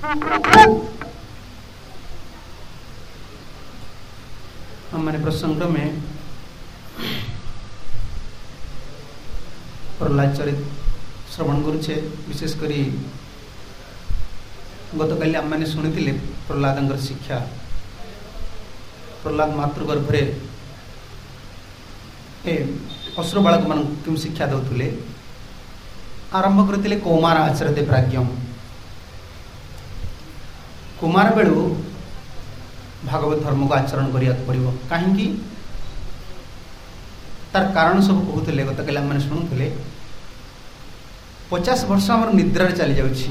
हमारे प्रसंग में प्रहलाद चरित श्रवण करुचे। विशेषकर गतकाली आम मैंने शुणी प्रहलाद शिक्षा। प्रहलाद मातृगर्भरे असुर बालक मान क्यों शिक्षा दौले आरंभ करते कौमार आचरते प्राज्ञम। कुमार बेलू भागवत धर्म को आचरण करिया पड़िबो। काहेकि तार कारण सब कहते गतकाली आम मैंने शुणुले 50 वर्ष आम निद्रा चली जाउछि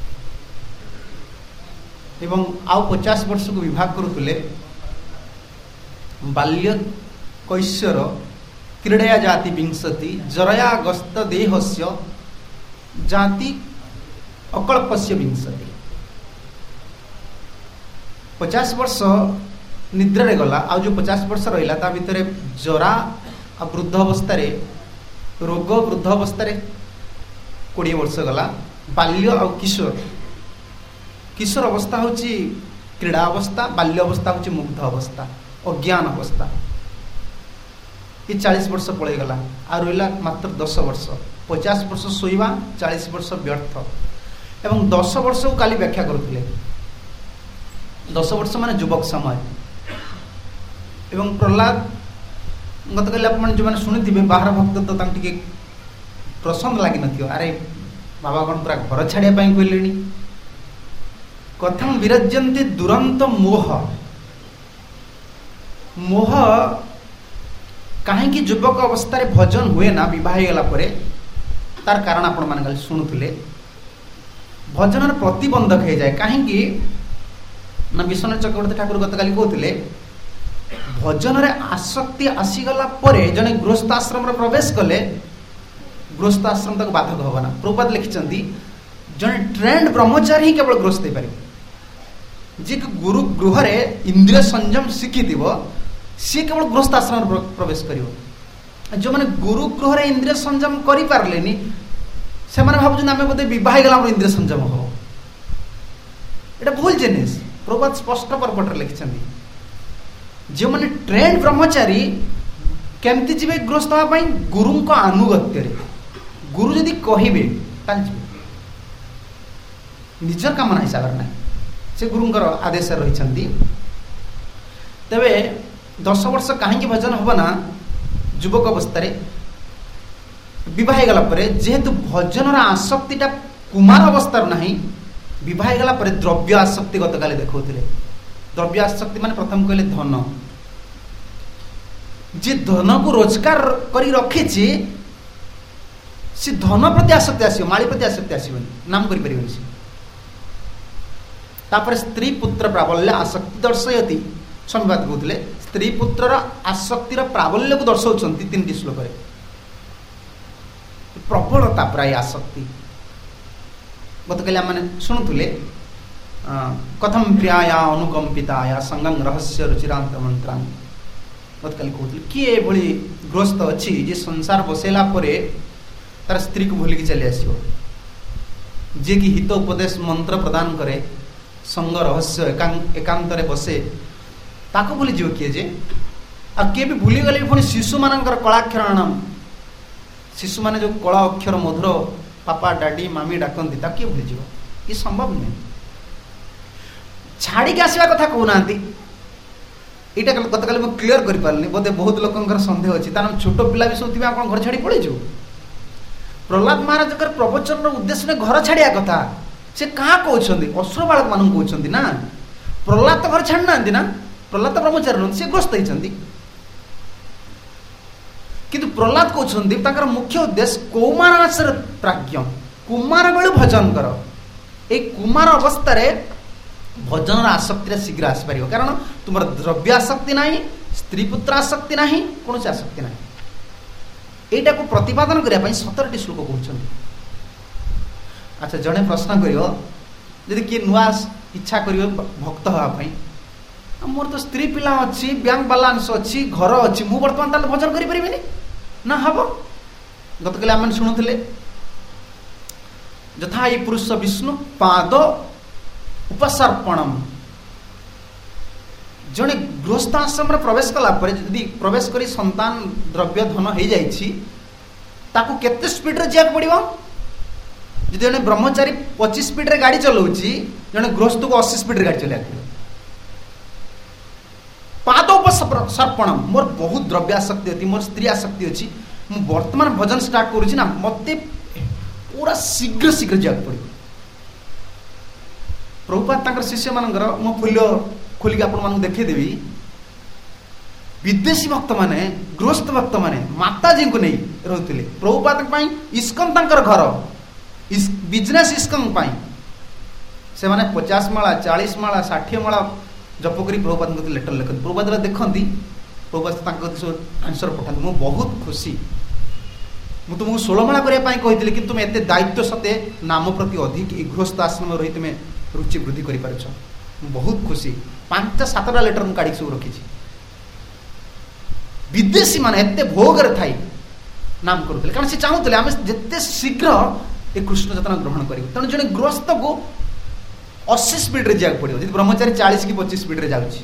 एवं आउ 50 वर्ष को विभाग करुले बाल्य कैशोर क्रीड़या जाति विंशति जरया गस्त देहस्य जाति अकल्पस्य विंशति। 50 वर्ष निद्रा रे गला आ जो 50 वर्ष रहिला ता भितरे जरा आ वृद्ध अवस्था रे रोग वृद्ध अवस्था रे 20 वर्ष गला। बाल्य आ किशोर किशोर अवस्था होची क्रीड़ा अवस्था, बाल्य अवस्था होची मुग्ध अवस्था, अज्ञान अवस्था। ये 40 वर्ष पड़े गला आ रहिला मात्र 10 वर्ष। 50 वर्ष सोइबा 40 वर्ष व्यर्थ। एवं 10 वर्ष को काली व्याख्या करथिले। 10 वर्ष माने युवक समय। एवं प्रहलाद गतकाली आप जो मैंने शुणी थे बाहर भक्त तो टे प्रसन्न लगी न। अरे बाबा कौन पूरा घर छाड़िया कहले कथम विरजंती दुरंत मोह। मोह कहीं युवक अवस्था भजन हुए ना विवाह गला तार कारण आपण मैंने शुणुले भजन प्रतिबंधक हो जाए। कहीं ना विश्वनाथ चक्रवर्ती ठाकुर गतकाली कहते भजन रे आसक्ति आसीगला जने गृहस्थ आश्रम प्रवेश कले गृहस्थ आश्रम तक बाधक होना। प्रभुपाद लिखिं जने ट्रेंड ब्रह्मचारी ही केवल गृहस्थ हो जी गुरु गृह इंद्रिय संयम शिखि सी केवल गृहस्थ आश्रम प्रवेश कर। जो मैंने गुरु गृह इंद्रिय संयम करें से भावुँ आम बोधे बह गला इंद्रिय संयम हम यहाँ भूल जिनिस। प्रभुपाद स्पष्ट पर्पट लिखिं जो मैंने ट्रेंड ब्रह्मचारी केमती जीवे गृहस्थ होगा गुरु आनुगत्य। गुरु जदि कहे निजर कामना हिसाब से ना से गुरुंकर आदेश रही। तेरे 10 वर्ष कहीं भजन हम ना युवक अवस्था विवाह गला जेहेतु भजन आसक्तिटा कुमार अवस्था ना विवाह गला द्रव्य आसक्ति गतकाली देखते। द्रव्य आसक्ति माने प्रथम कहले धन। जे धन को रोजगार करी रखी सी धन प्रति आसक्ति आसो माली प्रति आसक्ति आसोनी नाम करें। तापर स्त्री पुत्र प्राबल्य आसक्ति दर्शयती। स्वामीपाद कहते स्त्री पुत्र आसक्तिर प्राबल्य को दर्शाउछन्ति 3टी श्लोक प्रबलता प्राय आसक्ति। गतकाली आम शुणुले कथम प्रियाया अनुकंपिताया संगं रहस्य रुचिरांत मंत्रां। गतकाली कहते किए भली गृहस्थ अच्छी जे संसार बसेला तार स्त्री को भूलिकी चली आसो जे कि हित उपदेश मंत्र प्रदान करे संग रहस्य एकांत बसे ताको भूली जीव किए जे आ किए भी भूली गले पुणी शिशु मानकर कलाक्षर शिशु माने जो कला अक्षर मधुर पापा डाडी मामी डाकती ता किए भूली जीव ये संभव नुहे। छाड़ी आसवा कथा कहना यहाँ गतकाली मुझे क्लीयर कर पारे बोधे बहुत लोक सन्देह अच्छी तार छोट पिला भी सब आप घर छाड़ी पलैज। प्रहलाद महाराज प्रवचन उद्देश्य घर छाड़िया कथा से क्या कहते असुर बालक मान कहते ना। प्रहलाद तो घर छाड़ी ना ना प्रहलाद तो ब्रह्मचारी नुहत से ग्रस्त होती किंतु प्रहलाद कहते मुख्य उद्देश्य कौमाराचर प्राज्ञ कुमार बेलू भजन कर। ए कुमार अवस्था भजन आसक्ति शीघ्र आसपार कारण तुम द्रव्य आसक्ति ना स्त्री पुत्र आसक्ति ना कौन आसक्ति ना। यहाँ को प्रतिपादन करने 17टी श्लोक कहते। अच्छा जड़े प्रश्न कर किए नुआ इच्छा कर भक्त हाँपाई मोर तो स्त्री पिला अच्छी बैंक बालांस अच्छी घर अच्छी मु बर्तमान ताले भजन करें ना हम। गतकाली आम शुणुले यथा ये पुरुष विष्णु पाद उपसर्पणम जड़े गृहस्थ आश्रम प्रवेश कला प्रवेश करी संतान द्रव्य धन हो जाकू केते स्पीड रे जाक पड़ो जो जड़े ब्रह्मचारी 25 स्पीड रे गाड़ी चलाऊँगी जड़े गृहस्थ को 80 स्पीड रे गाड़ी चला पादोपसर्पणम मोर बहुत द्रव्य आसक्ति अच्छी मोर स्त्री आसक्ति अच्छी मु वर्तमान भजन स्टार्ट करुँची ना मत पूरा शीघ्र शीघ्र जाक पड़ो प्रभुपाद शिष्य मानकर मो फूल खोलिक आपन देखदेवी विदेशी भक्त माने गृहस्थ भक्त माने माताजी को नहीं रोते प्रभुपाद इस्कन तांकर घर बिजनेस इस्कन से माने 50 माला 40 माला 60 माला जप करी प्रभुपाद को लेटर लिखते प्रभुपाद देखती प्रभुपाद आंसर पठाते मुझे बहुत खुशी मुझे तुमको 16 माला करने कही कि तुम एत दायित्व सते नाम प्रति अधिक गृहस्थ आश्रम रही तुम रुचि वृद्धि कर बहुत खुशी 5-7टा लेटर मुझे काढ़ी सब रखी विदेशी मान एत भोग थाई नाम करुले कारण से चाहूले आम जिते शीघ्र ये कृष्ण चेतना ग्रहण कर तेणु जड़े गृहस्थ को 80 स्पीड रे जाक पड़ो ब्रह्मचारी 40 कि 25 स्पीड रे जाउछि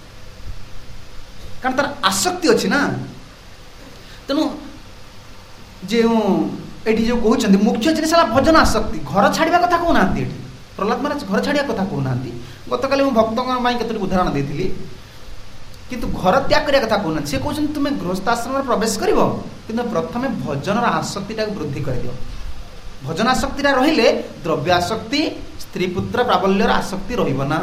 कारण तार आसक्ति अच्छी ना तेणु जो ये जो कहते मुख्य जिनिस भजन आसक्ति घर छाड़ा कथा कहना प्रहलाद महाराज घर छाड़ा कथा कहना गत काली भक्त केतोटी उदाहरण देती किंतु घर त्याग करिया कथा कहना सी कहते तुम्हें गृहस्थ आश्रम प्रवेश कर प्रथम भजन आसक्ति वृद्धि कर दियो भजन आसक्ति रहिले द्रव्य आसक्ति स्त्री पुत्र प्राबल्यर आसक्ति रहिबना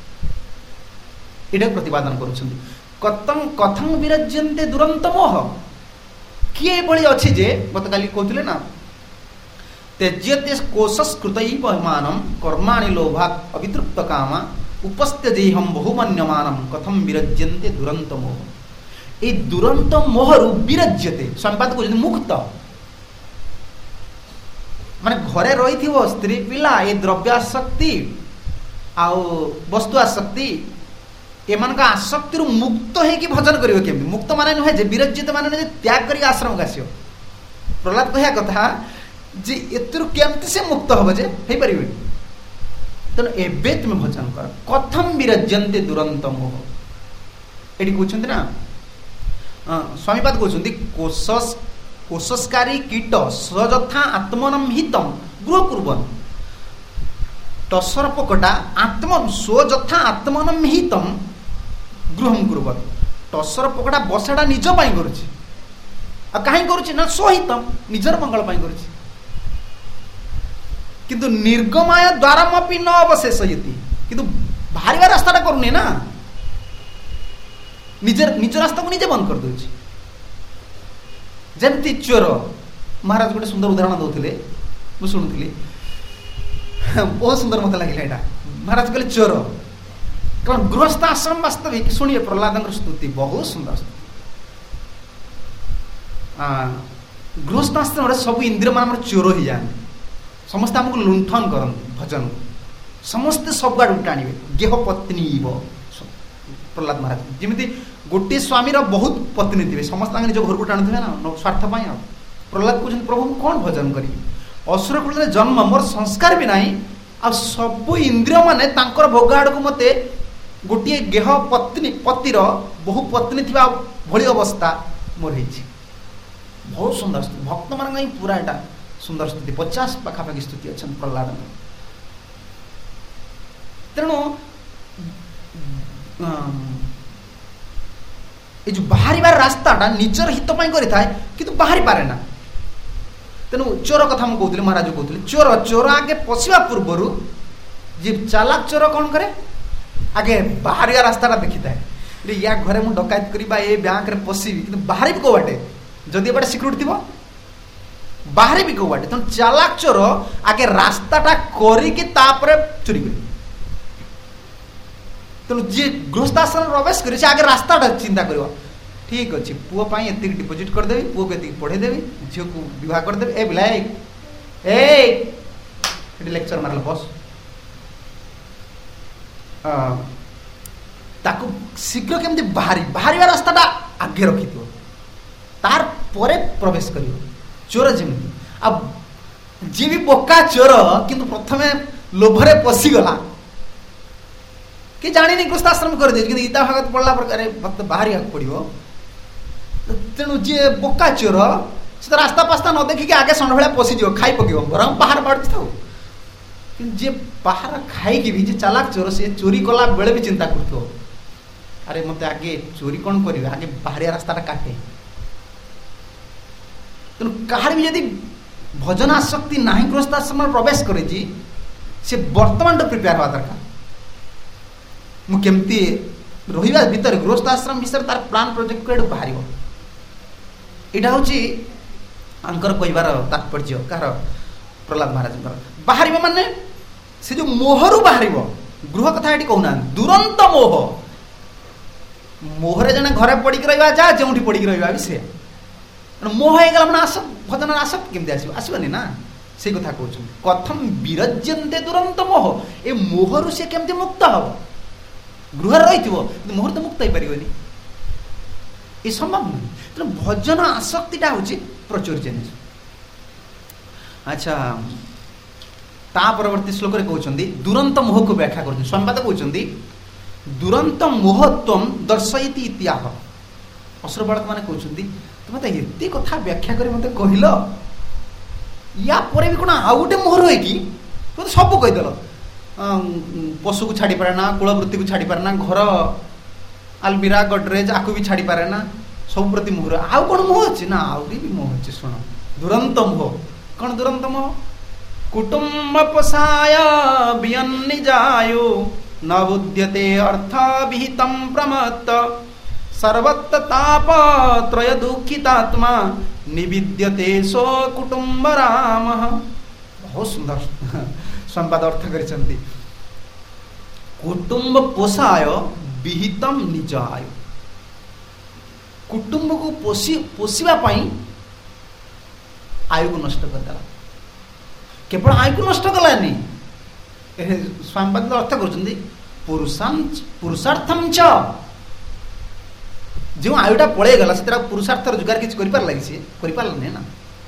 एटा प्रतिपादन करुछन्ति कथं विरज्यन्ते दुरंत मोह किए भली अछि जे गतकाली कहथिले ना त्यज्यते कोशस्कृतैवमानं कर्माणि लोभात् अवितृप्त कामा उपस्त्यजेहं बहुमन्यमानं कथं विरज्यन्ते दुरंत मोह ए दुरंत मोहरु विरज्यते संपाद कहते मुक्त माने घरे रही स्त्री पिला ये द्रव्यासक्ति आउ वस्तु आसक्ति एमान का आसक्ति रु मुक्त होगी भजन करियो केमि मुक्त माने नुहे जे विरजित माने जे त्याग करी आश्रम का आसियो प्रहलाद कहया कथा जे एतरु केमति से मुक्त होबे जे हे परिबे तनो एबे तुम भजन कर कथम विरजन्ते दुरंत मोह एडी कहउछन्ति ना स्वामीपाद कहउछन्ति कोशस्कारी कीट सजथा आत्मनम हितम गृह कुर्बन टसर पोकटा आत्म स्वजथा आत्मनम हितम गृहम कुर्बन टसर पोकटा बसाटा निज पाई करुछि आ काहे करुछि ना स्वहितम निजर मंगल पाई करुछि किंतु निर्गमाय द्वारमपि न अवशेषयति किंतु बाहरिया रास्ताटा करूनी ना निज रास्ता को निजे बंद कर दोछि जमती चोर महाराज गोटे सुंदर उदाहरण दौले मुझे शुणुली बहुत सुंदर मत लगे यहाँ महाराज कहले चोर कारण गृहस्थ आश्रम वास्तविक शुणिए प्रहलाद स्तुति बहुत सुंदर स्तुति गृहस्थ आश्रम सब इंद्रिय मान चोर हो जाते समस्त आमको लुंठन करते भजन समस्ते सब आड़ टाणवे गेह पत्नी प्रहलाद महाराज जमी गोटे स्वामी बहुत पत्नी थे समस्त निज घर को टाणुवे ना स्वार्थ प्रहलाद कहते प्रभु कौन भजन करी असुर कुल जन्म मोर संस्कार भी नहीं आ सब इंद्रिय माने तांकर भोग आड़ को मते गोटे गेह पत्नी पतिर बहु पत्नी थी भली अवस्था मोर है बहुत सुंदर स्तुति भक्त मान पूरा एटा सुंदर स्तुति 50 पाखापाखि स्तुति अच्छा प्रहलाद तेणु ये जो बाहर रास्ताटा निजर हित कि बाहरी पारे ना तेणु चोर कथा मुझे कहते महाराज कहते चोर आगे पशिवा पूर्वर जी चालाक चोर कौन करे आगे बाहर रास्ताटा देखी थाए या घरे मुझे डकायत करी ए बैंक रे पशिबी कि बाहर भी कौ बाटे जदि बाटे सिक्योरिटी थी बाहर भी कौ बाटे तेणु चालाक चोर आगे रास्ताटा करिकी चोरी कर तेणु जी गृहस्थाश्रम प्रवेश कर आगे रास्ताटा चिंता कर ठीक अच्छे पुओ एति डिपोजिट करदेवी पुओ को एति पढ़ेदेवी झील को विवाह करदेवी ए बिला लेक्चर मारल बस ताकू शीघ्र केमती बाहर रास्ताटा आगे रखी तार परे प्रवेश कर चोर जमी जी भी बोका चोर किंतु प्रथमे लोभरे पशिगला कि जानी गृहस्थाश्रम कर दे गीता भागवत पढ़ला प्रकार भक्त बाहर पड़ो तेणु जी बोका चोर से रास्ता पास्ता न देखिक आगे षण भाया पशिज खाई पक बरम बाहर बाढ़ था जी बाहर खाई भी चालाक चोर से चोरी कला बेले भी चिंता कर अरे मत आगे चोरी कौन कर आगे बाहर रास्ता काटे तेणु कहार भी यदि भजन आसक्ति ना गृहस्थाश्रम प्रवेश करे से वर्तमान प्रिपेयर हवा दरकार मुझे रहा भितर गृहस्थाश्रम विषय तार प्लान प्रोजेक्ट को बाहर यहाँ हूँ कहबार तात्पर्य कह प्रहलाद महाराज बाहर माने से जो मोहरु बाहर गृह कथा ये कहना दुरंत मोह मोहरे जने घरे पड़िक रहा जा जो पड़िक रहा भी से मोह होगा मैंने आस भजन आसक्ति केमती आसबनी ना से कथा कहते कथम विरज्यन्ते दुरंत मोह ए मोहरु से केमती मुक्त हम गृह रही मोहर तो मुक्त हो पार ये संभव नहीं तेना भजन आसक्तिटा हूँ प्रचुर जिनिस अच्छा ता परवर्ती श्लोक कहते दुरंत मोह को व्याख्या कर स्वामीपाद कहते दुरंत मोहत्व दर्शयति इत्याह असुर बालक मैंने कहते तुम मत ये कथा व्याख्या कर मत कहल या पर भी कौन आउ गोटे मोहर है कि तुम तो सब कहीदेल पशु को छाड़ी पारे ना कुलवृत्ति को छाड़ी पारे ना घर आलमीरा गडरेज आपको भी छाड़ी पारे ना सब प्रति मोहर आउ कौन मोह अच्छी ना आउरी भी मोह अच्छी शुण दुरंत मोह कौन दुरंत मोह कुटुंब पोषाय वियन्निजायु न बुध्यते अर्थ विहितं प्रमत्त सर्वत्र ताप त्रय दुखितात्मा निविद्यते सो कुटुंब राम बहुत सुंदर संवाद अर्थ कर कुटुंब पोषाय विहितम निज आयु कुटुंब को पोषिबा आयु को नष्ट करदेला केवल आयु को नष्ट कलानी स्वामीपाद अर्थ कर पुरुषार्थम च जो आयुटा पलि गला से पुरुषार्थ रोजगार किसी कर ना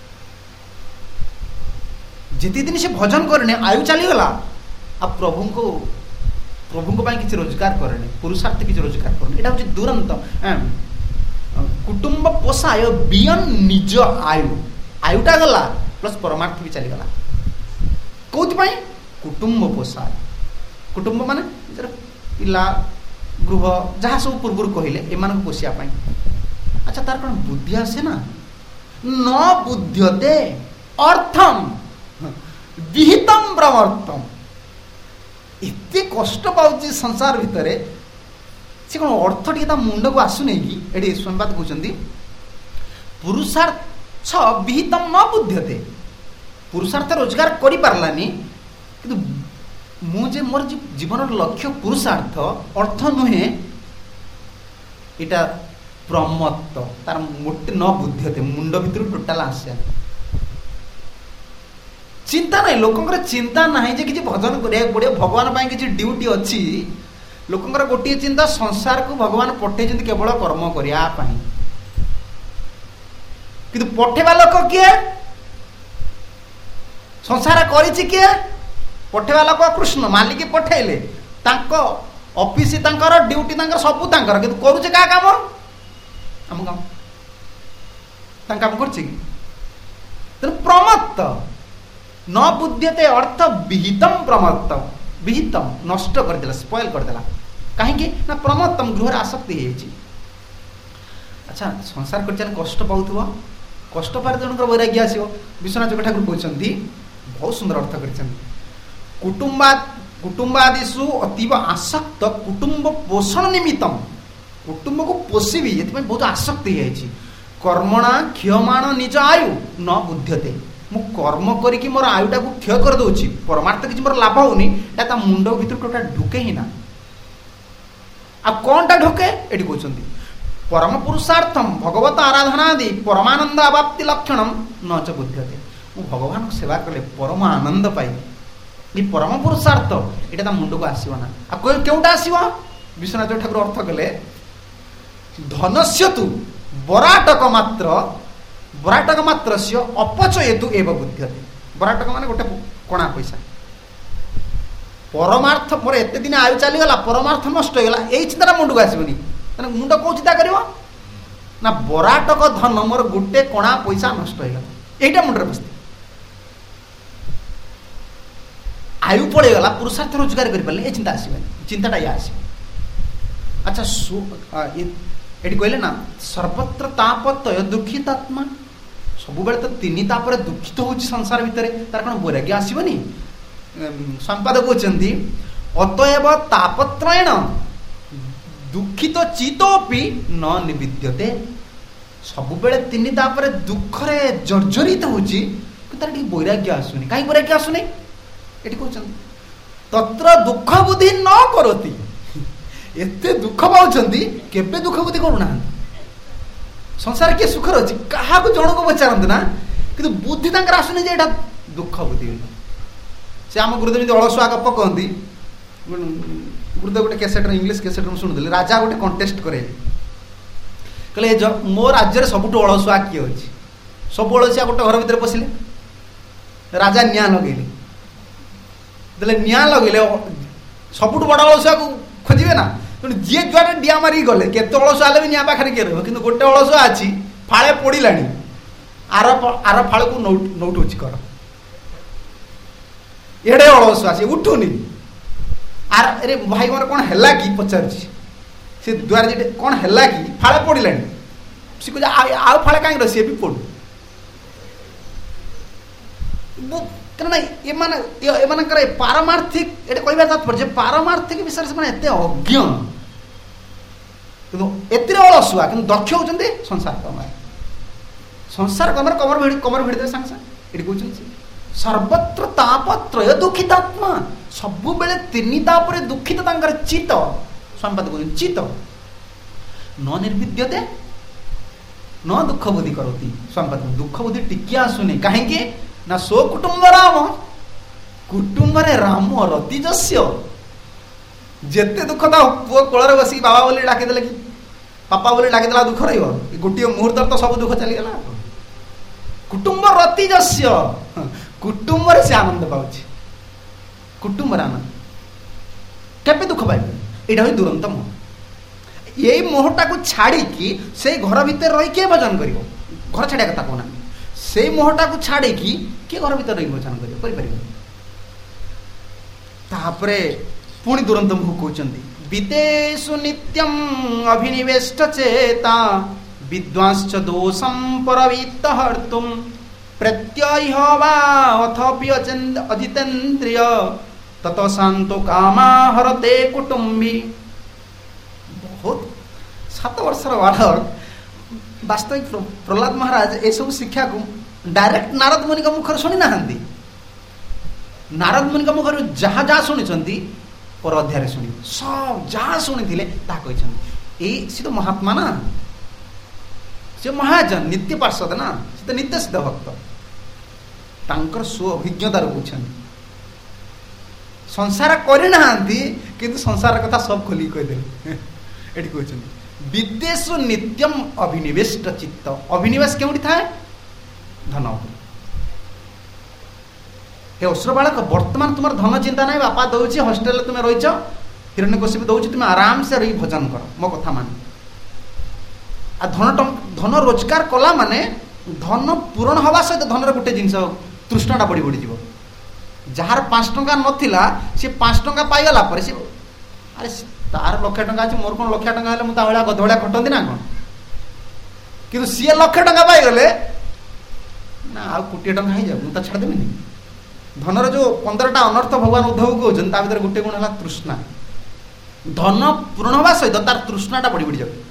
जिते दिन से भजन करने आयु चलीगला आ प्रभु को किसी रोजगार करने पुरुषार्थ किसी रोजगार करने यहाँ हूँ दुरंत कुटुंब पोषाय बियन निज आयु आयुटा गला प्लस परमार्थ भी चलीगला कौन कुटुंब पोषाय कुटुंब माने पिला गृह जहाँ सब पूर्व कहले एमान को पोषिया अच्छा तार कौन बुद्धि आसे ना न बुध्यते अर्थम विहितम प्रवर्तम एते कष्ट पाउची संसार भितर से कौन अर्थ टी मुंड को आसुनी कि ये स्वामीपाद कहते पुरुषार्थ विहितम न बुध्यते पुरुषार्थ रोजगार कर पारलानी किंतु मुझे मोर जीवन लक्ष्य पुरुषार्थ अर्थ नुहे इटा प्रमत्त तार मोटे न बुध्यते मुंड भीतर टोटाल आसे चिंता नहीं लोकंकर चिंता नहीं जे किसी भजन करिया पड़े भगवान पाई किसी ड्यूटी अच्छी लोकंकर गोटे चिंता संसार को भगवान पठे केवल कर्म करिया पाई किंतु पठेवा लोक किए संसार करिछि किए पठेवा लोक कृष्ण मालिक पठेले ऑफिस ड्यूटी सब किंतु करुचे क्या काम आम काम काम कर प्रमत्त न बुध्यते अर्थ विहितम प्रमत्त विहितम नष्ट करदेला स्पॉइल करदेला कहीं ना प्रमत्तम गृह आसक्ति है अच्छा संसार कर कष्ट पाऊथुव कष्ट पारे जनक वैराग्य आसो विश्वनाथ ठाकुर कहते बहुत सुंदर अर्थ कर कुटुंबादिषु अतीव आसक्त कुटुंब पोषण निमित्तम कुटुंब को पोषिबी ये बहुत आसक्ति है कर्मणा क्षयमाण निज आयु न बुध्यते मु कर्म करी मोर आयुटा को क्षय कर दूची परमार्थ किसी मोर लाभ होनी मुंड भीतर टोटा ढुके ही ना आ कौन टा ढुके ये कहते परम पुरुषार्थम भगवत आराधनादि परमानंद अवाप्ति लक्षणम न च बुध्यते मु भगवान को सेवा कले परम आनंद पाई ये परम पुरुषार्थ यहाँ मुंड को आसो ना आ क्योंटा आसो विश्वनाथ ठाकुर अर्थ कले धनस्य तु बराटक मात्र से अपचयतु एवं बुध्यते बराटक माने गोटे कणा पैसा परमार्थ मोर एत दिन आयु चलीगला परमार्थ नष्ट होगा यही चिंता मुंड को आसबनी मुंड कौ चिंता कर ना बराटक धन मोर गोटे कणा पैसा नष्ट होगा यहीटा मुंडे बसते आयु पड़ेगला पुरुषार्थ रोजगार करें ये चिंता आसबनी चिंताटा या आस अच्छा ये कहले ना सर्वत्र तापतय दुखित आत्मा सब बेले तो तीन तापर दुखित हो संसार भितर तार कौन वैराग्य आसबनी संपादक कहते अतएव तापत्रयण दुखित चितोपि न निविद्यते सब बेले तीन तापर दुखरे जर्जरित होची तार वैराग्य आसुनी कहीं वैराग्य आसुनी ये कहते तत्र दुख बुद्धि न करती एते दुख पाउछंती केबे दुख बुद्धि करूना संसार के सुखर अछि कहा को जण को पचारंत ना किंतु बुद्धि तांकर आसुनी जे एटा दुख बुद्धि से आम गुरुदेव जमी अलसुआ गप कहती गुरुदेव गोटे कैसेट इंग्लिश कैसेट शुणुली राजा गोटे कंटेस्ट करे कहले मो राज्य सबुठ अलसुआ किए अच्छी सब अलसिया गोटे घर भितर पशिले राजा निआ लगेले देले निआ लगेले सबुठ बड़ अलसुआ को खोजे ना जी जुआडे डिया मारिक गले केते अलसुआ भी निआ पाखे किए रही कि गोटे अलसुआ अच्छी फाड़े पड़ानी आर फाड़ को नौटुची कर एड़े अलसुआ सी उठुनी आर अरे भाई मोर कौन है कि पचार से द्वार जी कौन है कि फाड़े पड़ा सी कह आउ फाड़े कहीं सी भी पड़ू कहना पारमार्थिक ये कहना तात्पर्य पारमार्थिक विषय से एत अज्ञ कि अलसुआ कि दक्ष होती संसार कमर भिड़ देवे सागे सागे ये कहते सर्वत्र तापत्रय दुखितात्मा सब बेले तीन तापर दुखित चित संपाद चित न निर्विद्यते न दुख बुद्धि करोति संपाद दुख बुद्धि टिके आसुनी कहीं ना सो कुटुंब राम कुटुंब राम रतिजस्य जेते दुख था पुओ कोल बस बाबा बोली डाकिदेले कि पापा बोली डाकिदेला दुख रही गोटे मुहूर्त तो सब दुख चलीगला कुटुंब रतिजस्य कुटुंब से आनंद पाଉଛି कुटुंब आनंद केबे दुख पाइबे एटा होई दुरंत मोह यही मोहटा को छाड़ी कि से घर भीतर रही के भजन करिवो घर छाड़िया कथा कोना से मोहटा को छाड़ी कि के घर भीतर रही भजन करिवो करि परिबो तापरे पुणी दुरंत मोह कहउचंदी विदेशु नित्यम अभिनिवेष्ट चेता विद्वांश्च दोषं परवित्त हर्तुम प्रत्यय वा अथपि अजितेन्द्रिय तत शांतो कामा हरते कुटुंबी बहुत 7 वर्षर बालक वास्तविक प्रहलाद महाराज ए सब शिक्षा को डायरेक्ट नारद मुनि मुखर शुणी ना नारद मुनि मुखर जहाँ जहाँ शुणी पर अध्याय शुणी सब जहाँ शुणी सी तो महात्मा ना से महाजन नित्य पार्षद ना से तो नित्य सिद्ध भक्त तांकर स्व अभिज्ञतार कहते संसार करना किंतु संसार कथा सब खोली कहीदे ये कहते विदेशु नित्यम अभिनिवेश चित्त अभिनिवेश क्यों थाए धन हे असुर बालक वर्तमान तुम धन चिंता ना बापा दौर हस्टेल तुम रही हिरण्यकशिपु दौर तुम आराम से रही भजन कर मो कथा मान धन रोजगार कला माने धन पूरण हवा सहित धनर गोटे जिनस तृष्णाटा बढ़ी बढ़ी जीव जार 5 टंका नथिला से 5 टंका पाइगला पर से अरे तार लक्ष टंका अच्छे मोर कौन लक्ष टंका हेले मुझे भाया गधभलिया खटती ना कौन कि सी लक्ष टंका पाइगले ना आउ कोटी टंका हो जाए मुझे छाड़देवी धनर जो 15टा अनर्थ भगवान उद्धव कहते भर गोटे गुण है तृष्णा धन पूरण हवा सहित तार तृष्णाटा बढ़ी बढ़ी जाए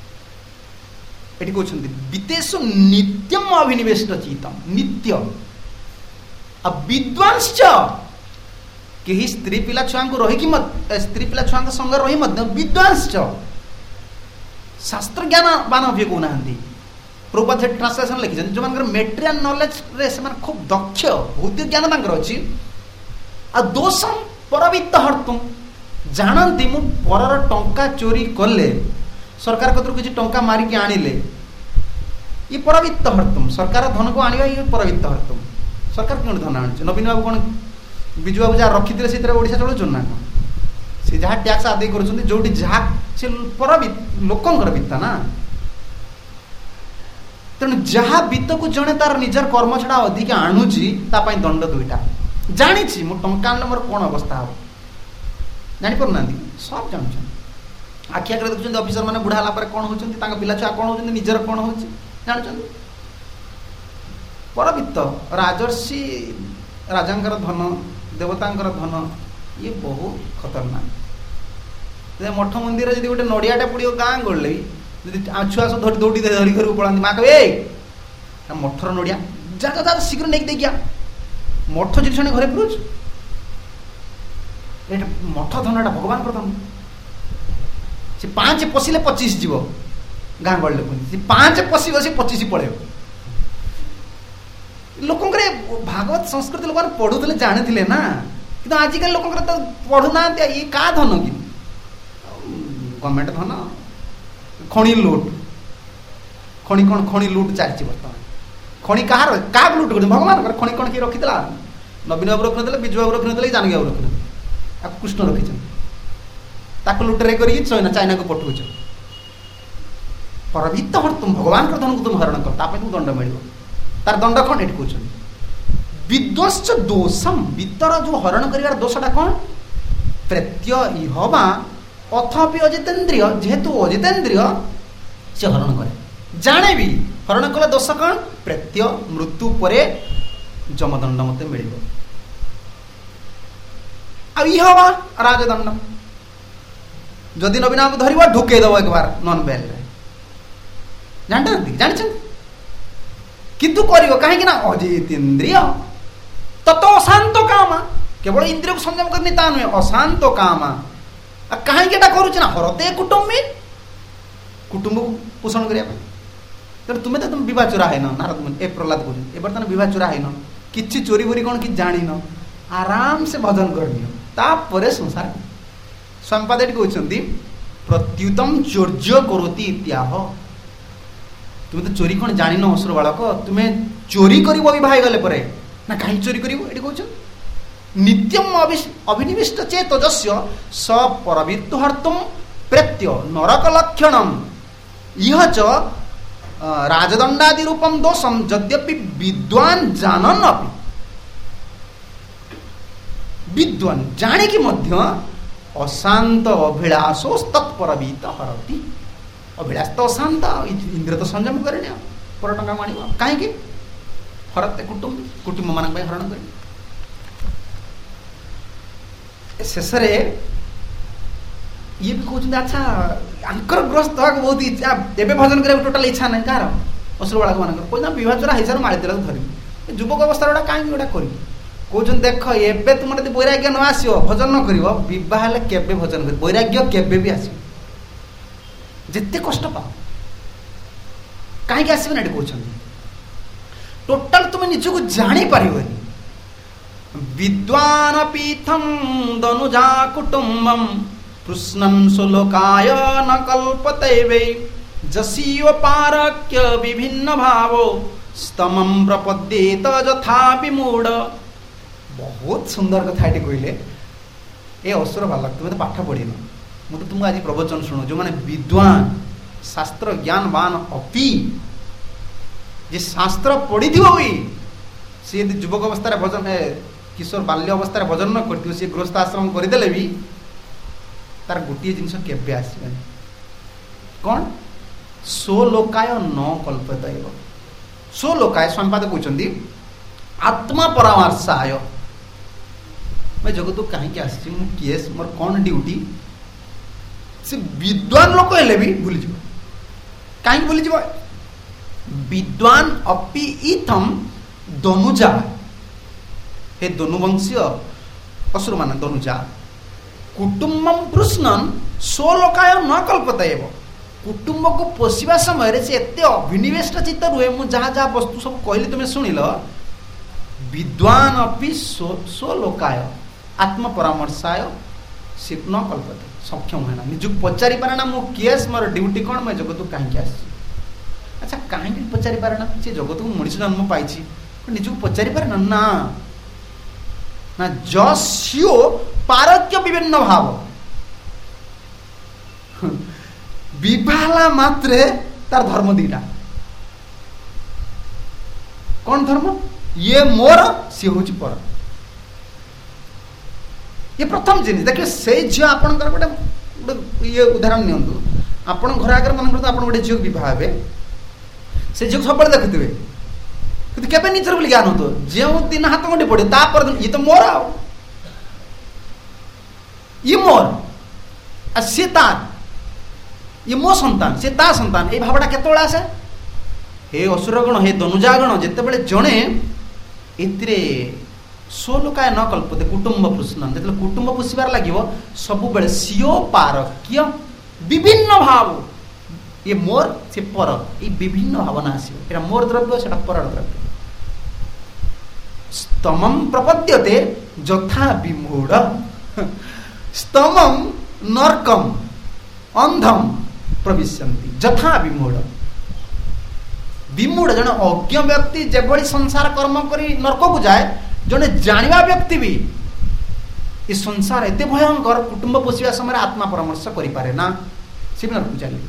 ये कहते विदेशु नित्यम अभिनिवेश चितम नित्य विद्वांश्च कहीं स्त्री पिला छुआ को रही स्त्री पिला छुआ संग रही विद्वांश्च शास्त्र ज्ञान बान भी कहना प्रभुपाद ट्रांसलेशन लिखिं जो मेटेरियल नॉलेज रे से खूब दक्ष भौतिक ज्ञान अच्छी आ दोषम परवित्त हर्तुम जानती मु परर टंका चोरी कले सरकार कतर किसी टंका मारिक आनिले ये परवित्त हर्तुम सरकार धन को आनिबा ये परवित्त हर्तुम सरकार क्यों धन आनी नवीन बाबू कौन ବିଜୁ ବାବୁ ଯାହା ରଖିଥିଲେ ସେଥିରେ ଓଡ଼ିଶା ଚଳୁଛନ୍ତି ନା କ'ଣ? ସେ ଯାହା ଟ୍ୟାକ୍ସ ଆଦାୟ କରୁଛନ୍ତି, ଯୋଉଠି ଯାହା ସେ ଲୋକଙ୍କର ବିତ୍ତ ନା। ତେଣୁ ଯାହା ବିତ୍ତକୁ ଜଣେ ତାର ନିଜର କର୍ମ ଛଡ଼ା ଅଧିକା ଆଣୁଛି ତା ପାଇଁ ଦଣ୍ଡ ଦୁଇଟା। ଜାଣିଛି ମୁଁ ଟଙ୍କା ଆଣିଲେ ମୋର କ'ଣ ଅବସ୍ଥା ହେବ, ଜାଣିପାରୁନାହାନ୍ତି? ସବୁ ଜାଣୁଛନ୍ତି। ଆଖି ଆଗରେ ଦେଖୁଛନ୍ତି ଅଫିସର ମାନେ ବୁଢ଼ା ହେଲା ପରେ କ'ଣ ହେଉଛନ୍ତି, ତାଙ୍କ ପିଲା ଛୁଆ କ'ଣ ହେଉଛନ୍ତି, ନିଜର କ'ଣ ହେଉଛି ଜାଣୁଛନ୍ତି। ପରବିତ୍ତ ରାଜର୍ଷି ରାଜାଙ୍କର ଧନ, ଦେବତାଙ୍କର ଧନ, ଇଏ ବହୁତ ଖତରନାକ। ମଠ ମନ୍ଦିର ଯଦି ଗୋଟେ ନଡ଼ିଆଟା ପଡ଼ିବ ଗାଁ ଗଲେ ଯଦି ଛୁଆ ସବୁ ଦୌଡ଼ି ଧରି ଘରକୁ ପଳାନ୍ତି, ମା କହିବେ ଏଇ ମଠର ନଡ଼ିଆ ଯା ଯା ଶୀଘ୍ର ନେଇକି ଦେଇକି ଆ। ମଠ ଜିନିଷ ଘରେ ପୁରୁଛୁ, ଏଇଟା ମଠ ଧନଟା ଭଗବାନଙ୍କର ଧନ। ସେ 5 ପଶିଲେ 25 ଯିବ, ଗାଁ ଗହଳିରେ କୁହନ୍ତି ସେ 5 ପଶିବ ସେ 25 ପଳେଇବ। ଲୋକଙ୍କର ଭାଗବତ ସଂସ୍କୃତି ଲୋକମାନେ ପଢୁଥିଲେ ଜାଣିଥିଲେ ନା, କିନ୍ତୁ ଆଜିକାଲି ଲୋକଙ୍କର ତ ପଢୁନାହାନ୍ତି। ଇଏ କାହା ଧନ କି? ଗଭର୍ଣ୍ଣମେଣ୍ଟ ଧନ। ଖଣି ଲୁଟ୍, ଖଣି କ'ଣ ଖଣି ଲୁଟ୍ ଚାଲିଛି ବର୍ତ୍ତମାନ। ଖଣି କାହାକୁ ଲୁଟ୍ କରୁଛନ୍ତି? ଭଗବାନଙ୍କର। ଖଣି କ'ଣ କିଏ ରଖିଥିଲା? ନବୀନ ବାବୁ ରଖିନଥିଲେ, ବିଜୁ ବାବୁ ରଖିନଥିଲେ, ଜାନକୀ ବାବୁ ରଖିନଥିଲେ, ତାକୁ କୃଷ୍ଣ ରଖିଛନ୍ତି। ତାକୁ ଲୁଟରେ କରିକି ଚାଇନାକୁ ପଠଉଛ। ପରବିତ୍ତ ତୁମ ଭଗବାନଙ୍କର ଧନକୁ ତୁମ ହରଣ କର, ତା ପାଇଁ ତୁମକୁ ଦଣ୍ଡ ମିଳିବ। ତାର ଦଣ୍ଡ କ'ଣ ଏଠି କହୁଛନ୍ତି? ବିଦ୍ୱସ୍ତ ଦୋଷମ, ବିତ୍ତର ଯୋଉ ହରଣ କରିବାର ଦୋଷଟା କ'ଣ? ପ୍ରେତ୍ୟ ଇହବା ଅଥପି ଅଜିତେନ୍ଦ୍ରିୟ, ଯେହେତୁ ଅଜିତେନ୍ଦ୍ରିୟ ସେ ହରଣ କରେ, ଜାଣେ ବି ହରଣ କଲେ ଦୋଷ କ'ଣ? ପ୍ରେତ୍ୟ, ମୃତ୍ୟୁ ପରେ ଯମଦଣ୍ଡ ମତେ ମିଳିବ। ଆଉ ଇହବା ରାଜଦଣ୍ଡ, ଯଦି ନବୀନକୁ ଧରିବ ଢୁକେଇ ଦବ একবার ନନ୍ ବେଲ୍ରେ, ଜାଣିଛନ୍ତି? ଜାଣିଛନ୍ତି କିନ୍ତୁ କରିବ କାହିଁକି ନା ଅଜିତେନ୍ଦ୍ରିୟ ତତ ଅଶାନ୍ତ କାମା। କେବଳ ଇନ୍ଦ୍ରିୟକୁ ସଂଯମ କରିନି ତା ନୁହେଁ, ଅଶାନ୍ତ କାମା। କାହିଁକି ଏଟା କରୁଛି ନା ହରତେ କୁଟୁମ୍ବୀ, କୁଟୁମ୍ବକୁ ପୋଷଣ କରିବା ପାଇଁ। ତେଣୁ ତୁମେ ତ ବିବାହ ଚୋରା ହେଇନ, ନାରଦ ମୁନି ଏ ପ୍ରହ୍ଲାଦ କହୁଛନ୍ତି, ଏ ବର୍ତ୍ତମାନ ବିବାହ ଚୋରା ହେଇନ, କିଛି ଚୋରି ବୋରି କ'ଣ କିଛି ଜାଣିନ, ଆରାମସେ ଭଜନ କରିନିଅ, ତାପରେ ସଂସାର। ସ୍ୱାମୀପାଦ ଏଠି କହୁଛନ୍ତି ପ୍ରତ୍ୟୁତମ ଚୌର୍ଯ୍ୟ କରତି ଇତ୍ୟାହ। ତୁମେ ତ ଚୋରି କ'ଣ ଜାଣିନ ଅସୁର ବାଳକ, ତୁମେ ଚୋରି କରିବ ବିବାହ ହେଇଗଲେ ପରେ ନା, କାହିଁକି ଚୋରି କରିବ ଏଠି କହୁଛନ୍ତି? ନିତ୍ୟମ ଅଭିନିବିଷ୍ଟ ଚେତୋଜସ୍ୟ ସ ପରବିତ୍ତୁ ହର୍ତ୍ତୁମ ପ୍ରେତ୍ୟ ନରକ ଲକ୍ଷଣମ ଇହ ଚ ରାଜଦଣ୍ଡାଦି ରୂପମ ଦୋଷମ ଯଦ୍ୟପି ବିଦ୍ୱାନ ଜାନନ ଅପି। ବିଦ୍ୱାନ ଜାଣିକି ମଧ୍ୟ ଅଶାନ୍ତ ଅଭିଳାଷ ତତ୍ପରବିତ ହରତି। ଅଭିଳାଷ ତ ଅଶାନ୍ତ, ଇନ୍ଦ୍ରିୟ ତ ସଂଯମ କରେନି, ଆଉ ପର ଟଙ୍କା ଆଣିବ କାହିଁକି? ହରତେ କୁଟୁମ୍ବ ମାନଙ୍କ ପାଇଁ ହରଣ କରିବ। ଶେଷରେ ଇଏ ବି କହୁଛନ୍ତି ଆଚ୍ଛା ଆଙ୍କର ଗ୍ରସ୍ତ ହେବାକୁ ବହୁତ ଇଚ୍ଛା, ଏବେ ଭଜନ କରିବାକୁ ଟୋଟାଲ ଇଚ୍ଛା ନାହିଁ କାହାର? ଅସୁର ବାଳକ ମାନଙ୍କର। କହୁଛନ୍ତି ବିବାହ ଚୋରା ହେଇସାରୁ ମାଳି ଦେବାକୁ ଧରିବି, ଯୁବକ ଅବସ୍ଥାରେ ଗୋଟା କାହିଁକି ଗୋଟା କରିବି? କହୁଛନ୍ତି ଦେଖ ଏବେ ତୁମର ଯଦି ବୈରାଗ୍ୟ ନ ଆସିବ, ଭଜନ ନ କରିବ, ବିବାହ ହେଲେ କେବେ ଭଜନ କରିବ, ବୈରାଗ୍ୟ କେବେ ବି ଆସିବ, ଯେତେ କଷ୍ଟ ପାଅ କାହିଁକି ଆସିବ ନା ଏଠି କହୁଛନ୍ତି। ଟୋଟାଲ ତୁମେ ନିଜକୁ ଜାଣିପାରିବନି। ବିଦ୍ୱାନ ପୀଠମ ଦନୁଜା କୁଟୁମ୍ବମ କୃଷ୍ଣନ୍ ସୁଲୋକାୟ ନ କଲ୍ପତେବେ ଯଶୀୟ ପାରକ୍ୟ ବିଭିନ୍ନ ଭାବ ସ୍ତମଂ ପ୍ରପଦ୍ୟେତ ଯଥା ବିମୂଢ଼। ବହୁତ ସୁନ୍ଦର କଥା ଏଠି କହିଲେ। ଏ ଅସୁର ବାଲକ, ତୁମେ ତ ପାଠ ପଢିନ, ମୁଁ ତ ତୁମକୁ ଆଜି ପ୍ରବଚନ ଶୁଣୁ। ଯେଉଁମାନେ ବିଦ୍ୱାନ ଶାସ୍ତ୍ର ଜ୍ଞାନବାନ ଅପି, ଯେ ଶାସ୍ତ୍ର ପଢିଥିବ ବି, ସେ ଯଦି ଯୁବକ ଅବସ୍ଥାରେ ଭଜନ, କିଶୋର ବାଲ୍ୟ ଅବସ୍ଥାରେ ଭଜନ ନ କରିଥିବ, ସେ ଗୃହସ୍ଥ ଆଶ୍ରମ କରିଦେଲେ ବି ତାର ଗୋଟିଏ ଜିନିଷ କେବେ ଆସିବନି, କ'ଣ? ସ୍ୱଲୋକାୟ ନ କଳ୍ପତେବ। ସ୍ୱଲୋକାୟ ସ୍ୱାମୀପାଦ କହୁଛନ୍ତି ଆତ୍ମା ପରାମର୍ଶାୟ। ମୁଁ ଜଗତକୁ କାହିଁକି ଆସିଛି, ମୁଁ କିଏ, ମୋର କ'ଣ ଡ୍ୟୁଟି? ସେ ବିଦ୍ୱାନ ଲୋକ ହେଲେ ବି ଭୁଲିଯିବ। କାହିଁକି ଭୁଲିଯିବ? ବିଦ୍ୱାନ ଅପି ଇଥମ ଦନୁଜା, ହେ ଦନୁବଂଶୀୟ ଅସୁର ମାନେ ଦନୁଜା, କୁଟୁମ୍ବମ ପୃଷ୍ଣନ୍ ସ୍ୱଲୋକାୟ ନ କଳ୍ପତେବ। କୁଟୁମ୍ବକୁ ପୋଷିବା ସମୟରେ ସେ ଏତେ ଅଭିନିବେଷ୍ଟ ଚିତ୍ତ ରୁହେ। ମୁଁ ଯାହା ଯାହା ବସ୍ତୁ ସବୁ କହିଲି ତୁମେ ଶୁଣିଲ। ବିଦ୍ୱାନ ଅପି ସ୍ୱଲୋକାୟ ଆତ୍ମ ପରାମର୍ଶାୟ ସେ ନ କଳ୍ପତେ, ସକ୍ଷମ ହୁଏ ନା, ନିଜକୁ ପଚାରି ପାରେ ନା ମୁଁ କିଏ, ମୋର ଡ୍ୟୁଟି କ'ଣ, ମୁଁ ଜଗତକୁ କାହିଁକି ଆସିଛି। ଆଚ୍ଛା କାହିଁକି ପଚାରି ପାରେ ନା? ସେ ଜଗତକୁ ମଣିଷ ଜନ୍ମ ପାଇଛି, ନିଜକୁ ପଚାରି ପାରେ ନା? ନା ନା ଯସ୍ୟ ପାରକ୍ୟ ବିଭିନ୍ନ ଭାବ। ବିବାହ ହେଲା ମାତ୍ରେ ତାର ଧର୍ମ ଦିଟା। କଣ ଧର୍ମ? ଇଏ ମୋର, ସିଏ ହଉଛି ପର। ଇଏ ପ୍ରଥମ ଜିନିଷ। ଦେଖିବେ ସେଇ ଝିଅ ଆପଣଙ୍କର ଗୋଟେ ଇଏ ଉଦାହରଣ ନିଅନ୍ତୁ। ଆପଣ ଘର ଆଗରେ ମନେ କରନ୍ତୁ ଆପଣ ଗୋଟେ ଝିଅକୁ ବିବାହ ହେବେ, ସେ ଝିଅକୁ ସବୁବେଳେ ଦେଖୁଥିବେ କିନ୍ତୁ କେବେ ନିଜର ବୋଲି ଜ୍ଞାନ ହଉଥିବ। ଯେଉଁ ଦିନ ହାତ ଗଣ୍ଡି ପଡେ ତାପରେ ଇଏ ତ ମୋର, ଆଉ ଇଏ ମୋର, ଆଉ ସିଏ ତାର, ଇଏ ମୋ ସନ୍ତାନ, ସିଏ ତା ସନ୍ତାନ। ଏଇ ଭାବଟା କେତେବେଳେ ଆସେ? ହେ ଅସୁର ଗଣ, ହେ ଦନୁଜା ଗଣ, ଯେତେବେଳେ ଜଣେ ଏଥିରେ ସ୍ୱଲୋକାୟ ନ କଳ୍ପତେ କୁଟୁମ୍ବ ପୋଷଣ, ଯେତେବେଳେ କୁଟୁମ୍ବ ପୋଷିବାର ଲାଗିବ ସବୁବେଳେ ସିଓ ପାରକ୍ୟ ବିଭିନ୍ନ ଭାବ, ଇଏ ମୋର, ସେ ପର, ଏଇ ବିଭିନ୍ନ ଭାବନା ଆସିବ। ଏଟା ମୋର ଦ୍ରବ୍ୟ, ସେଟା ପରର ଦ୍ରବ୍ୟ। ସ୍ତମଂ ପ୍ରପଦ୍ୟତେ ଯଥା ବିମୂଢ, ସ୍ତମଂ ନର୍କମ୍ ଅନ୍ଧମ ପ୍ରବିଶନ୍ତି ଯଥା ବିମୂଢ। ବିମୂଢ ଜଣେ ଅଜ୍ଞ ବ୍ୟକ୍ତି ଯେଭଳି ସଂସାର କର୍ମ କରି ନର୍କକୁ ଯାଏ, ଜଣେ ଜାଣିବା ବ୍ୟକ୍ତି ବି ଏ ସଂସାର ଏତେ ଭୟଙ୍କର, କୁଟୁମ୍ବ ପୋଷିବା ସମୟରେ ଆତ୍ମା ପରାମର୍ଶ କରିପାରେ ନା, ସେ ବି ନର୍କକୁ ଚାଲିବ।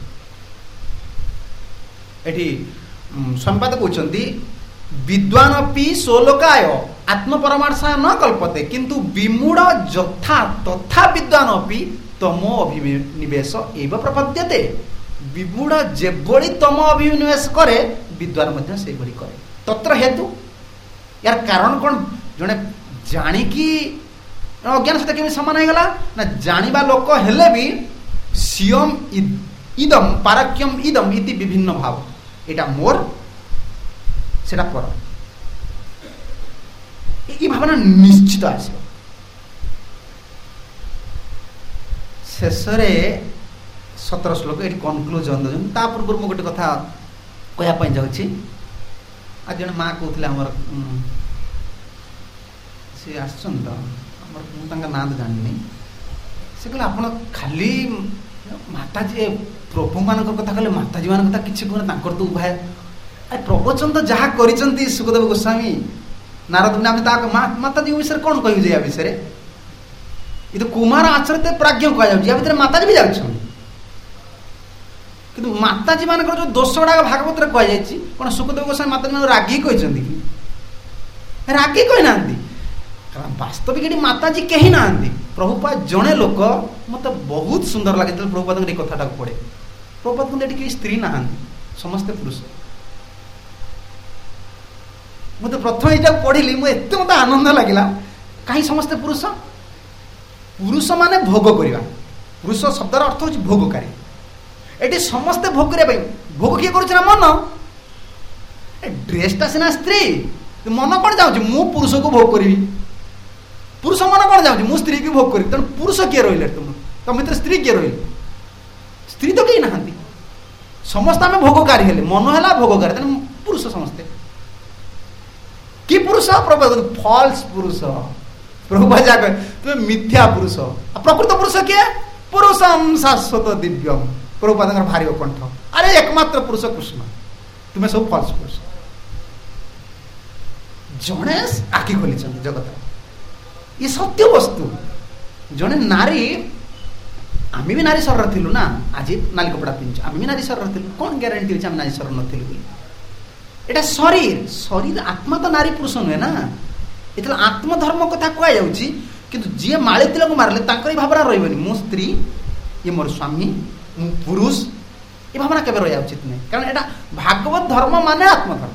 ଏଠି ସମ୍ପାଦ କହୁଛନ୍ତି ବିଦ୍ୱାନ ପି ସ୍ୱଲୋକାୟ ଆତ୍ମ ପରାମର୍ଶ ନ କଳ୍ପତେ କିନ୍ତୁ ବିମୂଢ ଯଥା ତଥା ବିଦ୍ୱାନ ପି ତମୋ ଅଭିନିବେଶ ଏବ ପ୍ରପଦ୍ୟତେ। ବିମୂଢ ଯେଭଳି ତମ ଅଭିନିବେଶ କରେ, ବିଦ୍ୱାନ ମଧ୍ୟ ସେଇଭଳି କରେ। ତତ୍ର ହେତୁ, ୟାର କାରଣ କଣ? ଜଣେ ଜାଣିକି ଅଜ୍ଞାନ ସହିତ କେମିତି ସମାନ ହେଇଗଲା ନା, ଜାଣିବା ଲୋକ ହେଲେ ବି ସିୟମ ଇଦମ ପାରକ୍ୟମ ଇଦମ ଇତି ବିଭିନ୍ନ ଭାବ, ଏଇଟା ମୋର, ସେଟା ପର, এই ଭାବନା ନିଶ୍ଚିତ ଆସିବ। ଶେଷରେ 17 ଶ୍ଲୋକ ଏଠି କନକ୍ଲୁଜନ ଦେଉଛନ୍ତି। ତା ପୂର୍ବରୁ ମୁଁ ଗୋଟେ କଥା କହିବା ପାଇଁ ଯାଉଛି। ଆଜି ଜଣେ ମା କହୁଥିଲେ ଆମର, ସେ ଆସିଛନ୍ତି ତ ଆମର, ମୁଁ ତାଙ୍କ ନାଁ ତ ଜାଣିନି। ସେ କହିଲେ ଆପଣ ଖାଲି ମାତାଜୀ ପ୍ରଭୁମାନଙ୍କ କଥା କହିଲେ, ମାତାଜୀ ମାନଙ୍କ କଥା କିଛି କୁହନି, ତାଙ୍କର ତ ଉଭୟ ପ୍ରବଚନ ତ ଯାହା କରିଛନ୍ତି ସୁଖଦେବ ଗୋସ୍ୱାମୀ, ନାରଦ ମୁନି, ଆମେ ତା ମାତାଜୀ ବିଷୟରେ କଣ କହିବୁ ଯେ ୟା ବିଷୟରେ? ଏ ତ କୁମାର ଆଚରିତ ପ୍ରାଜ୍ଞ କୁହାଯାଉଛି, ୟା ଭିତରେ ମାତାଜୀ ବି ଯାଉଛନ୍ତି। କିନ୍ତୁ ମାତାଜୀ ମାନଙ୍କର ଯୋଉ ଦୋଷ ଗୁଡାକ ଭାଗବତରେ କୁହାଯାଇଛି, କଣ ସୁଖଦେବ ଗୋସ୍ୱାମୀ ମାତାଜୀ ମାନଙ୍କୁ ରାଗି କହିଛନ୍ତି କି? ରାଗି କହିନାହାନ୍ତି। ବାସ୍ତବିକ ଏଠି ମାତାଜୀ କେହି ନାହାନ୍ତି। ପ୍ରଭୁପାଦ ଜଣେ ଲୋକ, ମତେ ବହୁତ ସୁନ୍ଦର ଲାଗେ ଯେତେବେଳେ ପ୍ରଭୁପାଦଙ୍କ ଏଇ କଥାଟାକୁ ପଢେ। ପ୍ରଭୁପାଦ କିନ୍ତୁ ଏଠି କେହି ସ୍ତ୍ରୀ ନାହାନ୍ତି, ସମସ୍ତେ ପୁରୁଷ। ମୁଁ ତ ପ୍ରଥମେ ଏଇଟାକୁ ପଢିଲି, ମୁଁ ଏତେ ମତେ ଆନନ୍ଦ ଲାଗିଲା। କାହିଁ ସମସ୍ତେ ପୁରୁଷ? ପୁରୁଷ ମାନେ ଭୋଗ କରିବା। ପୁରୁଷ ଶବ୍ଦର ଅର୍ଥ ହଉଛି ଭୋଗକାରୀ। ଏଠି ସମସ୍ତେ ଭୋଗ କରିବା ପାଇଁ। ଭୋଗ କିଏ କରୁଛି ନା ମନ। ଡ୍ରେସଟା ସିନା ସ୍ତ୍ରୀ, ମନ କଣ ଯାଉଛି? ମୁଁ ପୁରୁଷକୁ ଭୋଗ କରିବି। ପୁରୁଷ ମନ କଣ ଯାଉଛି? ମୁଁ ସ୍ତ୍ରୀକୁ ଭୋଗ କରିବି। ତେଣୁ ପୁରୁଷ କିଏ ରହିଲେ? ତମ ଭିତରେ ସ୍ତ୍ରୀ କିଏ ରହିଲେ? ସ୍ତ୍ରୀ ତ କେହି ନାହାନ୍ତି। ସମସ୍ତେ ଆମେ ଭୋଗକାରୀ ହେଲେ, ମନ ହେଲା ଭୋଗକାରୀ, ତେଣୁ ପୁରୁଷ ସମସ୍ତେ। କି ପୁରୁଷ? ପ୍ରଭୁ ଫଲ୍ସ ପୁରୁଷ। ପ୍ରଭୁ ଯାହା କହେ, ତୁମେ ମିଥ୍ୟା ପୁରୁଷ। ଆଉ ପ୍ରକୃତ ପୁରୁଷ କିଏ? ପୁରୁଷମ ଶାଶ୍ୱତ ଦିବ୍ୟମ। ପ୍ରଭୁପାଦଙ୍କର ଭାରି କଣ୍ଠ, ଆରେ ଏକମାତ୍ର ପୁରୁଷ କୃଷ୍ଣ, ତୁମେ ସବୁ ଫଲ୍ସ ପୁରୁଷ। ଜଣେ ଆଖି ଖୋଲିଛନ୍ତି ଜଗତ, ଏ ସତ୍ୟ ବସ୍ତୁ। ଜଣେ ନାରୀ, ଆମେ ବି ନାରୀ ଶରୀର ଥିଲୁ ନା, ଆଜି ନାଲି କପଡ଼ା ପିନ୍ଧୁଛୁ, ଆମେ ବି ନାରୀ ଶରୀର ଥିଲୁ। କଣ ଗ୍ୟାରେଣ୍ଟି ଅଛି ଆମେ ନାରୀ ଶରୀର ନଥିଲୁ ବୋଲି? এটা শরীর, শরীর আত্মা তো নারী পুরুষ নুহে না। এতে আত্মধর্ম কথা কুযাচ্ছে, কিন্তু যিয়ে মাড়ি তিলক মারিলে তাঁর এই ভাবনা রহবনি, মো স্ত্রী, ইয়ে মোর স্বামী, মু পুরুষ, এই ভাবনা কেবে রহা উচিত নয়। কারণ এটা ভাগবত ধর্ম মানে আত্মধর্ম,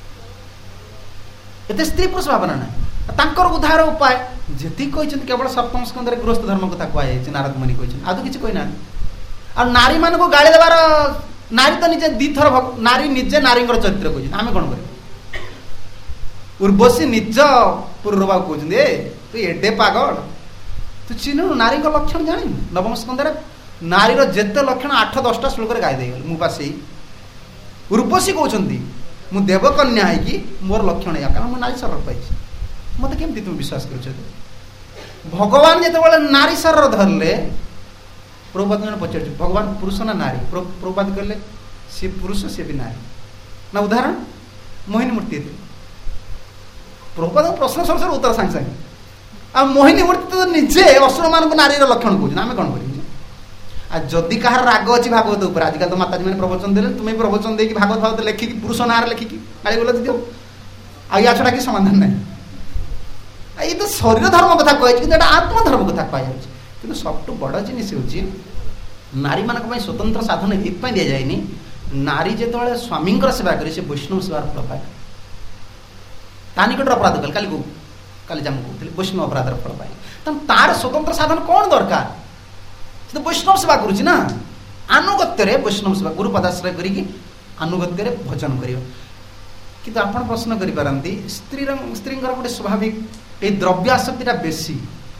এতে স্ত্রী পুরুষ ভাবনা না। তাঁর উদ্ধার উপায় যেত কেবল সপ্তম স্কন্ধরে গৃহস্থ ধর্ম কথা কুযাচ্ছে, নারদ মুনি কিন্তু আর তো কিছু কই না। আর নারী মানুষ গাড়ি দেবার, নারী তো নিজে দ্বিথর, নারী নিজে নারীঙ্কর চরিত্র কହୁଛନ୍ତି, ଆମେ କଣ କରିବୁ? ଉର୍ବଶୀ ନିଜ ପୂର୍ବବାକୁ କହୁଛନ୍ତି, ଏ ତୁ ଏଡେ ପାଗଳ, ତୁ ଚିହ୍ନୁନୁ ନାରୀଙ୍କ ଲକ୍ଷଣ ଜାଣିନୁ? ନବମ ସ୍କନ୍ଧରେ ନାରୀର ଯେତେ ଲକ୍ଷଣ 8-10ଟା ଶ୍ଲୋକରେ ଗାଇ ଦେଇଗଲେ। ମୁଁ ବା ସେଇ ଉର୍ବଶୀ କହୁଛନ୍ତି, ମୁଁ ଦେବକନ୍ୟା ହେଇକି ମୋର ଲକ୍ଷଣ ଏଇଆ, କାରଣ ମୁଁ ନାରୀ ଶରୀର ପାଇଛି। ମତେ କେମିତି ତୁମେ ବିଶ୍ୱାସ କରୁଛ? ଭଗବାନ ଯେତେବେଳେ ନାରୀ ଶରୀର ଧରିଲେ, ପ୍ରଭୁପାଦ ଜଣେ ପଚାରୁଛି, ଭଗବାନ ପୁରୁଷ ନା ନାରୀ? ପ୍ରଭୁପାଦ କହିଲେ, ସିଏ ପୁରୁଷ, ସିଏ ବି ନାରୀ। ନା ଉଦାହରଣ ମୋହିନୀ ମୂର୍ତ୍ତି। ପ୍ରଭୁପାଦଙ୍କ ପ୍ରଶ୍ନ ସଂସାର ଉତ୍ତର ସାଙ୍ଗେ ସାଙ୍ଗେ। आ मोहिनी मूर्ति तो निजे असुर मान नारीर लक्षण कौन आम कौन करें आ जदि कहार राग अच्छी भागवत ऊपर आजिकल तो माताजी मैंने प्रवचन देले तुम्हें प्रवचन देकी भागवत भागवत लेखिकी पुरुष नाँ लेखिकी गाड़ी बोला दियो आ छड़ा कि समाधान ना ये तो शरीर धर्म कथा कहे कि आत्मधर्म कथा कहुच्छे कि सबठू बड़ जिनिस हूँ नारी मान स्वतंत्र साधन ये दि जाए नारी जो स्वामी सेवा करे से वैष्णव सेवार फल पाए ता निकट अपराध कल काली जम कहते वैष्णव अपराधर फल पाए तेनाली तार स्वतंत्र साधन कौन दरकार तो वैष्णव सेवा करुच्ची ना आनुगत्य वैष्णव सेवा गुरु पदाश्रय करी आनुगत्य भजन कर किंतु आप प्रश्न करिपारती स्त्री गोटे स्वाभाविक ये द्रव्य आसक्तिटा बेसी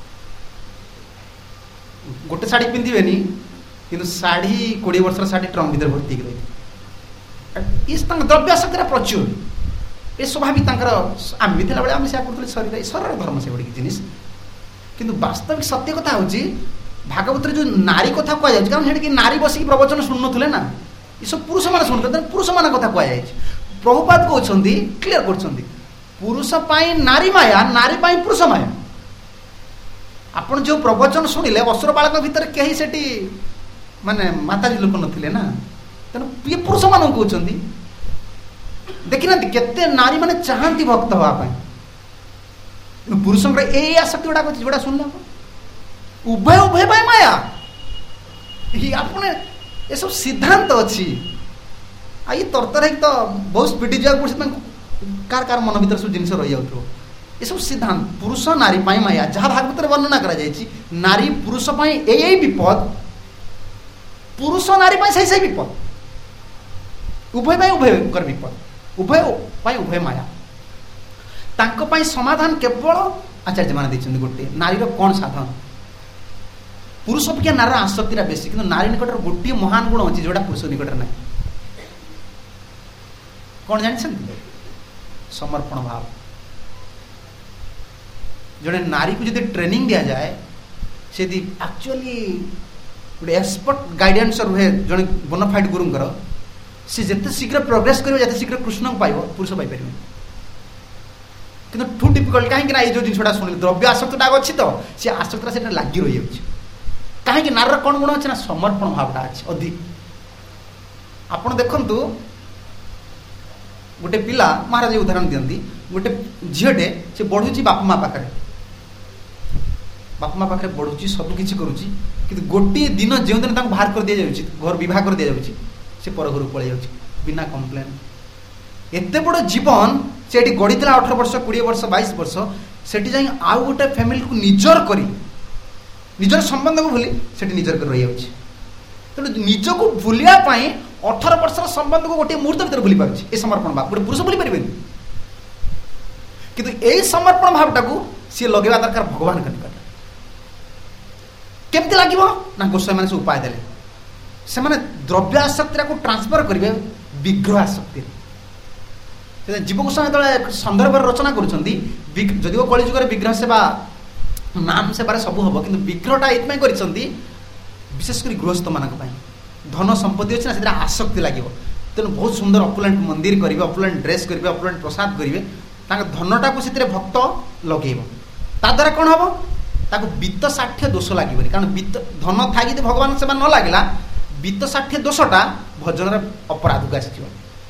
गोटे शाढ़ी पिंधे कि शाढ़ी 20 वर्ष शाढ़ी ट्रंक भर भर्ती रही द्रव्य आसक्तिटा प्रचुर ये स्वाभाविक आम भी बेले आम से शरीर शरीर धर्म से गुड़ी जिनिस किंतु वास्तविक सत्य कथा हूँ भागवत जो नारी कथा कह कारण कि नारी बसिक प्रवचन शुणु थे ना ये सब पुरुष मैंने शुणुते पुरुष मान कथा कह प्रभुपाद कहते क्लीयर कर पुरुष नारी माया नारी पुरुष माया आपण जो प्रवचन शुणिले असुर बालक भितर कहीं से माने माताजी लोक नथिले ना तेणु ये पुरुष मान कहते देखी ना केते नारी माने चाहती भक्त हाँपाई पुरुष आसक्ति गुड़ा जोड़ा शुणला उभय उभय पाए माया आपने ये सब सिद्धांत अच्छी आई तरतर तो बहुत स्पीड जाए कार कार मन भर सब जिन रही जाऊ ये सब सिद्धांत पुरुष नारी पाई माया जहाँ भागवत वर्णना करा नारी पुरुष यही विपद पुरुष नारी सही सही विपद उभय उभय विपद उभय उभय माया तांको समाधान केवल आचार्य मान देखते गोटे नारीर कौन साधन पुरुष अपेक्षा नार आसक्तिटा बेसी कि नारी निकट गोटे महान गुण अच्छी जोटा पुरुष निकट ना कौन जानते समर्पण भाव जड़े नारी को जो ट्रेनिंग दि जाए से एक्चुअली गोटे एक्सपर्ट गाइडेंस रुहे जड़े बोनाफाइड गुरुंर सी जिते शीघ्र प्रोग्रेस कर शीघ्र कृष्ण को पाइब पुरुष पाइपर कि ठू डिफिकल्ट कहीं जो जिनसा शुणी द्रव्य आसक्तिटा अच्छी तो सी आसक्तिटा से लगी रही है कहीं नार कौन गुण अच्छे ना समर्पण भावटा अच्छे अधिक आपड़ देखु गोटे पिला महाराज उदाहरण दिखती गोटे झीटे से बढ़ुची बापा माँ पाखे बापा माँ पाखे बढ़ुची सबकि करुच्ची कि गोटे दिन जो दिन बाहर कर दि जाऊँगी घर विवाह कर दि जाऊँगी से पर घर पलि जाऊँगी बिना कंप्लेन एत बड़ जीवन से गढ़ी 18 वर्ष 20 वर्ष 22 वर्ष से आउ गोटे फैमिली को निजर करी निजर संबंध को भूली से निजर कर रही जाऊँगी तेणु निज को भूलिया 18 वर्ष संबंध को गोटे मुहूर्त भर भूली पारे समर्पण भाव गोटे पुरुष भूली पारे किंतु यही समर्पण भावटा को सी लगेगा दरकार भगवान का निकट केमती लगे ना गोस्वामी मैंने से उपाय देले से माने द्रव्य आसक्ति को ट्रांसफर करेंगे विग्रह आसक्ति जीव गोस्वामी संदर्भ रचना करुँच कलिजुग विग्रह सेवा नाम सेवार सब हम कि विग्रहटा ये विशेषकर गृहस्थ मान धन संपत्ति अच्छे ना से आसक्ति लगे तेणु बहुत सुंदर अपुलेंट मंदिर करेंगे अपुलेंट ड्रेस करेंगे अपुलेंट प्रसाद करेंगे धनटा को से भक्त लगेब ताद्वारा कौन हम ताको वित्त साठ्य दोष लगे कारण धन था भगवान सेवा न लगला वित्त साठ्य दोषटा भजन अपराध को आस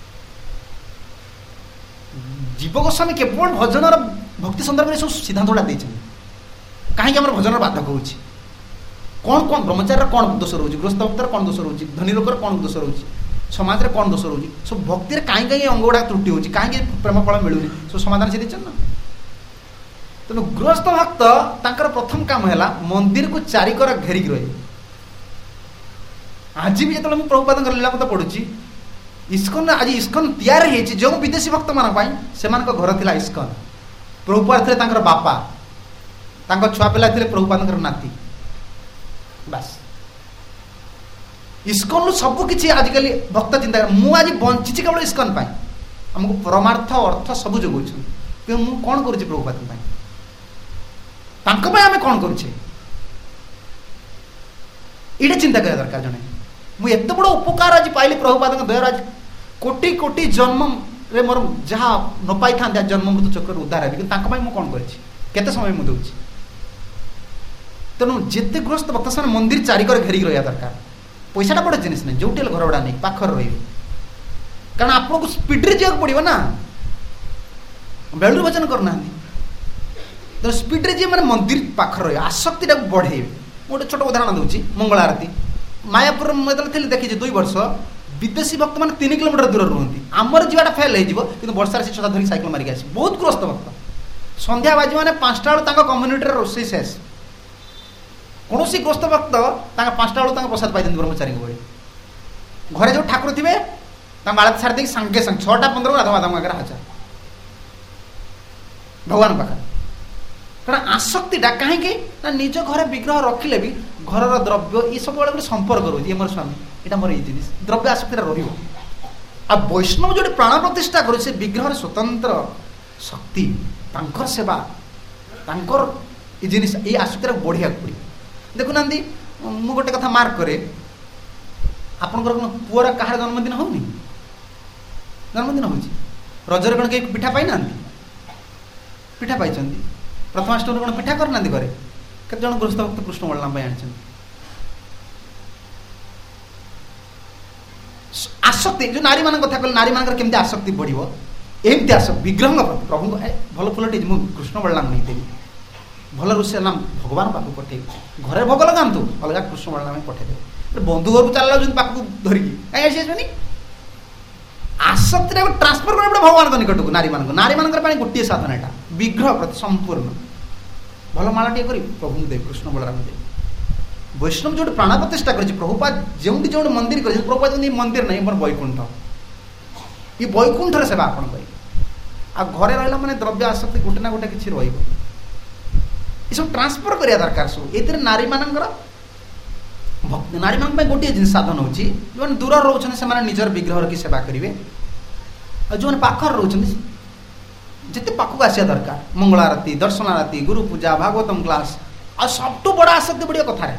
जीव गोस्वामी केवल भजन भक्ति सन्दर्भ में सब सिद्धांत गुड़ा कहीं भजन बाधक हो कौन कौन ब्रह्मचारी कौन दोष रोचे गृहस्थ भक्तर कौन दोष रोचे धनी लोकर कौन दोष रोचे समाज में कौन दोष रोचे सब भक्ति कहीं कहीं अंग गुड़ा त्रुटि होची कहीं प्रेम फल मिलूनी सब समाधान से देना तेणु गृहस्थ भक्त तांकर प्रथम काम है मंदिर को चारिकर घेरिक रही आज भी जो प्रभुपाद लीला पद पढ़ुची इस्कन आज इस्कन तैयारी जो विदेशी भक्त मान से घर था इस्कन प्रभुपाद थे बापा छुआ पिला थे प्रभुपाद नाती बास इस्कन सबकि आजिकल भक्त चिंता मुझे बंची केवल इस्कन आमको परमार्थ अर्थ सब जोगाऊँ मुझे कौन करुँच प्रभुपाद आम कौन करुचे ये चिंता करा दरकार जड़े मुझे एत बड़ उपकार आज पाइली प्रभुपाद दयार आज कोटि कोटि जन्म रे मोर जहाँ न पाई था जन्म मृत्यु चक्र उद्धार है कि कौन कर समय मुझे दूसरी तेणु जिते गृहस्थ भक्त से मंदिर चारिकर घेरिक रहा दरकार पैसाटा बड़ जिनिस नहीं जो घर भड़ा नहीं पाखर रही कारण आपको स्पीड्रे जावाक पड़ो ना बेलू भजन करना तो स्पीड्रे जी मैंने मंदिर पाखर रही आसक्ति बढ़े गोटे छोट उदाहरण दूसरी मंगल आरती मायापुर मुझे देखी 2 वर्ष विदेशी भक्त मैंने 3 किलोमीटर दूर रुहति आमर जीवाटा फेल हो वर्षार से छता धरिक साइकेल मारिक आस बहुत ग्रस्त भक्त संध्या बाजी मैंने 5टा बेलू कम्युनिटी रोषे शेष कौन ग्रस्त भक्त 5टा बेलू प्रसाद पाई ब्रह्मचारी भाई घरे जो ठाकुर थे आलती सारी सांगे सांगे 6टा 15 गाधा आगे हाजर भगवान पाखे कारण आसक्तिटा कहीं निज घर विग्रह रखिले भी घर द्रव्य ये सब गोटे संपर्क रोचे मोर स्वामी यहाँ मोर ये जिन द्रव्य आसक्तिटा रहा वैष्णव जो प्राण प्रतिष्ठा कर विग्रह स्वतंत्र शक्ति तांकर सेवा तांकर ये जिन ये आसक्ति बढ़िया पड़े देखुना मु गोटे कथा मार्क करे आपंकर पुअर कहार जन्मदिन होनी जन्मदिन हो रजरे कौन कहीं पिठा पाई ना पिठा पाई प्रथमाष्टमी कौन पिठा करना घरे केते जन गृहस्थ भक्त कृष्ण बलराम आनी आसक्ति जो नारी मान कथा कहले नारी मान केमती आसक्ति बढ़ो एमती आसक्ति विग्रह प्रभु भल फुलटी मुझे कृष्ण बलराम नहीं देवी भल रोषे नाम भगवान पाक पठे घरे भोग लगातु अलग कृष्ण बलराम पठेदेवे बंधु घर चल जाऊँ पाक धरिकी कहीं आसबे आसक्ति ट्रांसफर कर भगवान निकट को नारी मान गोटे साधन यहाँ विग्रह प्रति संपूर्ण भल मालाटे कर प्रभु देव कृष्ण बलराम देव वैष्णव जो प्राण प्रतिष्ठा कर प्रभुपाद जो जो मंदिर कर प्रभुपाद मंदिर नहीं मोर वैकुंठ ये वैकुंठर सेवा आपन कर घरे रहा मैंने द्रव्य आसक्ति गोटे ना गोटे किसी रही सब ट्रांसफर करा दरकार सब ये नारी मानकर भक्ति नारी मान गोटे जिन साधन हो जो दूर रोचे से निजर विग्रह की सेवा करेंगे जो पाखर रोचे जिते पाखक आसा दरकार मंगल आरती दर्शन आरती गुरु पूजा भागवतम क्लास आ सबटू बड़ा आसक्ति बढ़िया कथार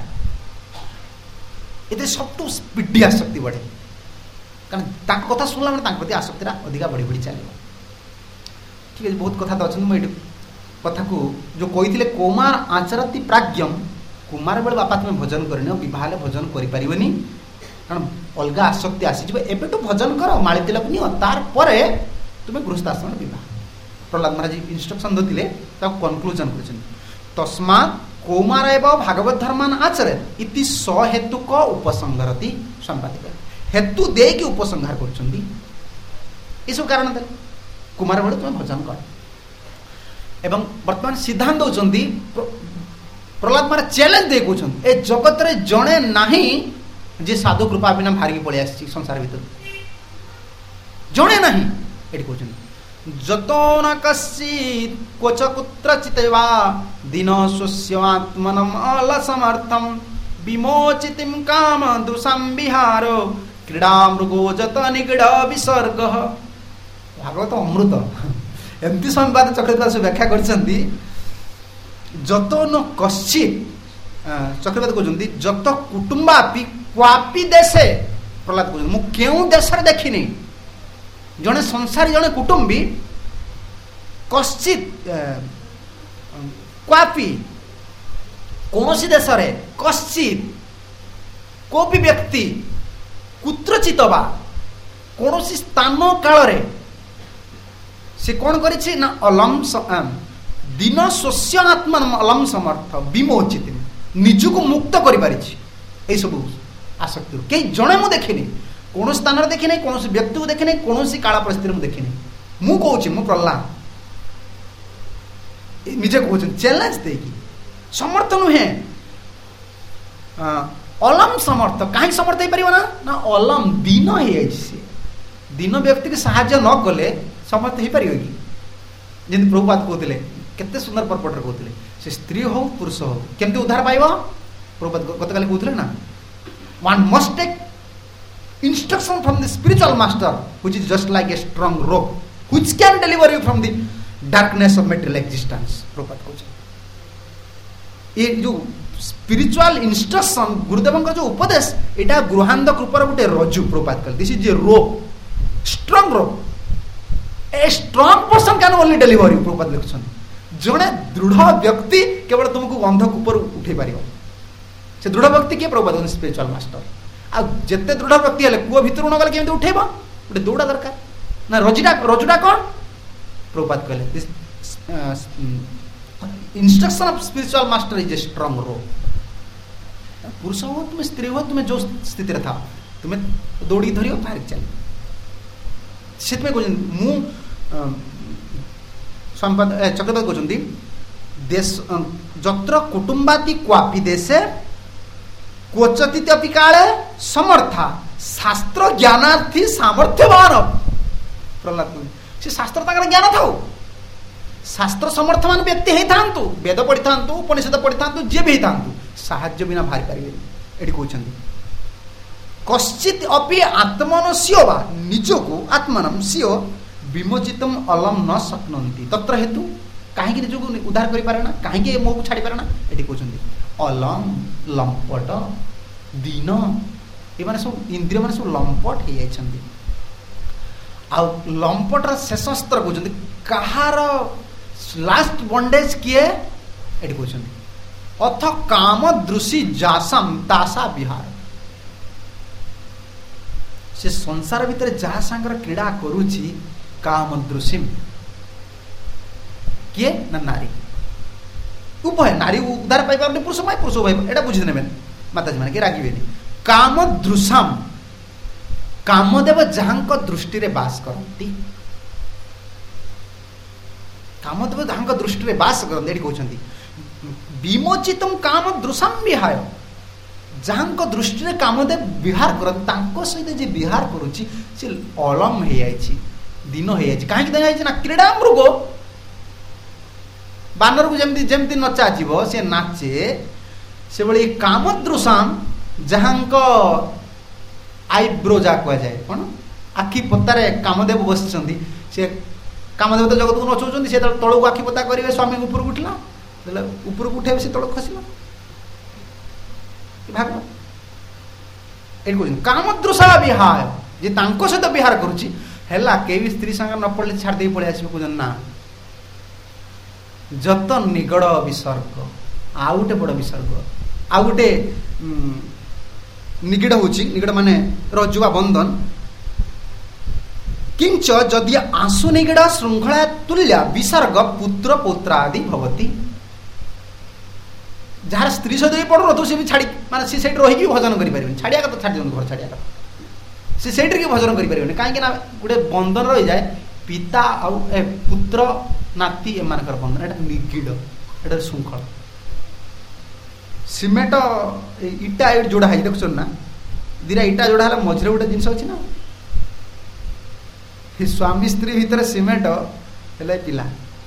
ये सबटू स्पीडी आसक्ति बढ़े कारण कथा शुणला मैंने प्रति आसक्तिटा अधिका बढ़ी बढ़ी चलो ठीक है बहुत कथा तो अच्छे मुझे कथा को जो कही कौमार आचरती प्राज्ञम कुमार बेले बापा तुम भजन करनी बह भजन कर कारण अलग आसक्ति आसीज एबे तो भजन कर माड़ी तिलक नियो तार परे तुम्हें गृहस्थ आश्रम बह प्रहलाद महाराज इंस्ट्रक्शन देते कनक्लूजन कर तस्मात् कौमार एवं भागवत धर्मान आचरे इति सहेतुक उपसंहरती संपादिक हेतु दे कि उपसंहार कर सब कारण दे कुमार बेले तुम्हें भजन कर एवं वर्तमान सिद्धांत होती प्रहलाद महाराज चैलेंज दे कहते ए जगत रे जड़े नाही जे साधु कृपा बिना भारिकी पलि आसी संसार भीतर जड़े नाही एटी कहते जतो न कश्चित् क्वच कुत्रचित् वा दिन स्वस्यात्मनम् अलसमर्थं विमोचितिं काम दुषं विहारो क्रीडा मृगो जत निगड विसर्ग भागवत अमृत एमती संवाद चक्रवर्ती व्याख्या करछन्ती जतो न कश्चित् चक्रवर्ती कहते जत कुटुंबापि क्वापि देशे प्रहलाद कहते मु केउ देश देखिनी जड़े संसारी जड़े कुटुंबी कश्चित् क्वापि कौन देश कश्चित् कोपि व्यक्ति कुत्रचित वा कौन स्थान काल से कौन करिछि ना अलम दिन स्वस्य आत्मा अलम समर्थ विमोचित निजको मुक्त करि पारिछि ए सब आसक्ति कई जड़े मु देखिनी कौन स्थान देखी नहीं कौन व्यक्ति को देखी नहीं कौन काल परिस्थिति में देखी नहीं मुझे मु प्रहलाद निजे कहते चैलेंज देगी समर्थ नुहे अलम समर्थ कहीं समर्थ हो पार ना अलम दीन हो दीन व्यक्ति की साहाय्य न कले समर्थ हो पार कि जमी प्रभुपाद कहते केते सुंदर परपटर कहते से स्त्री हो पुरुष हो केमती उद्धार पाइब प्रभुपाद गतकाली कहते ना one must take instruction from the spiritual master which is just like a strong rope which can deliver you from the darkness of material existence Prabhupada कहते ये जो स्पिरिचुअल इंस्ट्रक्शन गुरुदेव जो उपदेश एटा गृहांध कृपार गोटे रज्जु प्रभुपाद कहते this is a rope strong rope a strong person can only deliver you Prabhupada लिखछन जने दृढ़ व्यक्ति केवल तुमको अंधकूपर उठे पारिबो से दृढ़ भक्ति किए प्रभुपाद कहते स्पिरिचुअल मास्टर आ जिते दृढ़ भक्ति हेले कूह भितर न गले केମିତି उठेब गोटे दौड़ा दरकार ना रजुटा कौन प्रभुपाद कहले instruction of spiritual master is a strong rope पुरुष हो तुम्हें स्त्री हो तुम्हें जो स्थिति था तुम्हें दौड़ी धरी बाहर चल से मु चक्रवर्ती कहते देश जत्र कुटुंबाति क्वापि देशे क्वचित काले समर्था शास्त्र ज्ञानार्थी सामर्थ्यवान प्रहलाद से शास्त्र तक ज्ञान था शास्त्र समर्थवान व्यक्ति होता वेद पढ़ी था उपनिषद पढ़ी था जी भी होता साहाय्य बिना बाहरी पारे ये कहते कश्चित अपि आत्मनस्यो वा निजको आत्मनम सियो विमोचितम अलम न शक्नन्ति तत्र हेतु कहीं निजको उद्धार करि पारे ना कहीं मोह को छाड़ी पारे ना ये कहते अलम लंपट दीन ये सब इंद्रिय मान सब लंपट हो जाइछन्ति आ लंपटर शेष स्तर कहते कहार लास्ट बंडेज किए ये कहते अथ काम दृषि जासम तासा विहार से संसार भितर जहाँ सांगर क्रीड़ा करुची काम दृषिम किए ना नारी उभय नारी उद्धार पाई पारे पुरुष भाई पुरुष भाई एटा बुझी ने माताजी माने कि रागिबेनी काम दृशम कामदेव जहांक दृष्टि रे बास करती कामदेव जहांक दृष्टि रे बास करते एटी कहउछंती विमोचितम काम दृशम विहाय जहांक दृष्टि रे कामदेव विहार करत तांको सहित जे विहार करूची से अलम हो जाइछि दिन हो जाइछि काहे कि जाइछि ना क्रीड़ा मृग बानर को जेमती जेमती नचा जीव से नाचे से बड़ी कामदृशाम जहांक आईब्रो जा कह जाए कौन आखि पतारे कामदेव बसिचंदी से कामदेव तो जगत को नचौचंदी से तळକୁ आखि पता करिवे स्वामी ऊपर उठला बोले ऊपर उठे से तळ खसिला भाग कामदृशा विहाय जे तांको सहित विहार करुची हेला केवी स्त्री संग न पड़ले छाड़ दे पड़े आसीबे को ना जत निगड़ विसर्ग आ गोटे बड़ विसर्ग आ गोटे निगिड़ होची निगिड़ माने रजुआ बंधन किंच जदि आंसु निगिड़ श्रृंखला तुल्य विसर्ग पुत्र पौत्र आदि भवति जार स्त्री सहित पड़ रहा सी भी छाड़ी माने सी सेठ रही भजन करें छाड़िया तो छाड़ दिखाँ घर छाड़िया सी सेठ भजन करें कहीं गोटे बंधन रही जाए पिता आ पुत्र नाती एम बंधन एटा निगिड़ एटा श्रृंखला सीमेंट इटा जोड़ा है देख ना दीटा इटा जोड़ा है मझे गोटे जिन अच्छी ना स्वामी स्त्री भितर सीमेंट है पिला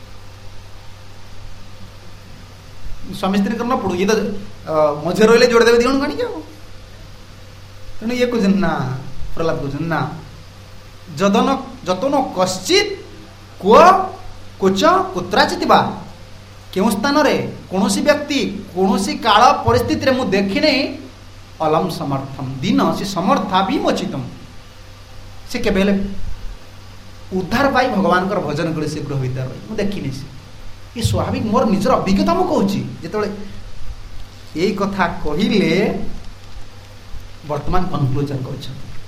स्वामी स्त्री करना पड़ू ये तो मझे रही जोड़े देवे दिगण काणी तेणु ये कहते ना प्रहलाद कहते ना जदन जतन कश्चित कोच कुत्राचित बा क्यों स्थान रे कौन व्यक्ति कौन काल परिस्थिति रे मु देखिने अलम समर्थम दिन से समर्था विमोचितम से केबेले उद्धार पाई भगवान भजन कर शीघ्र होता रही मुझे देखिनी से ये स्वाभाविक मोर निजर अभिज्ञता मुझे कहूँ जो यही कथा कहले वर्तमान कनक्लूजन कर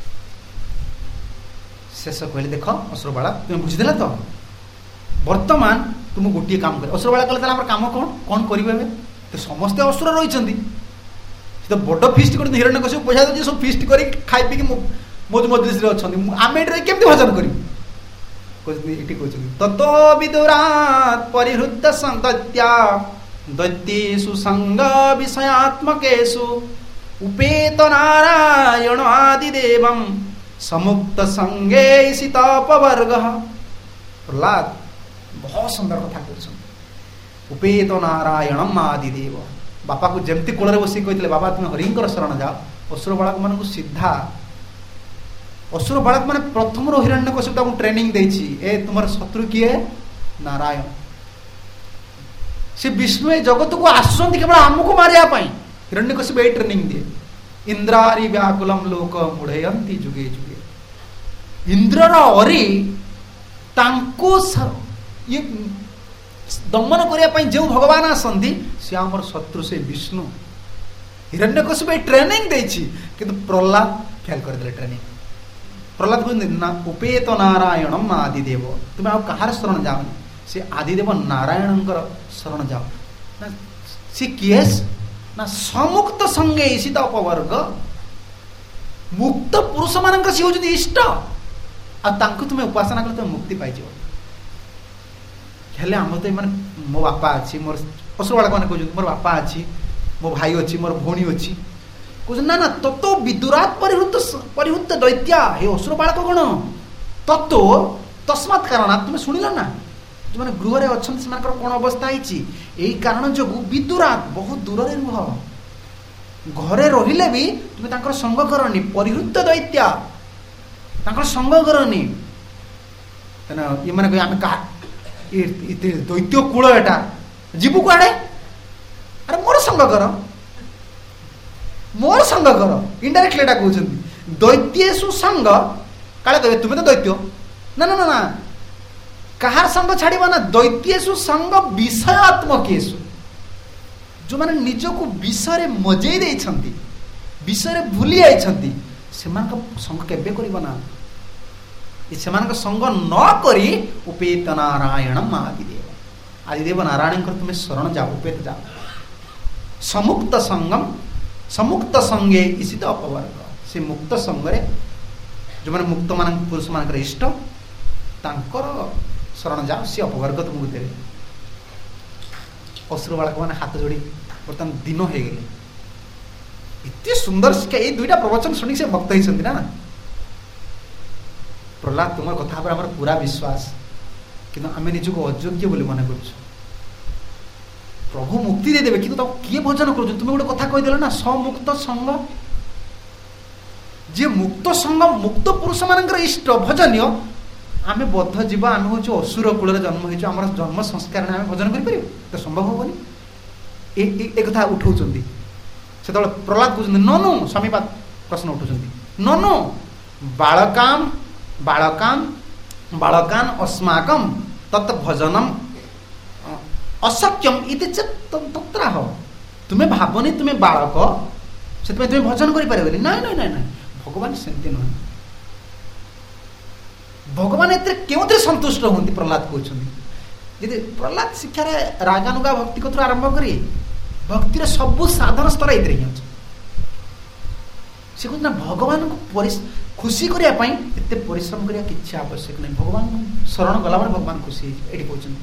शेष कहले देख असुर बाला तुम बुझीदेला तो वर्तमान तुम गोटे काम कर असुर बाला कहले काम कौन कौन करेंगे तो समस्ते असुर रही तो बड़ फिस्ट कर हिरण्य कश्यप पैसा दे सब फिस्ट कर खाई पी मौज मजलिस अच्छा आम ये केमती भजन करूँ ततो विदुरात् परिहृत संतत्या दैत्येषु संग विषयात्मकेषु उपेत नारायण आदिदेवं समुक्त संगे सीतापवर्ग प्रहलाद बहुत सुंदर कथा कर उपेत नारायणम आदिदेव बापा को जमती कोल बस कहते बाबा तुम हरिंकर शरण जाओ असुर बालक मान सीधा असुर बालक मैंने प्रथम हिरण्य कश्यप ट्रेनिंग देछि ए तुम्हार शत्रु किए नारायण से विष्णु ए जगत को आसुंती केवल आमको मारिया पाई हिरण्य कश्यप ए ट्रेनिंग दिए इंद्रारी व्याकुलम लोक मुढ़यंती जुगे जुगे इंद्रर अरी तांको ये दमन करने जो भगवान आसंती से आमर शत्रु से विष्णु हिरण्यकशिपु ट्रेनिंग देछि किंतु प्रहलाद फेल कर देले ट्रेनिंग। प्रहलाद कहते ना उपेत नारायणम आदिदेव, तुम आ कहार शरण जाओ से आदिदेव नारायण शरण जाओ ना। सी किएस ना समुक्त संगे ईशित अपवर्ग मुक्त पुरुष मान सी हूँ इष्ट आंकु तुम्हें उपासना कले तुम मुक्ति पाई हेले आम तो माने मो बापा अच्छी मोर असुर बालक मैंने कहते मोर बापा अच्छी मो भाई अच्छी मोर भौणी अच्छी कहते ना ना तत्व विदुरात परिहृत दैत्या हे असुर बालक गण तत्व तस्मात् कारण तुम शुणिल ना जो मैंने गृह अच्छा से कौन अवस्था यही कारण जो विदुरात बहुत दूर रुह घरे रहिले भी तुम्हें संग करनी परिहृत दैत्या संग करनी ये मैंने आम दैत्य कूल एटा जीवु कुआड़े अरे मोर संग कर इनडायरेक्टली एटा कहते दैत्येषु संग काले कहे तुम्हें तो दैत्य ना ना ना ना कहार संग छाड़वा ना दैत्येषु संग विषयात्मकेषु जो माने निज को विषय मजेई देइछंती विषय भूली आइछंती सेमानक संग केबे करिवो ना सेमानक संग न करी उपेत नारायणम आदिदेव नारायण तुम्हें शरण जाओ उपेत जाओ समुक्त संगम समुक्त संगे इसी तो अपवर्ग से मुक्त संगरे जो माने मुक्त मान पुरुष मान इष्ट तांकर शरण जाओ सी अपवर्ग तुमको देवे। असुर बालक मैंने हाथ जोड़ी बर्तमान दिन हो गए इतनी सुंदर शिक्षा ये दुईटा प्रवचन शुणी से भक्त होती ना। प्रहलाद तुम कथा पर आम पूरा विश्वास कि आम निजक अयोग्य बोली मन कर प्रभु मुक्ति दे देवे कि किए भजन कर तुम गोटे कथा कहीदेल ना समुक्त संग जे मुक्त संग मुक्त पुरुष मान इष्ट भजनीय आम बद्ध जीव आम हूँ असुर कूल जन्म हो आम जन्म संस्कार आम भजन कर तो संभव हेनी एक कथा उठाऊँ से प्रहलाद कहते ननु स्वामी प्रश्न उठाऊँ ननु बालकाम बालकान बालकान अस्माकम तत् भजनम अशक्यम इति तत्राह तुम्हें भावनी तुम्हें बालक से तुम्हें भजन करें ना ना ना ना भगवान सेमती नुह भगवान एवं संतुष्ट होती प्रहलाद कहते प्रहलाद शिक्षार रागानुगा भक्ति कथु आरंभ करी भक्तिर सबू साधन स्तर ये अच्छे से कहते भगवान को खुशी करने एत परिश्रम करने किसी आवश्यक नहीं भगवान शरण गला भगवान खुशी ये कहते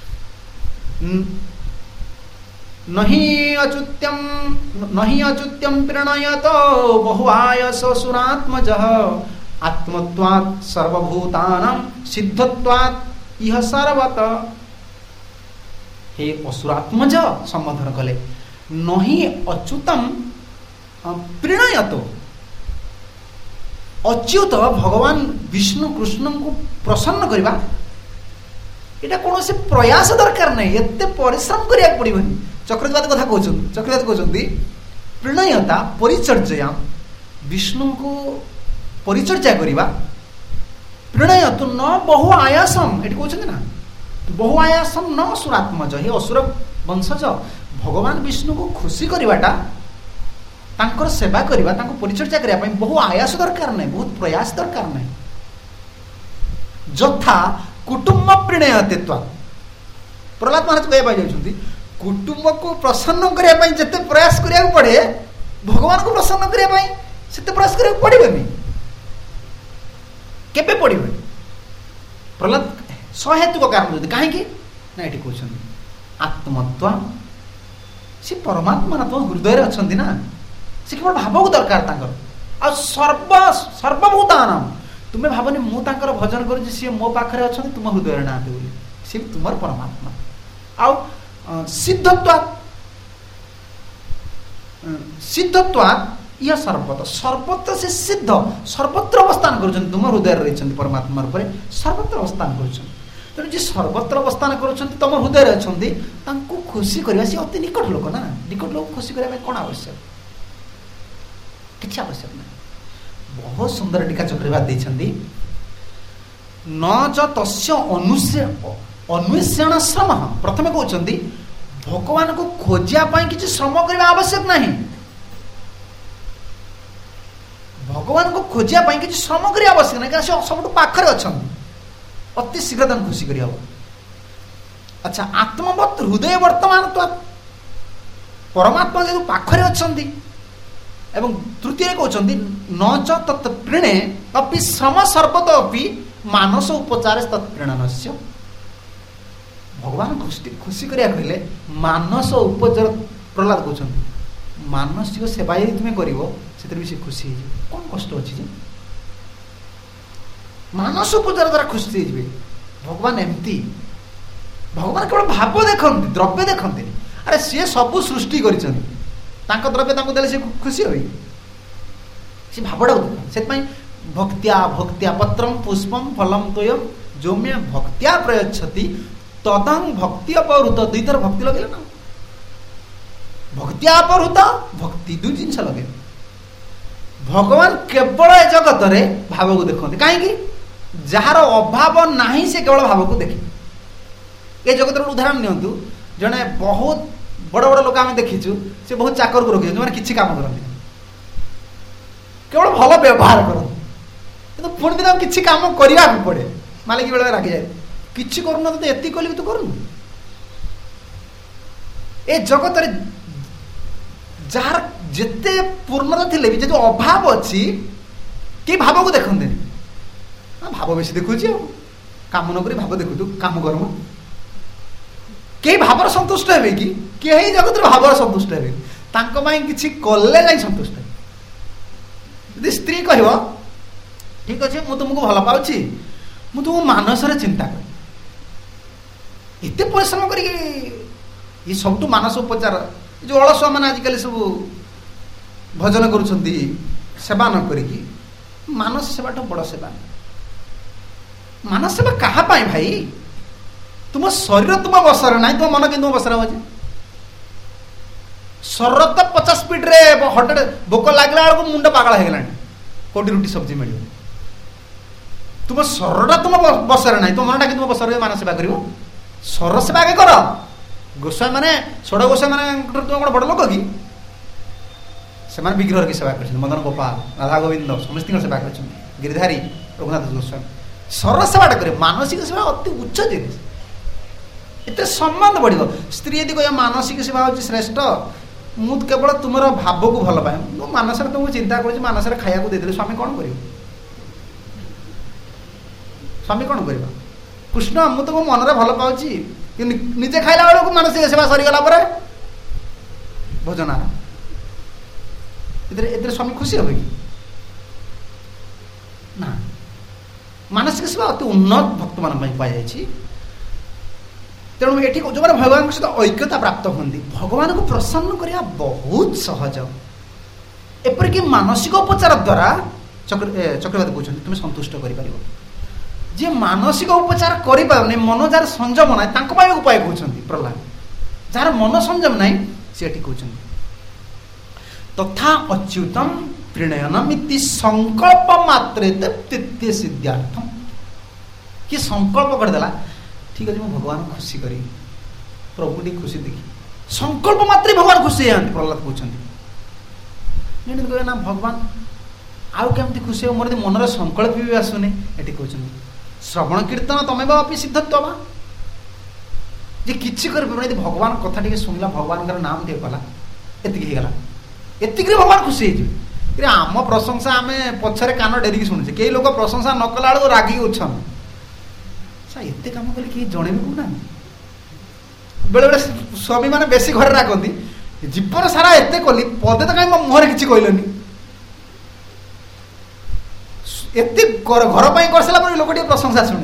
नहीं अच्युत्यम प्रणयत बहुआयस सुरात्मज आत्मत्वात् सर्वभूतानां सिद्धत्वात् इह सर्वत हे असुरात्मज संबोधन कले नहीं अच्युतम प्रणयत अच्युत भगवान विष्णु कृष्ण को प्रसन्न करवा यहाँ कौन से प्रयास दरकार नहीं एत परिश्रम करा पड़ोनी चक्रवर्ती कथा कहते चक्रवर्ती कहते प्रणयता परिचर्या विष्णु को परिचर्या करवा प्रणय तो न बहु आयासम ये कहते ना बहु आयासम न असुरात्मज हे असुर वंशज भगवान विष्णु को खुशी करवाटा तांकर सेवा करवा तांको परिचर्या करने बहु आयास दरकार नहीं बहुत प्रयास दरकार नहीं जथा कुटुंब प्रणयते प्रहलाद महाराज कहवा जाती कुटुंब को प्रसन्न करने जिते प्रयास करा पड़े भगवान को प्रसन्न करने से प्रयास करा पड़ेनि केबे पड़े प्रहलाद सहेतुक कारण कहीं ना ये कहते आत्मत्वा सी परमात्मा तुम हृदय अच्छा ना से केवल भाव को दरकार आ सर्वभूतानां तुम्हें भावनी मुझे भजन कर सी मो पाखे अच्छा तुम हृदय ना बोली सी तुम परमात्मा आ सिद्धत्वात् यह सर्वत्र से सिद्ध सर्वत्र अवस्थान कर तुम हृदय रही परमात्मा रूप सर्वत्र अवस्थान कर सर्वत्र अवस्थान कर तुम हृदय अच्छा खुशी करवा सी अति निकट लोक ना निकट लोक खुशी करने कौन आवश्यक किसी आवश्यक नहीं बहुत सुंदर टीका चक्रवर्ती देते न च तस्य अन्वेषण श्रम प्रथमे कहते भगवान को खोजापी किसी श्रम करने आवश्यक नहीं भगवान को खोजिया किसी श्रम करने आवश्यक नहीं, कारण सब पाखरे अच्छा, अति शीघ्र खुशी कर। अच्छा, आत्मवत हृदय वर्तमान परमात्मा जो पाखरे अच्छा। एवं तृतीय कहते न च तत्प्रीणे अपि श्रम सर्वत अपि मानस उपचार तत्प्रीणन। भगवान खुशी करिया कहले मानस उपचार। प्रहलाद कहते मानसिक सेवा यदि तुम्हें करिवो सेतरे भी से खुशी हो। कौन कष्ट अच्छी जे मानस उपचार द्वारा खुशी हो। भगवान एमती, भगवान केवल भाव देखते, द्रव्य देखते। अरे सी सबू सृष्टि कर द्रव्य देले से खुशी हो, सी भावटा से भक्त्या भक्त्या पत्रम पुष्पम फलम तोयम जो मे भक्त्या प्रयच्छति तदं भक्ति अपहृत। दुई थर भक्ति लगे ना, भक्त्या अपहृत भक्ति दुई जिन लगे। भगवान केवल ए जगत रे भाव को देखते, कहीं जार अभाव नहीं से केवल भाव को देखे। ये जगत उदाहरण नियंतु, जड़े बहुत बड़ बड़ लोक आम देखीचु से बहुत चाकर को रखी जो किसी काम करते, केवल भल व्यवहार करते, कि पुणी दिन किसी काम करने पड़े। मालिक बेले रागी जाए किसी करूना तो एति कल तू करूनु। ए जगत जार जिते पूर्णता थे भी जो अभाव अच्छी कि भाव को देखते, भाव बेसी देखुची काम न करी भाव देखु काम कर्म कई भावर संतुष्ट हे कि कई जगत भावर संतुष्ट हे कि कले जा संतुष्ट हे। यदि स्त्री कह ठीक अच्छे मुझे तुमको भल पाऊँ मुझे तुम मानस चिंता कर एत परिश्रम कर सब मानस उपचार जो अलसुआ मैंने आजिकल सब भजन करुँच सेवा न करी मानस सेवा बड़ सेवा। मानस सेवा कहा भाई तुम शरीर तुम बसर ना तुम मन कि बसर हो शरीर तो 50 स्पीड रे हटे भोक लगला बेलू मुंड पागल हो कोटी रुटी सब्जी मिल तुम शरीर तुम बसर ना तुम मन कि तुम बसर मान सेवा कर शरीर सेवा आगे कर। गोसाई मैंने षोड़ गोसाई मैंने तुम कौन बड़ लोक कि से विग्रह की सेवा कर मदन गोपाल राधा गोविंद समस्त सेवा कर गिरिधारी रघुनाथ गोस्वामी शरीर सेवाटा करे। मानसिक सेवा अति उच्च जिनिस एत सम्मान बढ़। स्त्री यदि कह मानसिक सेवा हूँ श्रेष्ठ मुझे केवल तुम भाव को भल पाए मानस तुमको चिंता कर मानस खाया देदेले स्वामी कौन कर स्वामी कौन कर कृष्ण मुझे तुम मन में भल पाऊँगी निजे खाइला बेलू मानसिक सेवा सरीगला भोजन ए स्वामी खुशी हो ना। मानसिक सेवा अति उन्नत भक्त मान पाई। तेणु ये जो मैंने भगवान सहित ऐक्यता प्राप्त होती भगवान को प्रसन्न करने बहुत सहज। एपरिक मानसिक उपचार द्वारा चक्रवर्ती कहते तुम्हें संतुष्ट कर जी मानसिक उपचार कर मन जार संयम ना उपाय कहते प्रहलाद जार मन संयम ना सी कहते तथा अच्युतम प्रणयनम संकल्प मात्रे तृतीय सिद्धार्थम कि संकल्प करदेला ठीक अच्छे मुझे भगवान खुशी करी प्रभु टी खुशी देखी संकल्प मात्र भगवान खुशी जाती प्रहलाद कहते कहे ना भगवान आउ केमती खुशी हो मोर मनर संकल्प भी आसुनी ये कहते श्रवण कीर्तन तमें अपनी सिद्धत्व जे किसी कर भगवान कथा टे शुणला भगवान नाम टे कला एतिकला एतिक भगवान खुशी हो। आम प्रशंसा आम पछरे कान डेरिकी शुणुचे कई लोग प्रशंसा न कला बेलू रागिक उछन एत कम कले कि जड़े भी कहना बेले बेले स्वामी मैंने बेसी घर रागती जीवन सारा एत कली पदे तो कहीं मो मुहर किसी कहलनि एत घर पर कर सारा लोक प्रशंसा शुणे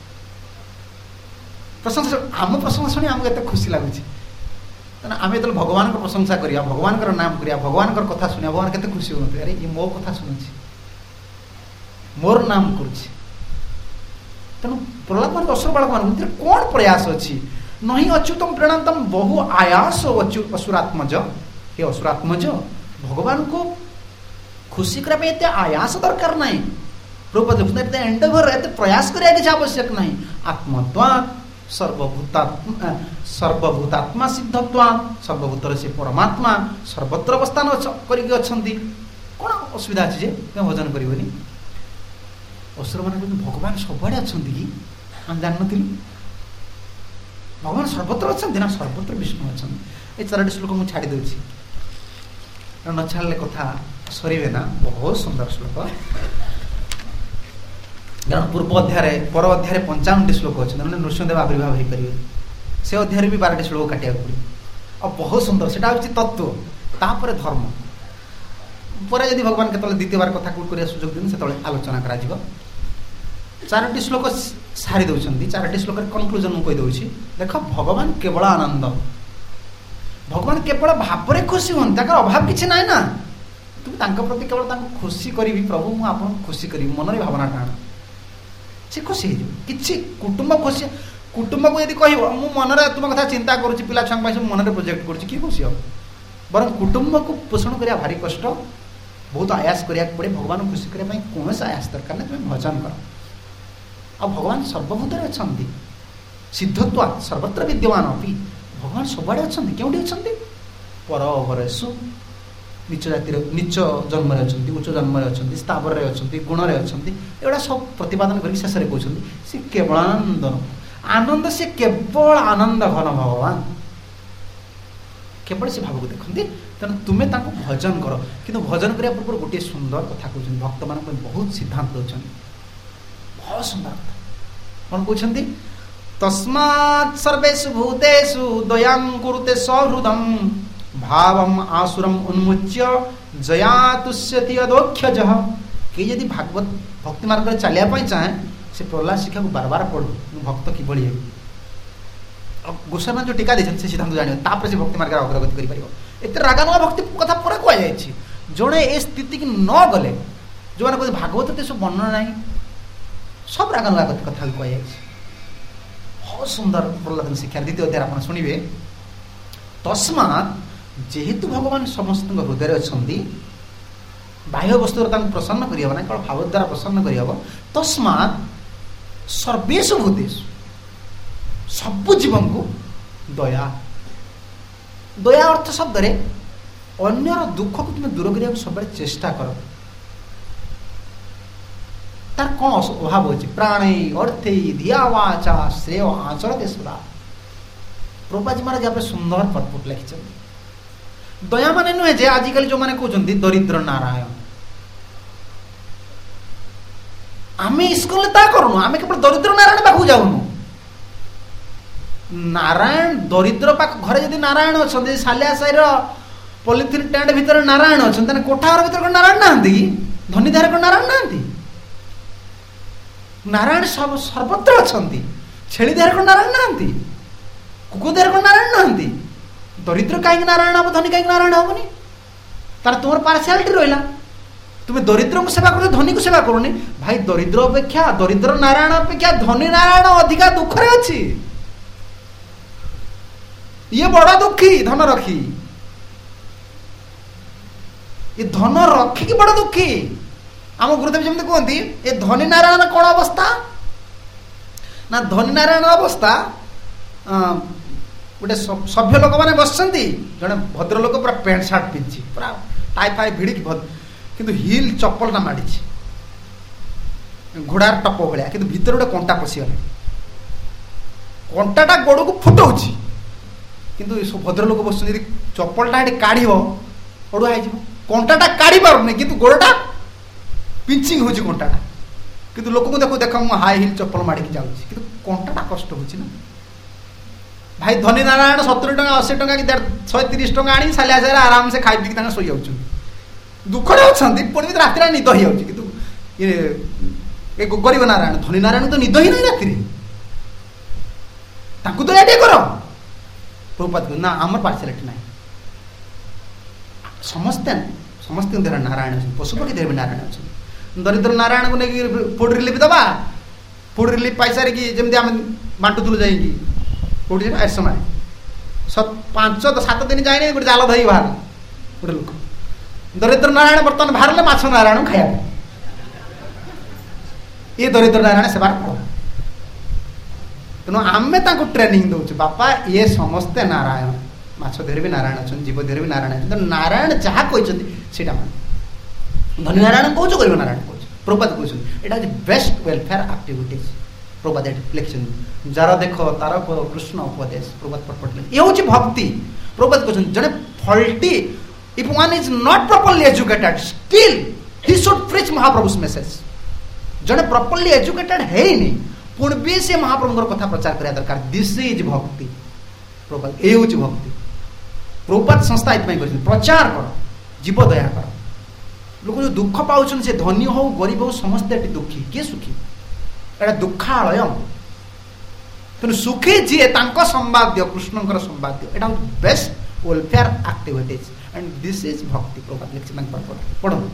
प्रशंसा आम प्रशंसा शुणी आमको एत खुशी लगुच आम जो भगवान को प्रशंसा करिया भगवान को नाम करिया भगवान को कथा शुणिया भगवान केते खुशी होते अरे ये मो कथा शुणुची मोर नाम करुची। तेणु प्रहलाद मान असुर बालक मान कौन प्रयास अच्छी नहीं अच्युतम प्रणतम बहु आयास असुरात्मज हे असुरात्मज भगवान को खुशी करने एत आयास दरकार ना प्रभुपद एंडोवर एत प्रयास करिया किसी आवश्यक ना आत्मत्वा सर्वभूतात्मा सिद्धत्वा सर्वभूतर से परमात्मा सर्वत्र अवस्थान करके କ'ଣ ଅସୁବିଧା ଅଛି ଯେ ତୁମେ ଭଜନ କରିବନି? ଅସୁରମାନେ କହୁଛନ୍ତି ଭଗବାନ ସବୁଆଡ଼େ ଅଛନ୍ତି କି ଆମେ ଜାଣିନଥିଲୁ? ଭଗବାନ ସର୍ବତ୍ର ଅଛନ୍ତି ନା? ସର୍ବତ୍ର ବିଷ୍ଣୁ ଅଛନ୍ତି। ଏ 4ଟି ଶ୍ଲୋକ ମୁଁ ଛାଡ଼ି ଦେଉଛି, ନ ଛାଡ଼ିଲେ କଥା ସରିବେ ନା। ବହୁତ ସୁନ୍ଦର ଶ୍ଲୋକ, କାରଣ ପୂର୍ବ ଅଧ୍ୟାୟରେ ପର ଅଧ୍ୟାୟରେ 55ଟି ଶ୍ଲୋକ ଅଛନ୍ତି, ମାନେ ନୃସିଂହଦେବ ଆବିର୍ଭାବ ହେଇପାରିବେ। ସେ ଅଧ୍ୟାୟରେ ବି 12ଟି ଶ୍ଲୋକ କାଟିବାକୁ ପଡ଼ିବ। ଆଉ ବହୁତ ସୁନ୍ଦର, ସେଟା ହେଉଛି ତତ୍ତ୍ୱ, ତାପରେ ଧର୍ମ। ପରେ ଯଦି ଭଗବାନ କେତେବେଳେ ଦ୍ୱିତୀୟବାର କଥା କରିବା ସୁଯୋଗ ଦିଅନ୍ତି ସେତେବେଳେ ଆଲୋଚନା କରାଯିବ। 4ଟି ଶ୍ଲୋକ ସାରି ଦେଉଛନ୍ତି। 4ଟି ଶ୍ଲୋକରେ କନକ୍ଲୁଜନ ମୁଁ କହିଦେଉଛି। ଦେଖ, ଭଗବାନ କେବଳ ଆନନ୍ଦ, ଭଗବାନ କେବଳ ଭାବରେ ଖୁସି ହୁଅନ୍ତି, ତାଙ୍କର ଅଭାବ କିଛି ନାହିଁ ନା। ତୁମେ ତାଙ୍କ ପ୍ରତି କେବଳ ତାଙ୍କୁ ଖୁସି କରିବି, ପ୍ରଭୁ ମୁଁ ଆପଣଙ୍କୁ ଖୁସି କରିବି, ମନରେ ଭାବନାଟା ଆଣ, ସେ ଖୁସି ହେଇଯିବ। କିଛି କୁଟୁମ୍ବ ଖୁସି, କୁଟୁମ୍ବକୁ ଯଦି କହିବ ମୁଁ ମନରେ ତୁମ କଥା ଚିନ୍ତା କରୁଛି, ପିଲା ଛୁଆଙ୍କ ପାଇଁ ସବୁ ମନରେ ପ୍ରୋଜେକ୍ଟ କରୁଛି, କିଏ ଖୁସି ହେବ? ବରଂ କୁଟୁମ୍ବକୁ ପୋଷଣ କରିବା ଭାରି କଷ୍ଟ, ବହୁତ ଆୟାସ କରିବାକୁ ପଡ଼େ। ଭଗବାନଙ୍କୁ ଖୁସି କରିବା ପାଇଁ କୌଣସି ଆୟାସ ଦରକାର ନାହିଁ, ତୁମେ ଭଜନ କର। ଆଉ ଭଗବାନ ସର୍ବଭୂତରେ ଅଛନ୍ତି, ସିଦ୍ଧତ୍ୱ ସର୍ବତ୍ର ବିଦ୍ୟମାନ ଅପି। ଭଗବାନ ସବୁଆଡ଼େ ଅଛନ୍ତି। କେଉଁଠି ଅଛନ୍ତି? ପର ଅପରେଷୁ, ନିଚ ଜାତିର ନିଚ ଜନ୍ମରେ ଅଛନ୍ତି, ଉଚ୍ଚ ଜନ୍ମରେ ଅଛନ୍ତି, ସ୍ଥାବରରେ ଅଛନ୍ତି, ଗୁଣରେ ଅଛନ୍ତି। ଏଗୁଡ଼ା ସବୁ ପ୍ରତିପାଦନ କରିକି ଶେଷରେ କହୁଛନ୍ତି ସେ କେବଳ ଆନନ୍ଦ, ଆନନ୍ଦ, ସେ କେବଳ ଆନନ୍ଦ ଘନ ଭଗବାନ, କେବଳ ସେ ଭାବକୁ ଦେଖନ୍ତି। ତେଣୁ ତୁମେ ତାଙ୍କୁ ଭଜନ କର। କିନ୍ତୁ ଭଜନ କରିବା ପୂର୍ବରୁ ଗୋଟିଏ ସୁନ୍ଦର କଥା କହୁଛନ୍ତି, ଭକ୍ତମାନଙ୍କ ପାଇଁ ବହୁତ ସିଦ୍ଧାନ୍ତ ଦେଉଛନ୍ତି, ବହୁତ ସୁନ୍ଦର କଥା। କ'ଣ କହୁଛନ୍ତି? ତସ୍ମାତ୍ ସର୍ବେଷୁ ଭୂତେଷୁ ଦୟାଂ କୁରୁତେ ସହୃଦଂ ଭାବଂ ଆସୁରଂ ଉନ୍ମୁଚ୍ୟ ଜୟାତୁଷ୍ୟତି ଅଦୋକ୍ଷଜଃ। କେହି ଯଦି ଭାଗବତ ଭକ୍ତି ମାର୍ଗରେ ଚାଲିବା ପାଇଁ ଚାହେଁ, ସେ ପ୍ରହ୍ଲାଦ ଶିକ୍ଷାକୁ ବାରବାର ପଢ଼ୁ, ମୁଁ ଭକ୍ତ କିଭଳି ହେବି। ଗୋସ୍ୱାମୀ ଯେଉଁ ଟୀକା ଦେଇଛନ୍ତି ସେ ସିଦ୍ଧାନ୍ତ ଜାଣିବ, ତାପରେ ସେ ଭକ୍ତି ମାର୍ଗରେ ଅଗ୍ରଗତି କରିପାରିବ। ଏତେ ରାଗାନୁଆ ଭକ୍ତି କଥା ପରେ କୁହାଯାଇଛି। ଜଣେ ଏ ସ୍ଥିତିକି ନ ଗଲେ, ଯେଉଁମାନେ କହୁଛନ୍ତି ଭାଗବତରେ ସବୁ ବର୍ଣ୍ଣନା ନାହିଁ, ସବୁ ରାଗାନୁଆ କଥା କୁହାଯାଇଛି। ବହୁତ ସୁନ୍ଦର ପ୍ରହ୍ଲାଦ ଶିକ୍ଷା ଦ୍ୱିତୀୟ ଅଧ୍ୟାୟରେ ଆପଣ ଶୁଣିବେ। ତସ୍ମାତ୍, ଯେହେତୁ ଭଗବାନ ସମସ୍ତଙ୍କ ହୃଦୟରେ ଅଛନ୍ତି, ବାହ୍ୟ ବସ୍ତୁରେ ତାଙ୍କୁ ପ୍ରସନ୍ନ କରିହେବ ନାହିଁ, କେବଳ ଭାବ ଦ୍ୱାରା ପ୍ରସନ୍ନ କରିହେବ। ତସ୍ମାତ୍ ସର୍ବେଷୁ ଭୂତେଷୁ, ସବୁ ଜୀବଙ୍କୁ ଦୟା। ଦୟା ଅର୍ଥ ଶବ୍ଦରେ ଅନ୍ୟର ଦୁଃଖକୁ ତୁମେ ଦୂର କରିବାକୁ ସବୁବେଳେ ଚେଷ୍ଟା କର। ତାର କ'ଣ ଅଭାବ ଅଛି? ପ୍ରାଣେ ଅର୍ଥେ ଧିଆ ୱାଚା ଶ୍ରେୟ ଆଚରତେ ସଦା। ପ୍ରଭୁପାଦ ମହାରାଜ ଉପରେ ସୁନ୍ଦର ପରପଟ ଲେଖିଛନ୍ତି। ଦୟା ମାନେ ନୁହେଁ ଯେ ଆଜିକାଲି ଯେଉଁମାନେ କହୁଛନ୍ତି ଦରିଦ୍ର ନାରାୟଣ, ଆମେ ଇସ୍କନରେ ତା କରୁନୁ, ଆମେ କେବଳ ଦରିଦ୍ର ନାରାୟଣ ପାଖକୁ ଯାଉନୁ। ନାରାୟଣ ଦରିଦ୍ର ପାଖ ଘରେ ଯଦି ନାରାୟଣ ଅଛନ୍ତି, ସାଲିଆ ସାହିର ପଲିଥିନ ଟେଣ୍ଟ ଭିତରେ ନାରାୟଣ ଅଛନ୍ତି, ତାହେଲେ କୋଠା ଘର ଭିତରେ କ'ଣ ନାରାୟଣ ନାହାନ୍ତି କି? ଧନୀ ଧାରେ କ'ଣ ନାରାୟଣ ନାହାନ୍ତି? ନାରାୟଣ ସର୍ବତ୍ର ଅଛନ୍ତି। ଛେଳି ଦେହରେ କ'ଣ ନାରାୟଣ ନାହାନ୍ତି? କୁକୁର ଦେହରେ କ'ଣ ନାରାୟଣ ନାହାନ୍ତି? ଦରିଦ୍ର କାହିଁକି ନାରାୟଣ ହବ, ଧନୀ କାହିଁକି ନାରାୟଣ ହବନି? ତାର ତୁମର ପାର୍ସିଆଲିଟି ରହିଲା। ତୁମେ ଦରିଦ୍ରଙ୍କୁ ସେବା କରୁଛ, ଧନୀକୁ ସେବା କରୁନି। ଭାଇ, ଦରିଦ୍ର ଅପେକ୍ଷା, ଦରିଦ୍ର ନାରାୟଣ ଅପେକ୍ଷା ଧନୀ ନାରାୟଣ ଅଧିକା ଦୁଃଖରେ ଅଛି। ଇଏ ବଡ ଦୁଃଖୀ ଧନ ରଖି, ଏ ଧନ ରଖିକି ବଡ ଦୁଃଖୀ। ଆମ ଗୁରୁଦେବ ଯେମିତି କୁହନ୍ତି, ଏ ଧନୀ ନାରାୟଣ କ'ଣ ଅବସ୍ଥା ନା, ଧନୀ ନାରାୟଣ ଅବସ୍ଥା ଗୋଟେ ସଭ୍ୟ ଲୋକମାନେ ବସିଛନ୍ତି, ଜଣେ ଭଦ୍ରଲୋକ ପୁରା ପ୍ୟାଣ୍ଟ ସାର୍ଟ ପିନ୍ଧିଛି, ପୁରା ଟାଇ ଫାଇ ଭିଡ଼ିକି, କିନ୍ତୁ ହିଲ୍ ଚପଲଟା ମାଡ଼ିଛି ଘୋଡ଼ାର ଟପ ଭଳିଆ, କିନ୍ତୁ ଭିତରେ ଗୋଟେ କଣ୍ଟା ପଶିଗଲା, କଣ୍ଟାଟା ଗୋଡ଼କୁ ଫୁଟଉଛି। କିନ୍ତୁ ଭଦ୍ରଲୋକ ବସୁଛନ୍ତି, ଯଦି ଚପଲଟା ଏଠି କାଢ଼ିବ ଅଡ଼ୁଆ ହେଇଯିବ। କଣ୍ଟାଟା କାଢ଼ି ପାରୁନି, କିନ୍ତୁ ଗୋଡ଼ଟା ପିଞ୍ଚିଂ ହେଉଛି କଣ୍ଟାଟା। କିନ୍ତୁ ଲୋକଙ୍କୁ ଦେଖ ମୁଁ ହାଇ ହିଲ୍ ଚପଲ ମାଡ଼ିକି ଯାଉଛି, କିନ୍ତୁ କଣ୍ଟାଟା କଷ୍ଟ ହେଉଛି ନା। ଭାଇ, ଧନୀ ନାରାୟଣ 70 ଟଙ୍କା 80 ଟଙ୍କା କି 130 ଟଙ୍କା ଆଣି ସାଲିଆ ସାହିରେ ଆରାମସେ ଖାଇ ପିଇକି ତାଙ୍କ ଶୋଇଯାଉଛନ୍ତି, ଦୁଃଖରେ ଅଛନ୍ତି, ପୁଣି ରାତିରେ ନିଦ ହେଇଯାଉଛି। କିନ୍ତୁ ଏ ଗରିବ ନାରାୟଣ, ଧନୀ ନାରାୟଣ ତ ନିଦ ହିଁ ନାହିଁ ରାତିରେ, ତାଙ୍କୁ ଦୟା ଟିକେ କର। ପ୍ରଭୁପାଦ ନା, ଆମର ପାର୍ସିଆଲିଟି ନାହିଁ। ସମସ୍ତଙ୍କ ଦେହରେ ନାରାୟଣ ଅଛନ୍ତି, ପଶୁପକ୍ଷୀ ଦେହରେ ବି ନାରାୟଣ ଅଛନ୍ତି। ଦରିଦ୍ର ନାରାୟଣକୁ ନେଇକି ଫୁଡ୍ ରିଲିଫ୍ ଦେବା, ଫୁଡ୍ ରିଲିଫ୍ ପାଇସାରିକି ଯେମିତି ଆମେ ବାଣ୍ଟୁଥିଲୁ ଯାଇକି କୋଉଠି ସମୟ 5-7 ଦିନ ଯାଇନି, ଗୋଟେ ଜାଲ ଧରିକି ବାହାରିଲା ଗୋଟେ ଲୋକ। ଦରିଦ୍ର ନାରାୟଣ ବର୍ତ୍ତମାନ ବାହାରିଲେ ମାଛ ନାରାୟଣ ଖାଇବା ପାଇଁ। ଇଏ ଦରିଦ୍ର ନାରାୟଣ ସେବାର ଫଳ। ତେଣୁ ଆମେ ତାଙ୍କୁ ଟ୍ରେନିଂ ଦଉଛୁ, ବାପା ଇଏ ସମସ୍ତେ ନାରାୟଣ, ମାଛ ଦେହରେ ବି ନାରାୟଣ ଅଛନ୍ତି, ଜୀବ ଦେହରେ ବି ନାରାୟଣ ଅଛନ୍ତି। ନାରାୟଣ ଯାହା କହିଛନ୍ତି ସେଇଟା ମାନେ ଧନୀ ନାରାୟଣ କହୁଛ, ଗରିବ ନାରାୟଣ କହୁଛ। ପ୍ରଭୁପାଦ କହୁଛନ୍ତି ଏଇଟା ହେଉଛି ବେଷ୍ଟ ୱେଲଫେୟାର ଆକ୍ଟିଭିଟିଜ୍। ପ୍ରଭୁପାଦ ଲେଖିଛନ୍ତି ଯାର ଦେଖ ତାର କୃଷ୍ଣ ଉପଦେଶ। ପ୍ରଭୁପାଦ ପଟପଟ ଇଏ ହେଉଛି ଭକ୍ତି। ପ୍ରଭୁପାଦ କହୁଛନ୍ତି ଜଣେ faulty, if one is not properly educated, still he should preach Mahaprabhu's message. ଜଣେ ପ୍ରପରଲି ଏଜୁକେଟେଡ୍ ହେଇନି ପୁଣି ବି ସେ ମହାପ୍ରଭୁଙ୍କର କଥା ପ୍ରଚାର କରିବା ଦରକାର। ଦିସ୍ ଇଜ୍ ଭକ୍ତି। ପ୍ରଭୁପାଦ ଏ ହେଉଛି ଭକ୍ତି। ପ୍ରଭୁପାଦ ସଂସ୍ଥା ଏଥିପାଇଁ କରିଛନ୍ତି ପ୍ରଚାର କର, ଜୀବ ଦୟା କର। ଲୋକ ଯେଉଁ ଦୁଃଖ ପାଉଛନ୍ତି ସେ ଧନୀ ହଉ ଗରିବ ହଉ ସମସ୍ତେ ଏଠି ଦୁଃଖୀ। କିଏ ସୁଖୀ? ଏଇଟା ଦୁଃଖାଳୟ। ତେଣୁ ସୁଖୀ ଯିଏ ତାଙ୍କ ସମ୍ବାଦ୍ୟ କୃଷ୍ଣଙ୍କର ସମ୍ବାଦ୍ୟ। ଏଇଟା ହେଉଛି best welfare activities and this is ଭକ୍ତି। ପ୍ରଭୁପାଦ ଲେଖିଛି ପଢ଼ନ୍ତୁ।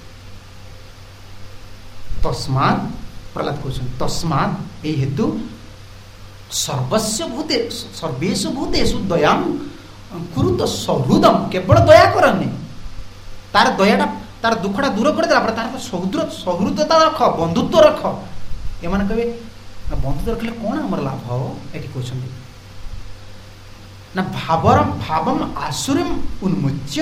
ତସ୍ମାତ୍ ପ୍ରହ୍ଲାଦ କହୁଛନ୍ତି ତସ୍ମାତ୍ ଏହି ହେତୁ ସର୍ବେଷୁ ଭୂତେଷୁ ଦୟାଂ କୁରୁତ ସହୃଦମ୍। କେବଳ ଦୟା କରନି, ତାର ଦୟାଟା ତାର ଦୁଃଖଟା ଦୂର କରିଦେଲା ପରେ ତାର ସହୃଦତା ରଖ, ବନ୍ଧୁତ୍ୱ ରଖ। ଏମାନେ କହିବେ ବନ୍ଧୁତ୍ୱ ରଖିଲେ କ'ଣ ଆମର ଲାଭ ହବ? ଏଠି କହୁଛନ୍ତି ନା ଭାବମ୍ ଆସୁରମ୍ ଉନ୍ମୁଚ୍ୟ।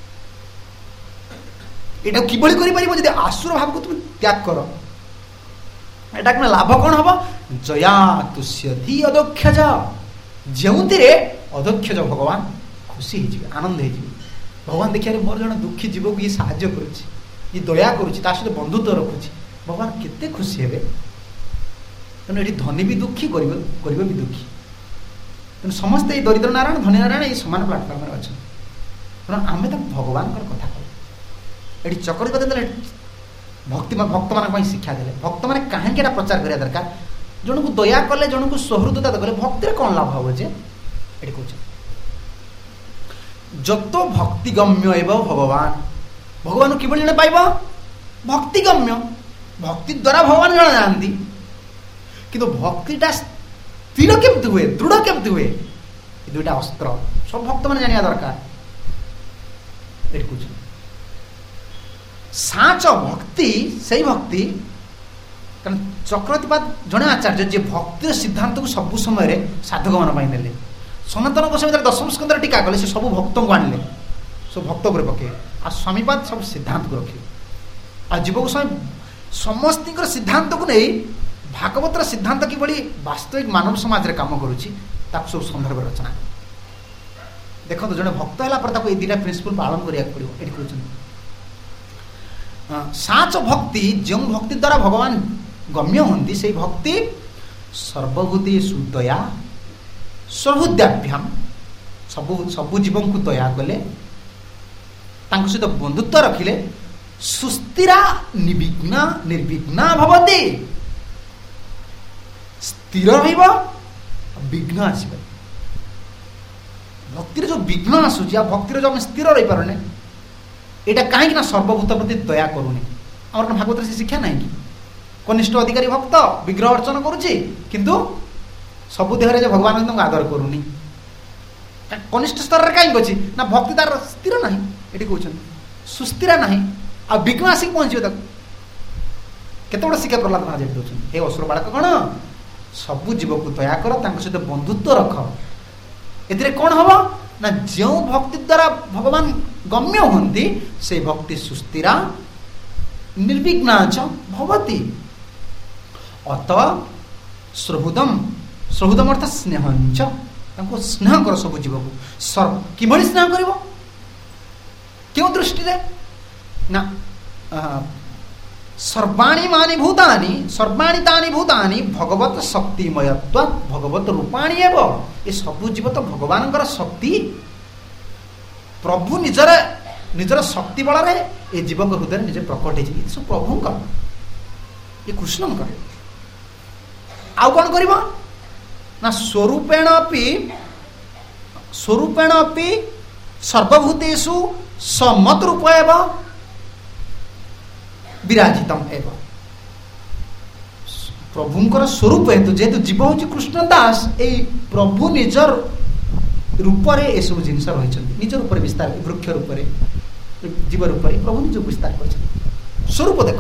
ଏଇଟା କିଭଳି କରିପାରିବ? ଯଦି ଆସୁର ଭାବକୁ ତୁମେ ତ୍ୟାଗ କର, ଏଟା କ'ଣ ଲାଭ କ'ଣ ହବ? ଜୟା ତୁଷ୍ୟତି ଅଦକ୍ଷଜ। ଯେଉଁଥିରେ ଅଦକ୍ଷଜ ଭଗବାନ ଖୁସି ହେଇଯିବେ, ଆନନ୍ଦ ହେଇଯିବେ। ଭଗବାନ ଦେଖିବାରେ ମୋର ଜଣେ ଦୁଃଖୀ ଜୀବକୁ ଇଏ ସାହାଯ୍ୟ କରୁଛି, ଇଏ ଦୟା କରୁଛି, ତା ସହିତ ବନ୍ଧୁତ୍ୱ ରଖୁଛି, ଭଗବାନ କେତେ ଖୁସି ହେବେ। ତେଣୁ ଏଠି ଧନୀ ବି ଦୁଃଖୀ, ଗରିବ ବି ଦୁଃଖୀ। ତେଣୁ ସମସ୍ତେ ଏଇ ଦରିଦ୍ର ନାରାୟଣ ଧନୀ ନାରାୟଣ ଏଇ ସମାନ ପ୍ଲାଟଫର୍ମରେ ଅଛନ୍ତି। ତେଣୁ ଆମେ ତାକୁ ଭଗବାନଙ୍କର କଥା କହୁ। ଏଠି ଚକ୍ରୀ କଥା ଦେଲେ ଭକ୍ତମାନଙ୍କ ପାଇଁ ଶିକ୍ଷା ଦେଲେ। ଭକ୍ତମାନେ କାହିଁକି ଏଟା ପ୍ରଚାର କରିବା ଦରକାର? ଜଣକୁ ଦୟା କଲେ, ଜଣକୁ ସହୃଦତା କଲେ ଭକ୍ତିରେ କ'ଣ ଲାଭ ହବ? ଯେ ଏଠି କହୁଛନ୍ତି ଯତ ଭକ୍ତିଗମ୍ୟ ଏବ ଭଗବାନ। ଭଗବାନଙ୍କୁ କିଭଳି ଜଣେ ପାଇବ? ଭକ୍ତିଗମ୍ୟ। ଭକ୍ତି ଦ୍ୱାରା ଭଗବାନ ଜଣେ ଯାଆନ୍ତି। କିନ୍ତୁ ଭକ୍ତିଟା ସ୍ଥିର କେମିତି ହୁଏ, ଦୃଢ଼ କେମିତି ହୁଏ? ଏ ଦୁଇଟା ଅସ୍ତ୍ର ସବୁ ଭକ୍ତମାନେ ଜାଣିବା ଦରକାର। ଏଠି କହୁଛନ୍ତି ସାଚ ଭକ୍ତି, ସେଇ ଭକ୍ତି। କାରଣ ଚକ୍ରବର୍ତ୍ତୀପାଦ ଜଣେ ଆଚାର୍ଯ୍ୟ ଯିଏ ଭକ୍ତିର ସିଦ୍ଧାନ୍ତକୁ ସବୁ ସମୟରେ ସାଧକମାନଙ୍କ ପାଇଁ ନେଲେ। ସନାତନ ଗୋସ୍ୱାମୀ ଯେତେବେଳେ ଦଶମ ସ୍କନ୍ଧରେ ଟୀକା କଲେ ସେ ସବୁ ଭକ୍ତଙ୍କୁ ଆଣିଲେ, ସବୁ ଭକ୍ତ ଉପରେ ପକେଇବେ। ଆଉ ସ୍ୱାମୀପାଦ ସବୁ ସିଦ୍ଧାନ୍ତକୁ ରଖିବେ। ଆଉ ଜୀବ ଗୋସ୍ୱାମୀ ସମସ୍ତଙ୍କର ସିଦ୍ଧାନ୍ତକୁ ନେଇ ଭାଗବତର ସିଦ୍ଧାନ୍ତ କିଭଳି ବାସ୍ତବିକ ମାନବ ସମାଜରେ କାମ କରୁଛି ତାକୁ ସବୁ ସନ୍ଦର୍ଭ ରଚନା। ଦେଖନ୍ତୁ ଜଣେ ଭକ୍ତ ହେଲା ପରେ ତାକୁ ଏଇ ଦୁଇଟା ପ୍ରିନ୍ସିପଲ ପାଳନ କରିବାକୁ ପଡ଼ିବ। ଏଠି କହୁଛନ୍ତି ସାଚ ଭକ୍ତି, ଯେଉଁ ଭକ୍ତି ଦ୍ୱାରା ଭଗବାନ ଗମ୍ୟ ହୁଅନ୍ତି ସେଇ ଭକ୍ତି ସର୍ବଭୂତେଷୁ ଦୟା ସହୃଦୟାଭ୍ୟାମ। ସବୁ ଜୀବଙ୍କୁ ଦୟା କଲେ, ତାଙ୍କ ସହିତ ବନ୍ଧୁତ୍ୱ ରଖିଲେ, ସୁସ୍ଥିରା ନିର୍ବିଘ୍ନା ଭବତି। ସ୍ଥିର ରହିବ, ବିଘ୍ନ ଆସିବ। ଭକ୍ତିରେ ଯୋଉ ବିଘ୍ନ ଆସୁଛି ଆଉ ଭକ୍ତିରେ ଯୋଉ ଆମେ ସ୍ଥିର ରହିପାରୁନେ, ଏଇଟା କାହିଁକି ନା ସର୍ବଭୂତ ପ୍ରତି ଦୟା କରୁନି। ଆମର କ'ଣ ଭାଗବତରେ ସେ ଶିକ୍ଷା ନାହିଁ କି? କନିଷ୍ଠ ଅଧିକାରୀ ଭକ୍ତ ବିଗ୍ରହ ଅର୍ଚ୍ଚନ କରୁଛି କିନ୍ତୁ ସବୁ ଦେହରେ ଯେ ଭଗବାନ ତାଙ୍କୁ ଆଦର କରୁନି। କନିଷ୍ଠ ସ୍ତରରେ କାହିଁକି ଅଛି? ନା ଭକ୍ତି ତାର ସ୍ଥିର ନାହିଁ। ଏଠି କହୁଛନ୍ତି ସୁସ୍ଥିରା ନାହିଁ, ଆଉ ବିଘ୍ନ ଆସିକି ପହଞ୍ଚିବ ତାକୁ। କେତେ ବଡ଼ ଶିକ୍ଷା ପ୍ରହ୍ଲାଦ ମହାରାଜ ଏଠି ଦେଉଛନ୍ତି। ହେ ଅସୁର ବାଳକ କ'ଣ ସବୁ ଜୀବକୁ ଦୟା କର, ତାଙ୍କ ସହିତ ବନ୍ଧୁତ୍ୱ ରଖ। ଏଥିରେ କ'ଣ ହବ ନା ଯେଉଁ ଭକ୍ତି ଦ୍ୱାରା ଭଗବାନ ଗମ୍ୟ ହୁଅନ୍ତି ସେଇ ଭକ୍ତି ସୁସ୍ଥିରା ନିର୍ବିଘ୍ନା ଭବତି। ଅତ ସହୃଦମ୍ ଅର୍ଥାତ୍ ସ୍ନେହଞ୍ଚ। ତାଙ୍କୁ ସ୍ନେହ କର ସବୁ ଜୀବକୁ। କିଭଳି ସ୍ନେହ କରିବ? କେଉଁ ଦୃଷ୍ଟିରେ? ନା ସର୍ବାଣୀ ତାନି ଭୂତାନି ଭଗବତ ଶକ୍ତିମୟତ୍ୱାତ୍ ଭଗବତ ରୂପାଣୀ ଏବ। ଏ ସବୁ ଜୀବ ତ ଭଗବାନଙ୍କର ଶକ୍ତି। ପ୍ରଭୁ ନିଜର ଶକ୍ତି ବଳରେ ଏ ଜୀବଙ୍କ ହୃଦୟରେ ନିଜେ ପ୍ରକଟ ହେଇଛି। ଏ ସବୁ ପ୍ରଭୁଙ୍କର, ଏ କୃଷ୍ଣଙ୍କର। ଆଉ କ'ଣ କରିବ ନା ସ୍ୱରୂପେଣ ଅପି ସର୍ବଭୂତେଷୁ ସମତ୍ ରୂପ ଏବ ବିରାଜିତମ୍ ଏବ। ପ୍ରଭୁଙ୍କର ସ୍ୱରୂପ ହେତୁ ଯେହେତୁ ଜୀବ ହେଉଛି କୃଷ୍ଣ ଦାସ, ଏଇ ପ୍ରଭୁ ନିଜର ରୂପରେ ଏସବୁ ଜିନିଷ ରହିଛନ୍ତି। ନିଜ ରୂପରେ ବିସ୍ତାର, ବୃକ୍ଷ ରୂପରେ, ଜୀବ ରୂପରେ ପ୍ରଭୁ ନିଜକୁ ବିସ୍ତାର କରିଛନ୍ତି। ସ୍ୱରୂପ ଦେଖ।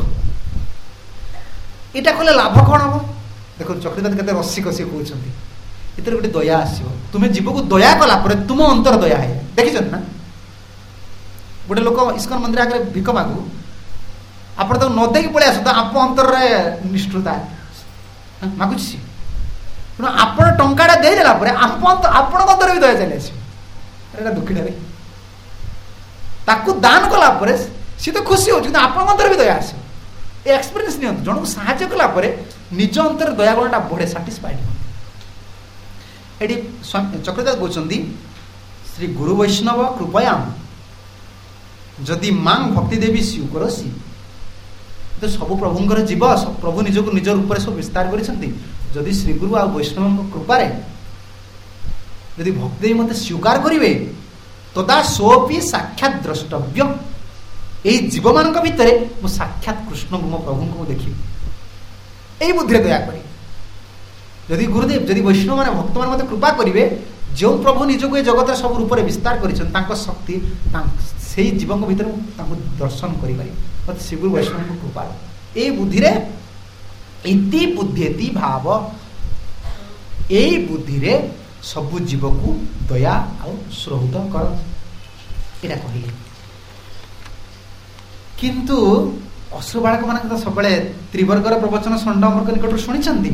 ଏଇଟା କଲେ ଲାଭ କ'ଣ ହବ? ଦେଖନ୍ତୁ ଚକ୍ରବର୍ତ୍ତୀ କେତେ ରସିକ ସିଏ କହୁଛନ୍ତି। ଏଥିରେ ଗୋଟେ ଦୟା ଆସିବ। ତୁମେ ଜୀବକୁ ଦୟା କଲା ପରେ ତୁମ ଅନ୍ତର ଦୟା ହେଇଯାଏ। ଦେଖିଛନ୍ତି ନା? ଗୋଟେ ଲୋକ ଇସ୍କନ ମନ୍ଦିର ଆଗରେ ଭିକ ମାଗୁ, ଆପଣ ତାକୁ ନ ଦେଇକି ପଳେଇ ଆସନ୍ତୁ, ଆପଣ ଅନ୍ତରରେ ନିଷ୍ଠୁରତା ମାଗୁଛି। ତେଣୁ ଆପଣ ଟଙ୍କାଟା ଦେଇଦେଲା ପରେ ଆପଣଙ୍କ ଅନ୍ତରରେ ବି ଦୟା ଚାଲି ଆସିବ। ଏଇଟା ଦୁଃଖୀଟାରେ ତାକୁ ଦାନ କଲା ପରେ ସିଏ ତ ଖୁସି ହଉଛି, କିନ୍ତୁ ଆପଣଙ୍କ ଅନ୍ତରରେ ବି ଦୟା ଆସିବ। ଏ ଏକ୍ସପିରିଏନ୍ସ ନିଅନ୍ତୁ। ଜଣକୁ ସାହାଯ୍ୟ କଲା ପରେ ନିଜ ଅନ୍ତରରେ ଦୟା ଗୁଣଟା ବଢ଼େ, ସାଟିସ୍ଫାଇଡ୍। ଏଠି ଚକ୍ରଧାର କହୁଛନ୍ତି ଶ୍ରୀ ଗୁରୁ ବୈଷ୍ଣବ କୃପୟାମ ଯଦି ମାଂ ଭକ୍ତି ଦେବୀ ଶିବ କରସି। ତ ସବୁ ପ୍ରଭୁଙ୍କର ଜୀବ, ପ୍ରଭୁ ନିଜକୁ ନିଜ ରୂପରେ ସବୁ ବିସ୍ତାର କରିଛନ୍ତି। ଯଦି ଶ୍ରୀଗୁରୁ ଆଉ ବୈଷ୍ଣବଙ୍କ କୃପାରେ ଯଦି ଭକ୍ତି ଦେବୀ ମୋତେ ସ୍ୱୀକାର କରିବେ, ତଦା ସୋପି ସାକ୍ଷାତ ଦ୍ରଷ୍ଟବ୍ୟ। ଏଇ ଜୀବମାନଙ୍କ ଭିତରେ ମୁଁ ସାକ୍ଷାତ କୃଷ୍ଣଙ୍କୁ, ମୋ ପ୍ରଭୁଙ୍କୁ ଦେଖିବି। ଏଇ ବୁଦ୍ଧିରେ ଦୟା କରି ଯଦି ଗୁରୁଦେବ, ଯଦି ବୈଷ୍ଣବ ମାନେ ଭକ୍ତମାନେ ମୋତେ କୃପା କରିବେ, ଯେଉଁ ପ୍ରଭୁ ନିଜକୁ ଏ ଜଗତରେ ସବୁ ରୂପରେ ବିସ୍ତାର କରିଛନ୍ତି, ତାଙ୍କ ଶକ୍ତି ସେଇ ଜୀବଙ୍କ ଭିତରେ ମୁଁ ତାଙ୍କୁ ଦର୍ଶନ କରିପାରିବି, ମୋତେ ଶ୍ରୀଗୁରୁ ବୈଷ୍ଣବଙ୍କ କୃପା। ଏଇ ବୁଦ୍ଧିରେ ଇତି ବୁଦ୍ଧେତି ଭାବ, ଏଇ ବୁଦ୍ଧିରେ ସବୁ ଜୀବକୁ ଦୟା ଆଉ ଶ୍ରୌତ କର, ଏଇଟା କହିଲେ। କିନ୍ତୁ ଅସୁର ବାଳକ ମାନେ ତ ସବୁବେଳେ ତ୍ରିବର୍ଗର ପ୍ରବଚନ ଷଣ୍ଢ ନିକଟରୁ ଶୁଣିଛନ୍ତି।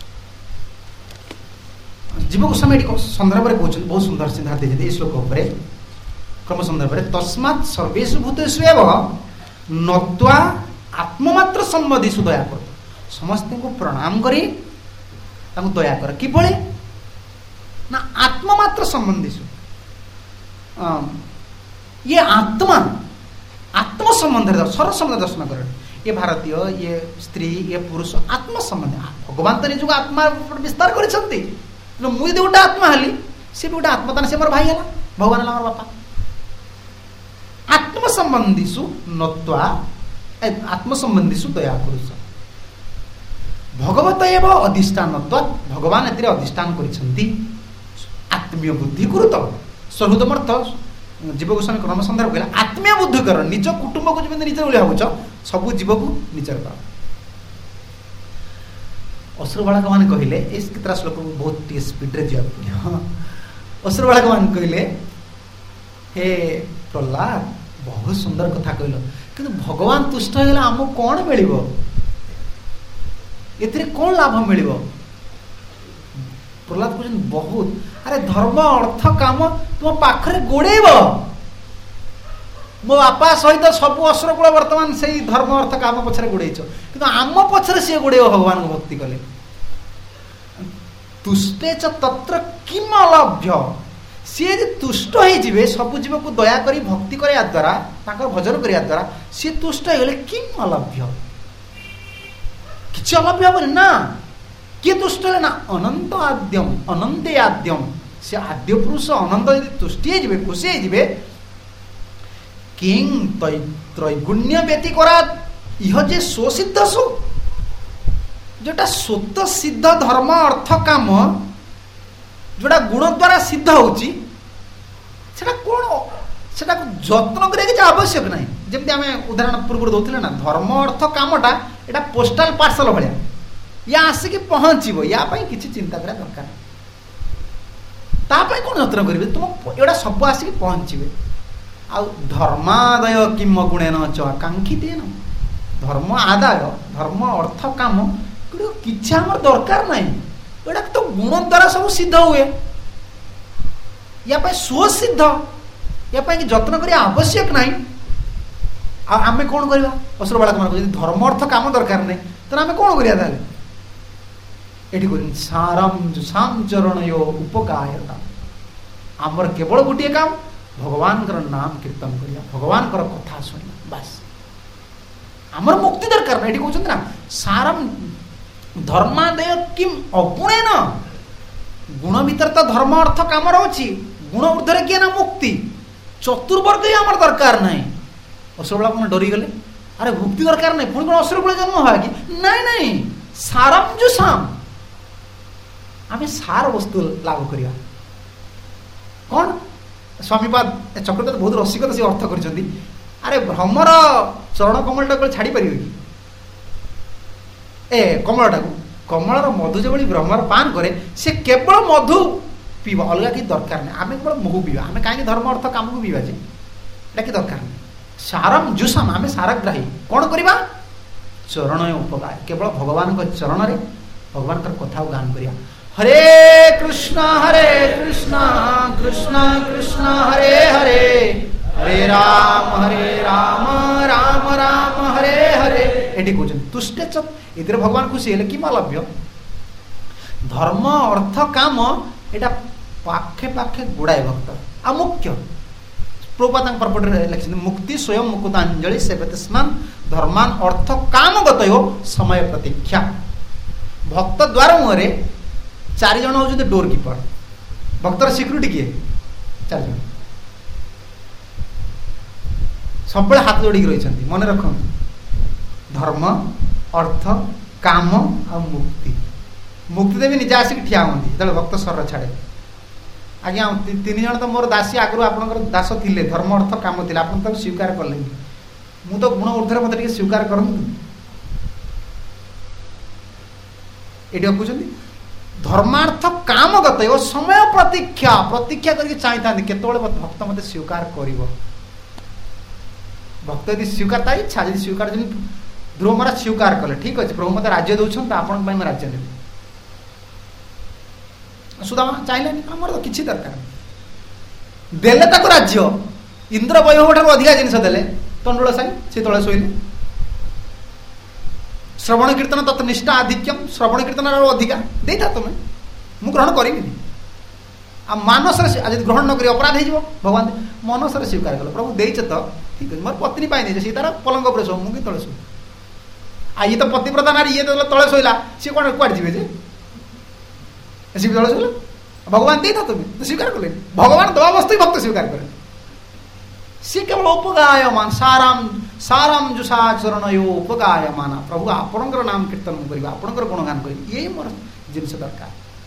ଜୀବ ଗୋସ୍ୱାମୀ ଏଠି ସନ୍ଦର୍ଭରେ କହୁଛନ୍ତି, ବହୁତ ସୁନ୍ଦର ସିଦ୍ଧାନ୍ତ ଦେଇଛନ୍ତି ଏଇ ଶ୍ଲୋକ ଉପରେ, କ୍ରମ ସନ୍ଦର୍ଭରେ। ତସ୍ମାତ୍ ସର୍ବେଷୁ ଭୂତେଷୁ ଏବ ନତ୍ୱା ଆତ୍ମମାତ୍ର ସମ୍ବନ୍ଧୀଷୁ ଦୟା କର। ସମସ୍ତଙ୍କୁ ପ୍ରଣାମ କରି ତାଙ୍କୁ ଦୟା କର। କିଭଳି ନା ଆତ୍ମମାତ୍ର ସମ୍ବନ୍ଧୀଷୁ, ଇଏ ଆତ୍ମ ସମ୍ବନ୍ଧରେ ସର ସମ୍ବନ୍ଧ ଦର୍ଶନ କରେ। ଇଏ ଭାରତୀୟ, ଇଏ ସ୍ତ୍ରୀ, ଇଏ ପୁରୁଷ, ଆତ୍ମ ସମ୍ବନ୍ଧ। ଭଗବାନ ତ ନିଜକୁ ଆତ୍ମା ବିସ୍ତାର କରିଛନ୍ତି। ମୁଁ ଯଦି ଗୋଟେ ଆତ୍ମା ହେଲି, ସେ ବି ଗୋଟେ ଆତ୍ମା, ତାହେଲେ ସେ ମୋର ଭାଇ ହେଲା, ଭଗବାନ ହେଲା ମୋର ବାପା। ଆତ୍ମ ସମ୍ବନ୍ଧୀଷୁ ନତ୍ୱା ଆତ୍ମ ସମ୍ବନ୍ଧୀଷୁ ଦୟା କରୁଛ। ଭଗବତ ଏବ ଅଧିଷ୍ଠାନତ୍ୱ, ଭଗବାନ ଏଥିରେ ଅଧିଷ୍ଠାନ କରିଛନ୍ତି। ଆତ୍ମୀୟ ବୁଦ୍ଧି କରୁତ ସ୍ୱହୃଦମ ଅର୍ଥ ଜୀବ ଗୋସ୍ୱାମୀ କ୍ରମ ସନ୍ଧାନ କହିଲା, ଆତ୍ମୀୟ ବୁଦ୍ଧି କର। ନିଜ କୁଟୁମ୍ବକୁ ଯେମିତି ନିଜର ବୋଲି ଭାବୁଛ, ସବୁ ଜୀବକୁ ନିଜର କର। ଅସୁର ବାଳକ ମାନେ କହିଲେ, ଏ କେତେଟା ଶ୍ଲୋକକୁ ବହୁତ ଟିକେ ସ୍ପିଡରେ ଯିବାକୁ ପଡ଼ିବ। ଅସୁର ବାଳକ ମାନେ କହିଲେ, ହେ ପ୍ରହ୍ଲାଦ, ବହୁତ ସୁନ୍ଦର କଥା କହିଲ, କିନ୍ତୁ ଭଗବାନ ତୁଷ୍ଟ ହେଇଗଲେ ଆମକୁ କଣ ମିଳିବ? ଏଥିରେ କଣ ଲାଭ ମିଳିବ? ପ୍ରହ୍ଲାଦ କହୁଛନ୍ତି, ବହୁତ। ଆରେ ଧର୍ମ ଅର୍ଥ କାମ ତୁମ ପାଖରେ ଗୋଡେଇବ। ମୋ ବାପା ସହିତ ସବୁ ଅସୁର କୂଳ ବର୍ତ୍ତମାନ ସେଇ ଧର୍ମ ଅର୍ଥ କାମ ପଛରେ ଗୋଡେଇଛ, କିନ୍ତୁ ଆମ ପଛରେ ସିଏ ଗୋଡେଇବ ଭଗବାନଙ୍କୁ ଭକ୍ତି କଲେ। ତୁଷ୍ଟେଚ ତତ୍ର କିମ୍ ଅଲଭ୍ୟ। ସିଏ ଯଦି ତୁଷ୍ଟ ହେଇଯିବେ, ସବୁ ଜୀବକୁ ଦୟା କରି ଭକ୍ତି କରିବା ଦ୍ୱାରା, ତାଙ୍କର ଭଜନ କରିବା ଦ୍ୱାରା ସିଏ ତୁଷ୍ଟ ହେଇଗଲେ, କିମ୍ ଅଲଭ୍ୟ, କିଛି ଅଲଭ୍ୟ ହବନି ନା। କିଏ ତୁଷ୍ଟ ହେଲେ ନା ଅନନ୍ତ ଆଦ୍ୟମ ଅନନ୍ତେ ଆଦ୍ୟମ, ସେ ଆଦ୍ୟ ପୁରୁଷ ଅନନ୍ତ ଯଦି ତୁଷ୍ଟି ହେଇଯିବେ, ଖୁସି ହେଇଯିବେ, କିଂ ତ୍ରୈଗୁଣ୍ୟ ବ୍ୟତିକରା ଇହ ଯେ ସ୍ୱସିଦ୍ଧ ସୁ, ଯୋଉଟା ସ୍ୱତ ସିଦ୍ଧ ଧର୍ମ ଅର୍ଥ କାମ, ଯୋଉଟା ଗୁଣ ଦ୍ୱାରା ସିଦ୍ଧ ହଉଛି, ସେଟା କଣ, ସେଟାକୁ ଯତ୍ନ କରିବା କିଛି ଆବଶ୍ୟକ ନାହିଁ। ଯେମିତି ଆମେ ଉଦାହରଣ ପୂର୍ବରୁ ଦଉଥିଲେ ନା, ଧର୍ମ ଅର୍ଥ କାମଟା ଏଟା ପୋଷ୍ଟାଲ ପାର୍ସଲ ଭଳିଆ, ୟା ଆସିକି ପହଞ୍ଚିବ, ୟା ପାଇଁ କିଛି ଚିନ୍ତା କରିବା ଦରକାର ନାହିଁ। ତା ପାଇଁ କଣ ଯତ୍ନ କରିବେ? ତୁମ ଏଗୁଡ଼ା ସବୁ ଆସିକି ପହଞ୍ଚିବେ। ଆଉ ଧର୍ମାଦାୟ କିମ ଗୁଣେନ ଚ ଆକାଂକ୍ଷିତେନ, ଧର୍ମ ଆଦାୟ, ଧର୍ମ ଅର୍ଥ କାମ କିଛି ଆମର ଦରକାର ନାହିଁ। ଏଗୁଡ଼ା ତ ଗୁଣ ଦ୍ୱାରା ସବୁ ସିଦ୍ଧ ହୁଏ, ୟା ପାଇଁ ସ୍ୱସିଦ୍ଧ, ୟା ପାଇଁ ଯତ୍ନ କରିବା ଆବଶ୍ୟକ ନାହିଁ। ଆଉ ଆମେ କଣ କରିବା? ଅସୁର ବାଳକ ମାନଙ୍କୁ ଯଦି ଧର୍ମ ଅର୍ଥ କାମ ଦରକାର ନାହିଁ, ତାହେଲେ ଆମେ କଣ କରିବା? ତାହେଲେ ଏଠି କହୁଛନ୍ତି ସାରମ୍ ସାମ୍ ଚରଣୟ ଉପକାୟତା, ଆମର କେବଳ ଗୋଟିଏ କାମ, ଭଗବାନଙ୍କର ନାମ କୀର୍ତ୍ତନ କରିବା, ଭଗବାନଙ୍କର କଥା ଶୁଣିବା, ବାସ୍। ଆମର ମୁକ୍ତି ଦରକାର ନାହିଁ। ଏଠି କହୁଛନ୍ତି ନା ସାରମ୍ ଧର୍ମାଦେୟ କିମ୍ ଅଗୁଣେନ, ଗୁଣ ଭିତରେ ତ ଧର୍ମ ଅର୍ଥ କାମ ରହୁଛି, ଗୁଣ ଉର୍ଦ୍ଧ୍ୱରେ କିଏ ନା ମୁକ୍ତି, ଚତୁର୍ବର୍ଗ ହିଁ ଆମର ଦରକାର ନାହିଁ। ଅସୁର ବାଳକ ମାନେ ଡରିଗଲେ, ଆରେ ମୁକ୍ତି ଦରକାର ନାହିଁ, ପୁଣି କଣ ଅସୁର କୂଳେ ଜନ୍ମ ହବା କି? ନାଇଁ ନାଇଁ, ସାରମ୍ ଜୁ ସାମ୍, ଆମେ ସାର ବସ୍ତୁ ଲାଭ କରିବା। କଣ? ସ୍ୱାମୀପାଦ ଚକ୍ରବର୍ତ୍ତୀ ବହୁତ ରସିକତା ସେ ଅର୍ଥ କରିଛନ୍ତି। ଆରେ ଭ୍ରମର ଚରଣ କମଳଟାକୁ ଛାଡି ପାରିବେ କି? କମଳଟାକୁ, କମଳର ମଧୁ ଯେଭଳି ଭ୍ରମର ପାନ କରେ, ସେ କେବଳ ମଧୁ ପିଇବା, ଅଲଗା କିଛି ଦରକାର ନାହିଁ। ଆମେ କେବଳ ମହୁ ପିଇବା। ଆମେ କାହିଁକି ଧର୍ମ ଅର୍ଥ କାମକୁ ପିଇବା ଯେ? ଏଟା କି ଦରକାର ନାହିଁ। ସାରମ୍ ଜୁଷାମ୍, ଆମେ ସାରଗ୍ରାହୀ। କ'ଣ କରିବା? ଚରଣ ଉପକାର, କେବଳ ଭଗବାନଙ୍କ ଚରଣରେ ଭଗବାନଙ୍କର କଥାକୁ ଗାନ କରିବା। ହରେ କୃଷ୍ଣ କୃଷ୍ଣ କୃଷ୍ଣ ହରେ ହରେ, ହରେ ରାମ ରାମ ରାମ ହରେ ହରେ। ଏଠି କହୁଛନ୍ତି ତୁଷ୍ଟେ ଚ, ଏଥିରେ ଭଗବାନ ଖୁସି ହେଲେ କି ଲଭ୍ୟ? ଧର୍ମ ଅର୍ଥ କାମ ଏଇଟା ପାଖେ ପାଖେ ଗୁଡ଼ାଏ ଭକ୍ତ। ଆଉ ମୁଖ୍ୟ ପ୍ରଭୁପାଦ ତାଙ୍କ ପର୍ପଟରେ ଲେଖିଛନ୍ତି ମୁକ୍ତି ସ୍ୱୟଂ ମୁକୁତାଞ୍ଜଳି ସେବତେ ସ୍ନାନ ଧର୍ମାନ ଅର୍ଥ କାମ ଗତୟୋ ସମୟ ପ୍ରତୀକ୍ଷା। ଭକ୍ତ ଦ୍ୱାର ମୁହଁରେ 4 ଜଣ ହଉଛନ୍ତି ଡୋର କିପର। ଭକ୍ତର ସିକ୍ୟୁରିଟି କିଏ? 4 ଜଣ ସବୁବେଳେ ହାତ ଯୋଡ଼ିକି ରହିଛନ୍ତି। ମନେ ରଖନ୍ତୁ, ଧର୍ମ ଅର୍ଥ କାମ ଆଉ ମୁକ୍ତି। ମୁକ୍ତି ଦେବି ନିଜେ ଆସିକି ଠିଆ ହୁଅନ୍ତି ଯେତେବେଳେ ଭକ୍ତ ଶରୀର ଛାଡ଼େ। ଆଜ୍ଞା 3 ଜଣ ତ ମୋର ଦାସୀ, ଆଗରୁ ଆପଣଙ୍କର ଦାସ ଥିଲେ, ଧର୍ମ ଅର୍ଥ କାମ ଥିଲେ, ଆପଣ ତାକୁ ସ୍ୱୀକାର କଲେନି। ମୁଁ ତ ଗୁଣ ଉର୍ଦ୍ଧ୍ୱରେ ମୋତେ ଟିକେ ସ୍ୱୀକାର କରନ୍ତୁ। ଏଠି କହୁଛନ୍ତି ଧର୍ମାର୍ଥ କାମ ଗତ ଓ ସମୟ ପ୍ରତୀକ୍ଷା, ପ୍ରତୀକ୍ଷା କରିକି ଚାହିଁଥାନ୍ତି କେତେବେଳେ ଭକ୍ତ ମୋତେ ସ୍ୱୀକାର କରିବ। ଭକ୍ତ ଯଦି ସ୍ୱୀକାର, ତା ଇଚ୍ଛା ଯଦି ସ୍ୱୀକାର, ଯେମିତି ଧ୍ରୁବ ମହାରାଜ ସ୍ୱୀକାର କଲେ, ଠିକ ଅଛି ପ୍ରଭୁ ମୋତେ ରାଜ୍ୟ ଦେଉଛନ୍ତି ତ ଆପଣଙ୍କ ପାଇଁ ମୁଁ ରାଜ୍ୟ ନେବି। ସୁଦାମା ଚାହିଁଲେନି, ଆମର ତ କିଛି ଦରକାର ଦେଲେ ତାକୁ ରାଜ୍ୟ, ଇନ୍ଦ୍ର ବୈଭବ ଠାରୁ ଅଧିକା ଜିନିଷ ଦେଲେ। ତଣ୍ଡୁଳ ସାହି ସେ ତଳେ ଶୋଇଲେ। ଶ୍ରବଣ କୀର୍ତ୍ତନ ତତ ନିଷ୍ଠା ଆଧିକ୍ୟମ, ଶ୍ରବଣ କୀର୍ତ୍ତନର ଅଧିକା ଦେଇଥା ତମେ, ମୁଁ ଗ୍ରହଣ କରିବିନି। ଆଉ ମାନସରେ ଯଦି ଗ୍ରହଣ ନ କରି ଅପରାଧ ହେଇଯିବ, ଭଗବାନ ମନସରେ ସ୍ୱୀକାର କଲ, ପ୍ରଭୁ ଦେଇଛ ତ ଠିକ ଅଛି, ମୋର ପତ୍ନୀ ପାଇଁ ଦେଇଛ, ସିଏ ତାର ପଲଙ୍କ ଉପରେ ଶୋ, ମୁଁ କି ତଳେ ଶୋ। ଆଉ ଇଏ ତ ପତିବ୍ରତା ନାରୀ, ଇଏ ତଳେ ଶୋଇଲା, ସିଏ କ'ଣ କୁଆଡ଼େ ଯିବେ ଯେ? ସିଏ ତଳେ ଶୋଇଲା, ଭଗବାନ ଦେଇଥା ତମେ ସ୍ୱୀକାର କଲେନି। ଭଗବାନ ଦବା ବସ୍ତୁ ଭକ୍ତ ସ୍ୱୀକାର କରେ। ସିଏ କେବଳ ଉପଗାୟମାନ ସାରାମ ଯୁଷାଚରଣ ଉପଗାୟମାନ, ପ୍ରଭୁ ଆପଣଙ୍କର ନାମ କୀର୍ତ୍ତନ କରିବା, ଆପଣଙ୍କର ଗୁଣଗାନ କରିବି, ଇଏ ମୋର ଜିନିଷ ଦରକାର।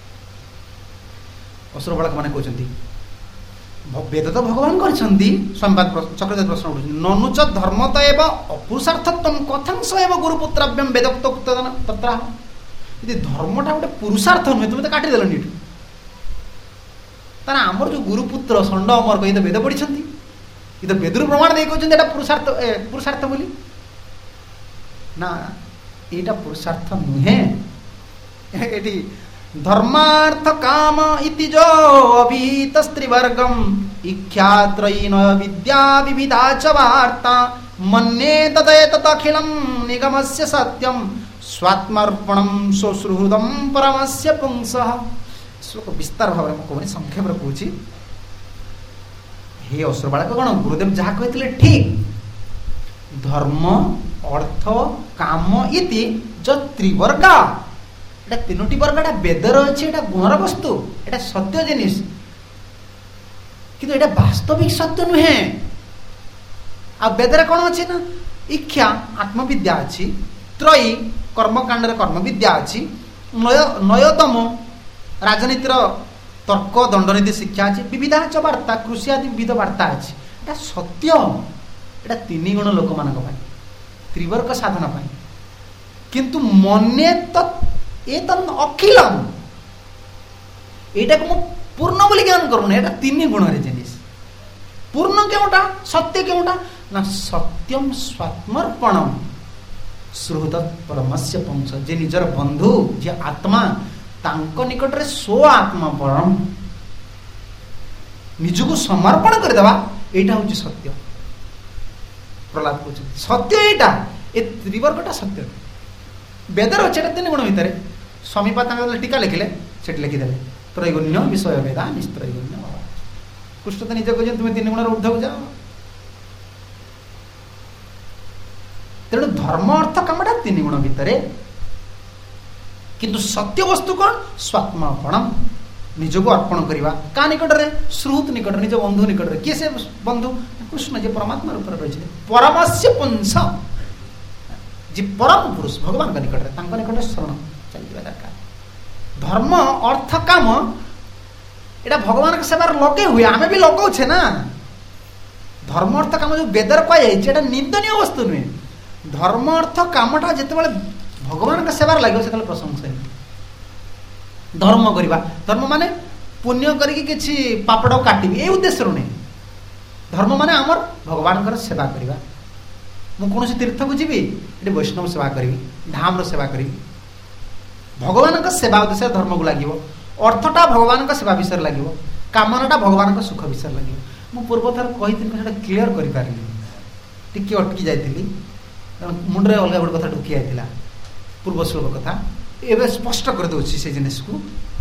ଅସୁର ବାଳକ ମାନେ କହୁଛନ୍ତି ବେଦ ତ ଭଗବାନ କରିଛନ୍ତି। ସମ୍ବାଦ ଚକ୍ରବର୍ତ୍ତୀ ପ୍ରଶ୍ନ ଉଠୁଛନ୍ତି ନନୁଚ ଧର୍ମତ ଏବ ଅପୁରୁଷାର୍ଥତ୍ୱମ୍ କଥାଂଶ ଏବ ଗୁରୁପୁତ୍ରାଭ୍ୟମ୍ ବେଦୋକ୍ତ ତତ୍ରା। ଯଦି ଧର୍ମଟା ଗୋଟେ ପୁରୁଷାର୍ଥ ନୁହେଁ, ତୁମେ ତ କାଟିଦେଲନି ଏଠୁ। ତାହେଲେ ଆମର ଯୋଉ ଗୁରୁପୁତ୍ର ଷଣ୍ଡ ଅମର କହି ତ ବେଦ ପଢିଛନ୍ତି, ଏ ତ ବେଦରୁ ପ୍ରମାଣ ଦେଇ କହୁଛନ୍ତି ଏଇଟା ପୁରୁଷାର୍ଥ ବୋଲି। ନା, ଏଇଟା ପୁରୁଷାର୍ଥ ନୁହେଁ। ଏଠି ଧର୍ମାର୍ଥ କାମ ଇତି ଯୋ ଅଭିହିତ ସ୍ତ୍ରୀବର୍ଗମ୍ ଇକ୍ଷାତ୍ରୟୀନ ବିଦ୍ୟା ବିବିଧା চ ବାର୍ତ୍ତା ମନ୍ୟେ ତଦେତଦଖିଳଂ ନିଗମସ୍ୟ ସତ୍ୟଂ ସ୍ୱାତ୍ମର୍ପଣଂ ସ୍ୱସୁହୃଦଂ ପରମସ୍ୟ ପୁଂସଃ। ଶ୍ଲୋକ ବିସ୍ତାର ଭାବରେ ମୁଁ କହୁନି, ସଂକ୍ଷେପରେ କହୁଛି। ହେ ଅସୁର ବାଳକ ଗଣ, ଗୁରୁଦେବ ଯାହା କହିଥିଲେ ଠିକ। ଧର୍ମ ଅର୍ଥ କାମ ଇତି ଯୋ ତ୍ରିବର୍ଗା, এটা 3টি ବର୍ଗ, এটা ବେଦର ଅଛି, এটা ଗୁଣର ବସ୍ତୁ, এটা ସତ୍ୟ ଜିନିଷ, କିନ୍ତୁ এটা ବାସ୍ତବିକ ସତ୍ୟ ନୁହେଁ। ଆଉ ବେଦରେ କ'ଣ ଅଛି ନା ଇକ୍ଷା ଆତ୍ମବିଦ୍ୟା ଅଛି, ତ୍ରୟୀ କର୍ମକାଣ୍ଡରେ କର୍ମବିଦ୍ୟା ଅଛି, ନୟୋତମ ରାଜନୀତିର ତର୍କ ଦଣ୍ଡନୀତି ଶିକ୍ଷା ଅଛି, ବିବିଧା চ ବାର୍ତ୍ତା କୃଷି ଆଦି ବିବିଧ ବାର୍ତ୍ତା ଅଛି। এটা ସତ୍ୟ, এটা 3 ଗୁଣ ଲୋକମାନଙ୍କ ପାଇଁ, ତ୍ରିବର୍ଗ ସାଧନ ପାଇଁ। କିନ୍ତୁ ମନେ ତ ଅଖିଲମ, ଏଇଟାକୁ ମୁଁ ପୂର୍ଣ୍ଣ ବୋଲି ଜ୍ଞାନ କରୁନି। এটা 3 ଗୁଣରେ ଜିନିଷ। ପୂର୍ଣ୍ଣ କେଉଁଟା, ସତ୍ୟ କେଉଁଟା ନା ସତ୍ୟମ୍ ସ୍ୱାତ୍ମର୍ପଣମ୍ ସୁହୃଦ ପରମସ୍ୟ ପୁଂସ। ଯେ ନିଜର ବନ୍ଧୁ, ଯେ ଆତ୍ମା, ତାଙ୍କ ନିକଟରେ ସ୍ୱ ଆତ୍ମା ପରମ, ନିଜକୁ ସମର୍ପଣ କରିଦେବା, ଏଇଟା ହଉଛି ସତ୍ୟ। ପ୍ରହ୍ଲାଦ କହୁଛନ୍ତି ସତ୍ୟ ଏଇଟା, ଏ ତ୍ରିବର୍ଗଟା ସତ୍ୟ। ବେଦର ଅଛି ଏଟା 3 ଗୁଣ ଭିତରେ। ସ୍ୱାମୀପା ତାଙ୍କ ଟୀକା ଲେଖିଲେ, ସେଠି ଲେଖିଦେଲେ ତ୍ରୈଗୁଣ୍ୟ ବିଷୟ ବେଦା ନିସ୍ତ୍ରୈଗୁଣ୍ୟ ଭାବ। କୃଷ୍ଣ ତ ନିଜେ କହିଛନ୍ତି ତୁମେ 3 ଗୁଣର ঊର୍ଦ୍ଧ୍ୱକୁ ଯାଅ। ତେଣୁ ଧର୍ମ ଅର୍ଥ କାମଟା 3 ଗୁଣ ଭିତରେ, କିନ୍ତୁ ସତ୍ୟ ବସ୍ତୁ କ'ଣ? ସ୍ୱାତ୍ମର୍ପଣମ୍, ନିଜକୁ ଅର୍ପଣ କରିବା। କାହା ନିକଟରେ? ସୁହୃତ ନିକଟରେ, ନିଜ ବନ୍ଧୁ ନିକଟରେ। କିଏ ସେ ବନ୍ଧୁ? କୃଷ୍ଣ, ଯେ ପରମାତ୍ମା ରୂପରେ ରହିଛି। ପରମସ୍ୟ ପୁଂସ, ଯେ ପରମ ପୁରୁଷ ଭଗବାନଙ୍କ ନିକଟରେ, ତାଙ୍କ ନିକଟରେ ଶରଣ ଚାଲିଯିବା ଦରକାର। ଧର୍ମ ଅର୍ଥ କାମ ଏଇଟା ଭଗବାନଙ୍କ ସେବାର ଲଗେଇ ହୁଏ, ଆମେ ବି ଲଗାଉଛେ ନା। ଧର୍ମ ଅର୍ଥ କାମ ଯୋଉ ବେଦରେ କୁହାଯାଇଛି, ଏଇଟା ନିନ୍ଦନୀୟ ବସ୍ତୁ ନୁହେଁ। ଧର୍ମ ଅର୍ଥ କାମଟା ଯେତେବେଳେ ଭଗବାନଙ୍କ ସେବାର ଲାଗିବ, ସେତେବେଳେ ପ୍ରଶଂସନୀୟ। ଧର୍ମ କରିବା, ଧର୍ମ ମାନେ ପୁଣ୍ୟ କରିକି କିଛି ପାପଟାକୁ କାଟିବି, ଏଇ ଉଦ୍ଦେଶ୍ୟରୁ ନୁହେଁ। धर्म माने आमर भगवान सेवा करवा। मु कौन तीर्थ को जीवी ये वैष्णव सेवा करी, धाम सेवा करी, भगवान सेवा उद्देश्य धर्म को लगे, अर्थटा भगवान सेवा विषय लगे, कामनाटा भगवान सुख विषय लगे। मु पूर्व थर कही क्लीयर कर टी अटकी जाइली, मुंडे अलग गोटे कथा ढुकी जाता पूर्व श्लोक कथा एवं स्पष्ट कर दूसरी से जिनिस को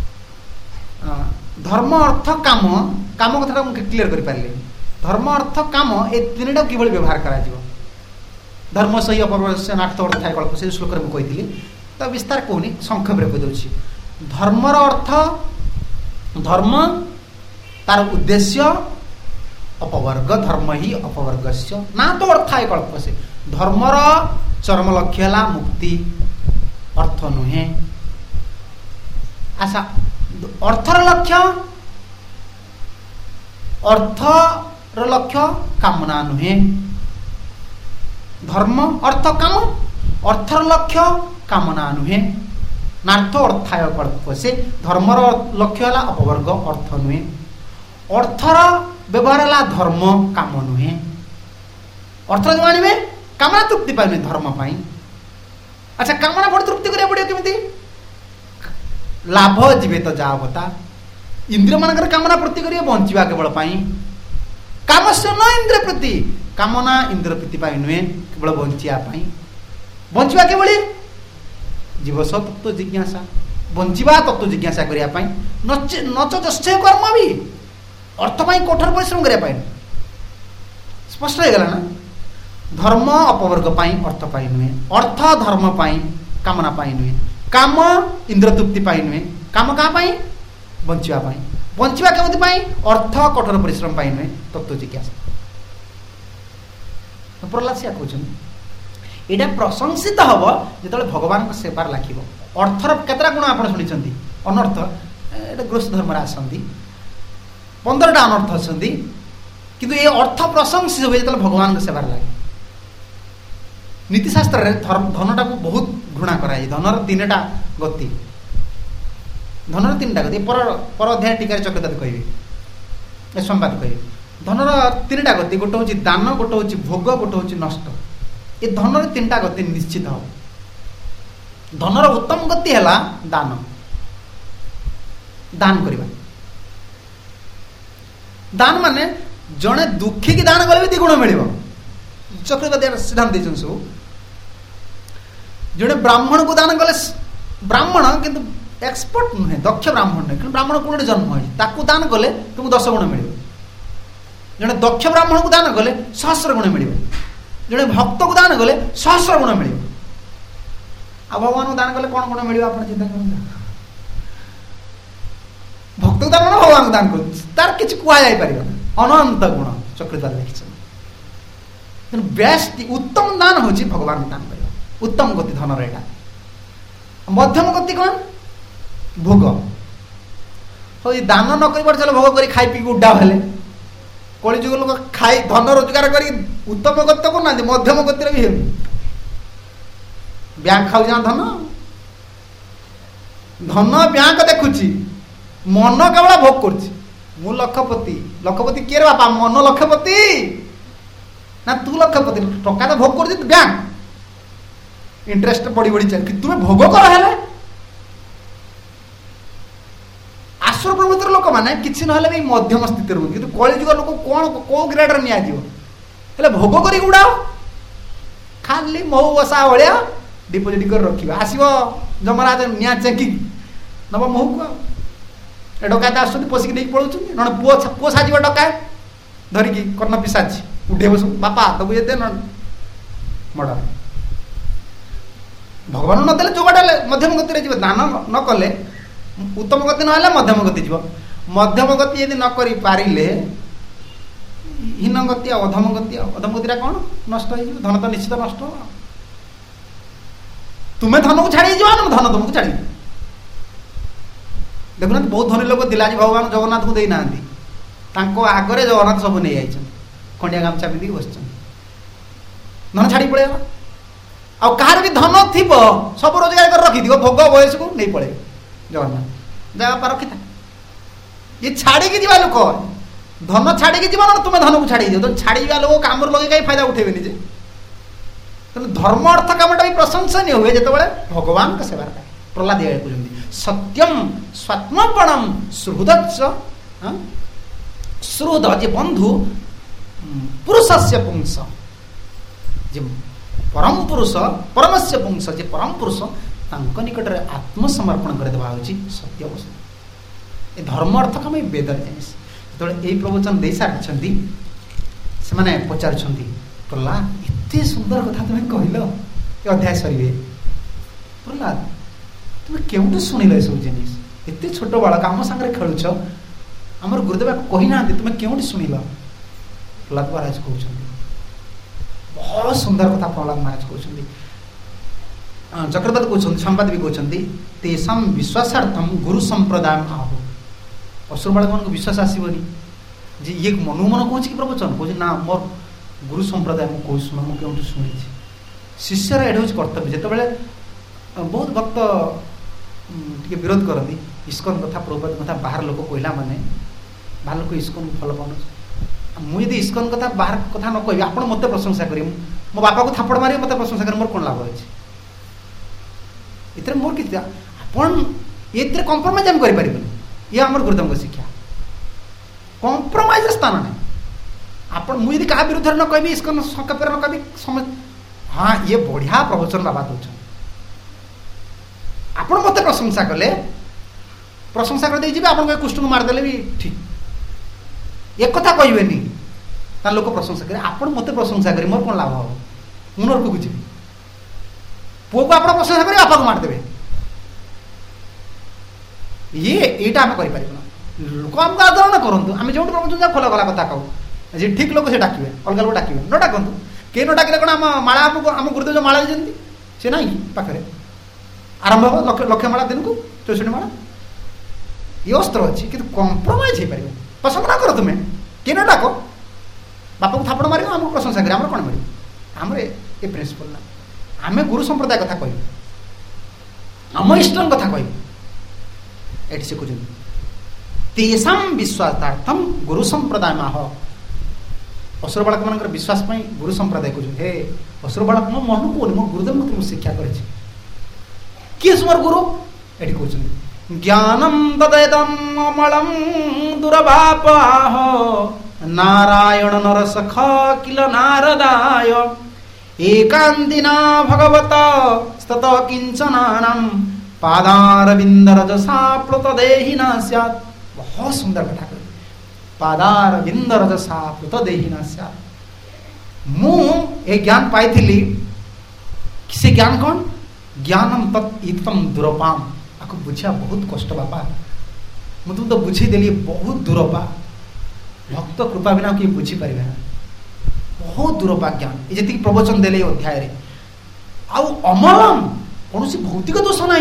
धर्म अर्थ काम काम कथा मुझे क्लीयर कर पारे। धर्म अर्थ काम ए तीन टा कि व्यवहार करा धर्म सही अपवर्ष नाथ अर्थ थाए कल्प से श्लोक में कही तो विस्तार कहूनी संक्षेप में कहीदे। धर्मर अर्थ धर्म तार उद्देश्य अपवर्ग धर्म ही अपवर्ग ना तो अर्थ है कल्प से धर्मर चरम लक्ष्य है मुक्ति अर्थ नुहे। अच्छा अर्थर लक्ष्य कामना नुहे। धर्म अर्थ काम अर्थर लक्ष्य कामना नुहे नार्थ अर्थाय कल्प से धर्मर लक्ष्य है अपवर्ग अर्थ नुहे। अर्थर व्यवहार है धर्म काम नुहे। अर्थ जो आने कामना तृप्ति पाए धर्म पाई। अच्छा कामना बड़ तृप्ति करा पड़े केमी लाभ जीवे तो जा बता इंद्रिय मान कामना प्रति करेंगे बंचा केवल काम से न इंद्रिय प्रति कामना इंद्रिय प्रति नुहे केवल बंचापी बंचा केवल जीवस तत्व जिज्ञासा बंचा तत्व जिज्ञासा करने नचय कर्म भी अर्थ कठोर परिश्रम करने स्पष्ट हो गला ना। धर्म अपवर्ग अर्थ पाई नुहे अर्थ धर्म पाई कामना पाई नुहे काम इंद्र तृप्ति पाई नुहे काम क्या बंचापी बंचा केमती अर्थ कठोर परिश्रम पाई नुहे तत्व जिज्ञासा। प्रहलाद से कहते यहाँ प्रशंसित हम जो भगवान सेवार लगे अर्थर केतटा गुण आप शुणी अनर्थ ये गृहस्थ धर्म आसती 15टा अनर्थ अच्छा किंतु ये अर्थ प्रशंसित हुए जो भगवान सेवार लगे। नीतिशास्त्र धनटा को बहुत घृणा कराई धनर 3टा गति धनर 3टा गति पर अध्याय टीका चक्रदात कहे संवाद कहे धनर 3टा गति गोटे हूँ दान गोटे हूँ भोग गोटे हूँ नष्ट ये धनर 3टा गति निश्चित हम। धनर उत्तम गति है दान दान करवा दान माने जड़े दुखी की दान कले भी 2 गुण मिल चक्रवर्ती सिद्धांत देते सब जड़े ब्राह्मण को दान कले ब्राह्मण किंतु एक्सपर्ट नुहे दक्ष ब्राह्मण नुहे कि ब्राह्मण कौन जन्म है दान कले तुमको 10 गुण मिल जड़े दक्ष ब्राह्मण को दान कले 1000 गुण मिल जड़े भक्त को दान कले 1000 गुण मिल आ भगवान को दान कले कौन गुण मिल आप चिंता कर भक्त को दान भगवान को दान कर तार किसी कहुपर अनंत गुण चक्रधार लिखिं बेस्ट उत्तम दान हूँ भगवान दान कर उत्तम गति धनर एटा। मध्यम गति कौन भोग हो दान न कर चलो भोग कर खाई पी उड्डा हेले कली जुग लोक खाई धन रोजगार कर उत्तम गति को ना मध्यम गति भी बैंक खाऊ धन धन बैंक देखुची मन केवल भोग कर लखपति किए बापा मन लखपति ना तू लखपति टका तो भोग कर बैंक इंटरेस्ट बढ़ी बढ़ी चल तुम्हें भोग कर हेले आसुर प्रवृत्तिर लोक मैंने किसी ना मध्यम स्थित रुहत कि कलिजुग लोक कौन कौ ग्रेड्रे निले भोग कर उड़ाओ खाली महू बसा भाया डिपोजिट कर रखा आसव जमराज निआ चेकी नब महू को डकायत आस पोषिक नहीं पलाऊँ ना पुओ साजिब डकायत धरिकी कर्ण पिसाची उठे बस बापा तब ये दे मर्डर भगवान नदेले जोगाटा मध्यम गति दान न कले उत्तम गति ना मध्यम गति मध्यम गति यदि न करि पारिले हीन गति अधम गति कौन नष्ट हो धन तो निश्चित नष्ट हो तुम्हें धन को छाड़ी धन तुमको छाड़ी देखुना बहुत धनी लोग दिला भगवान जगन्नाथ को देना आगे जगन्नाथ सब नहीं आई खंडिया गामछा पिंधिक बस धन छाड़ी पड़ेगा आ कहार भी धन थी सब रोजगार कर रखी भोग बयस को नहीं पड़े जगन्नाथ जगह पर रखी ये छाड़ी की लोक धन छाड़ी जीव ना तुम धन को छाड़ी दियो छाड़ा लोग कम लगे कहीं फायदा उठेबे जे तेणु धर्म अर्थ कामटा भी प्रशंसनीय हुए जो भगवान का सेवा प्रहलाद कहते सत्यम स्वात्मपणम सुहृदच्च सुहृद जे बंधु पुरुषस्य पुंस जे परम पुरुष परमस्य पुंस जे परम पुरुष तांको निकट रे आत्मसमर्पण कर देबा होची सत्य वस्तु ए धर्म अर्थ काम वेदर जिनिस तो ए प्रवचन दे सारछंती से माने पचारछंती प्रहलाद एते सुंदर कथा तुम कहल ये अध्याय सरीबे प्रहलाद तुम केउटू सुनिल सब जिनिस एते छोट बालक आम संगे खेलुछ आमर गुरुदेव कही ना तुम केउटू सुनिल प्रहलाद महाराज कहते बहुत सुंदर कथा प्रहलाद महाराज कहते चक्रवर्ती कहते संवाद भी कहते तेषाम विश्वासार्थम गुरु संप्रदाय आहु असुर बालक मान विश्वास आसबनी जे ये मनु मन कह कि प्रवचन कह ना मोर गुरु संप्रदाय मुझे कह शुण मुझे शुणी शिष्यर एड हूँ कर्तव्य जो बहुत भक्त टे विरोध करती इस्कन कथा प्रभुपाद कथा बाहर लोक कहला माने बाहर लोक इस्कन को भल पाऊँ मुझे इस्कन कथा बाहर कथा न कह आप मत प्रशंसा करें मो बापा को थापड़ मारे मत प्रशंसा करें मोर कौन लाभ अच्छे इतने मोर कि ये कंप्रोमाइज आम करें ये आम गुरुदेव शिक्षा कंप्रोमाइज स्थान ना आप मुझे क्या विरुद्ध न कह इस्कन सकापर न कह हाँ ये बढ़िया प्रवचन बाबा दौर आप मत प्रशंसा कले प्रशंसा कर जी आप कुष्ठ को मारदे भी ठीक एक कथा कहबेनी लोक प्रशंसा करें आप मत प्रशंसा करें मोर कौन लाभ हम मुझे नरक को जी पुओ को आप प्रशंसा करें बापा को मारदेवे ये यहाँ आम कर लोक आमको आदर न करूँ आम जो प्रवचन खोला खोला कथा कहू जी ठीक लोग से डाकिए अलग लोग डाकिए न डाकतु कहीं न डाकिले कौन माला आम गुरुदेव माला देते सी ना पाखे आरंभ हो लक्ष माला दिन को 64 माला ये अस्त्र अच्छी कि कंप्रोमाइज हो पार पसंद ना कर तुम्हें किए न डाक बापा को थापड़ मार आमको प्रशंसा करें आम कौन मिले आम ये प्रिंसिपल ना आम गुरु संप्रदाय कथा कह आम इष्टन कथा कह ये से कहते तेषाम विश्वासार्थम गुरु संप्रदाय माह असुर बालक मान विश्वास गुरु संप्रदाय कहते हे असुर बालक मो मन को मो गुरुदेव मत शिक्षा कर किए सुमर गुरु ये कहते ज्ञानम तदेदमलम दुर्वापाह नारायण नरसख किल नारदाय एकांतिना भगवत स्तत किंचनानाम पादारविंदरजसा प्लुत देहिना स्यात् बहुत सुंदर कथा कर पादारविंदरजसा प्लुत देहिना स्यात् मु ए ज्ञान पाई से ज्ञान कौन ज्ञानम तत्म दुरपाम आपको बुझा बहुत कष्ट बापा मुझे तुम तो बुझीदेली बहुत दुरपा भक्त कृपा बिना किए बुझीपारे ना बहुत दुरपा ज्ञान ये जी प्रवचन देले अध्याय आउ अमलम कौन सी भौतिक दोष ना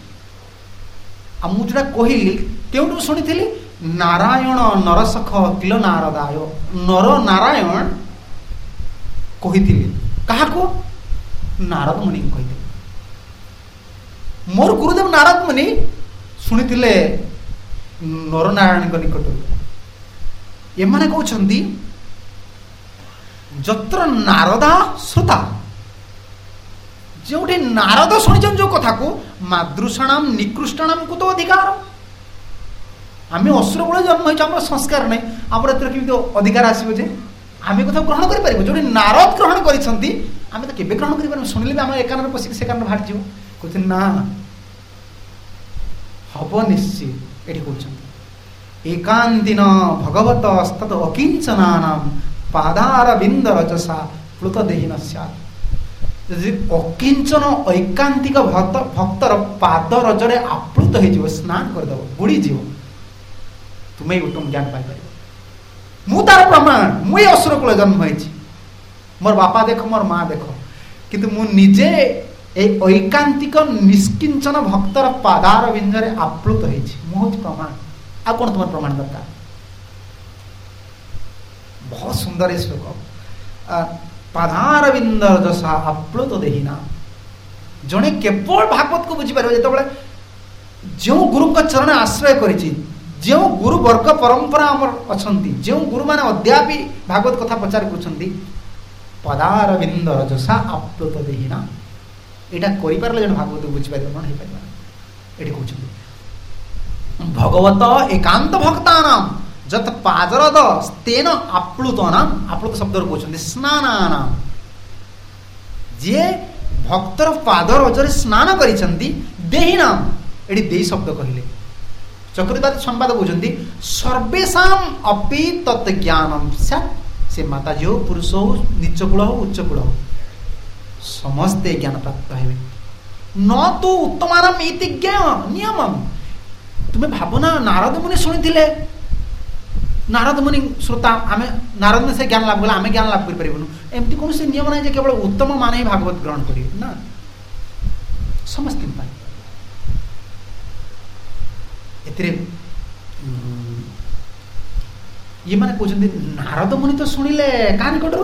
मुझे जोटा कहली क्यों शुणी नारायण नरसख किल नारदाय नर नारायण कही क्या नारद मुनि कही मोर गुरुदेव नारद मुनि शुणी नर नारायण निकट एमाने कहते जत्र नारदा श्रोता जो नारद शुणी जो कथा को मादृषाणाम निकृष्टाणाम को तो अधिकार आम असुर बड़े जन्म हो संस्कार नहीं आम अधिकार आसो जे आम कथा ग्रहण कर जो नारद ग्रहण करें तो केवे ग्रहण कर शुणिले आम एकान पशिक से कान बाहर जीव कहते ना हम निश्चित ये कहते एकांतिन भगवत स्तत अकिंचनानाम पादारविंद रजसा प्लुत देहिन स्यात् अकिंचन ऐकांतिक भक्तर पाद रजरे आप्लुत हो स्नान करदेव बुड़ीज तुम्हें उत्तम ज्ञान पाई मु तार प्रमाण मुझे असुर कूल जन्म मोर बापा देख मोर माँ देख किंतु मु निजे ऐकांतिक निष्किंचन भक्तर पादार विंजरे आप्लुत हो प्रमाण आ कौन तुम प्रमाण दरकार बहुत सुंदर श्लोक पादारविंदर जसा आप्लुत देहिना जड़े केवल भागवत को बुझीपार जो गुरु चरण आश्रय करी जो गुरु वर्ग परंपरा आमर अच्छा जो गुरु मैंने अद्यापि भागवत कथा प्रचार कर पदारविंद रजसा आप्लुत देहिना यहाँ कर भागवत बुझीपार कौन हो पार ये कहते भगवत एकांत भक्ता जत पाजरद तेन आप्लुत आप्लुत शब्द कहते स्नाना जे भक्तर पाद रजरे स्नान करिसंती देहिना ये दे शब्द कहले चक्रवर्ती संवाद कहते सर्वेशम अपि तत् ज्ञानम से माता जी हो पुरुष हो नीच कूल हो उच्च कूल हो समस्ते ज्ञान प्राप्त हे न तो उत्तम इति नियम तुम्हें भावना नारद मुनि शुणी नारद मुनि श्रोता आम नारद मुनि से ज्ञान लाभ कला आम ज्ञान लाभ कर एमती कौन से नियम ना केवल उत्तम मान ही भागवत ग्रहण करेंगे ना समस्त ये माने कहते नारद मुनि तो शुणिले क्या निकटू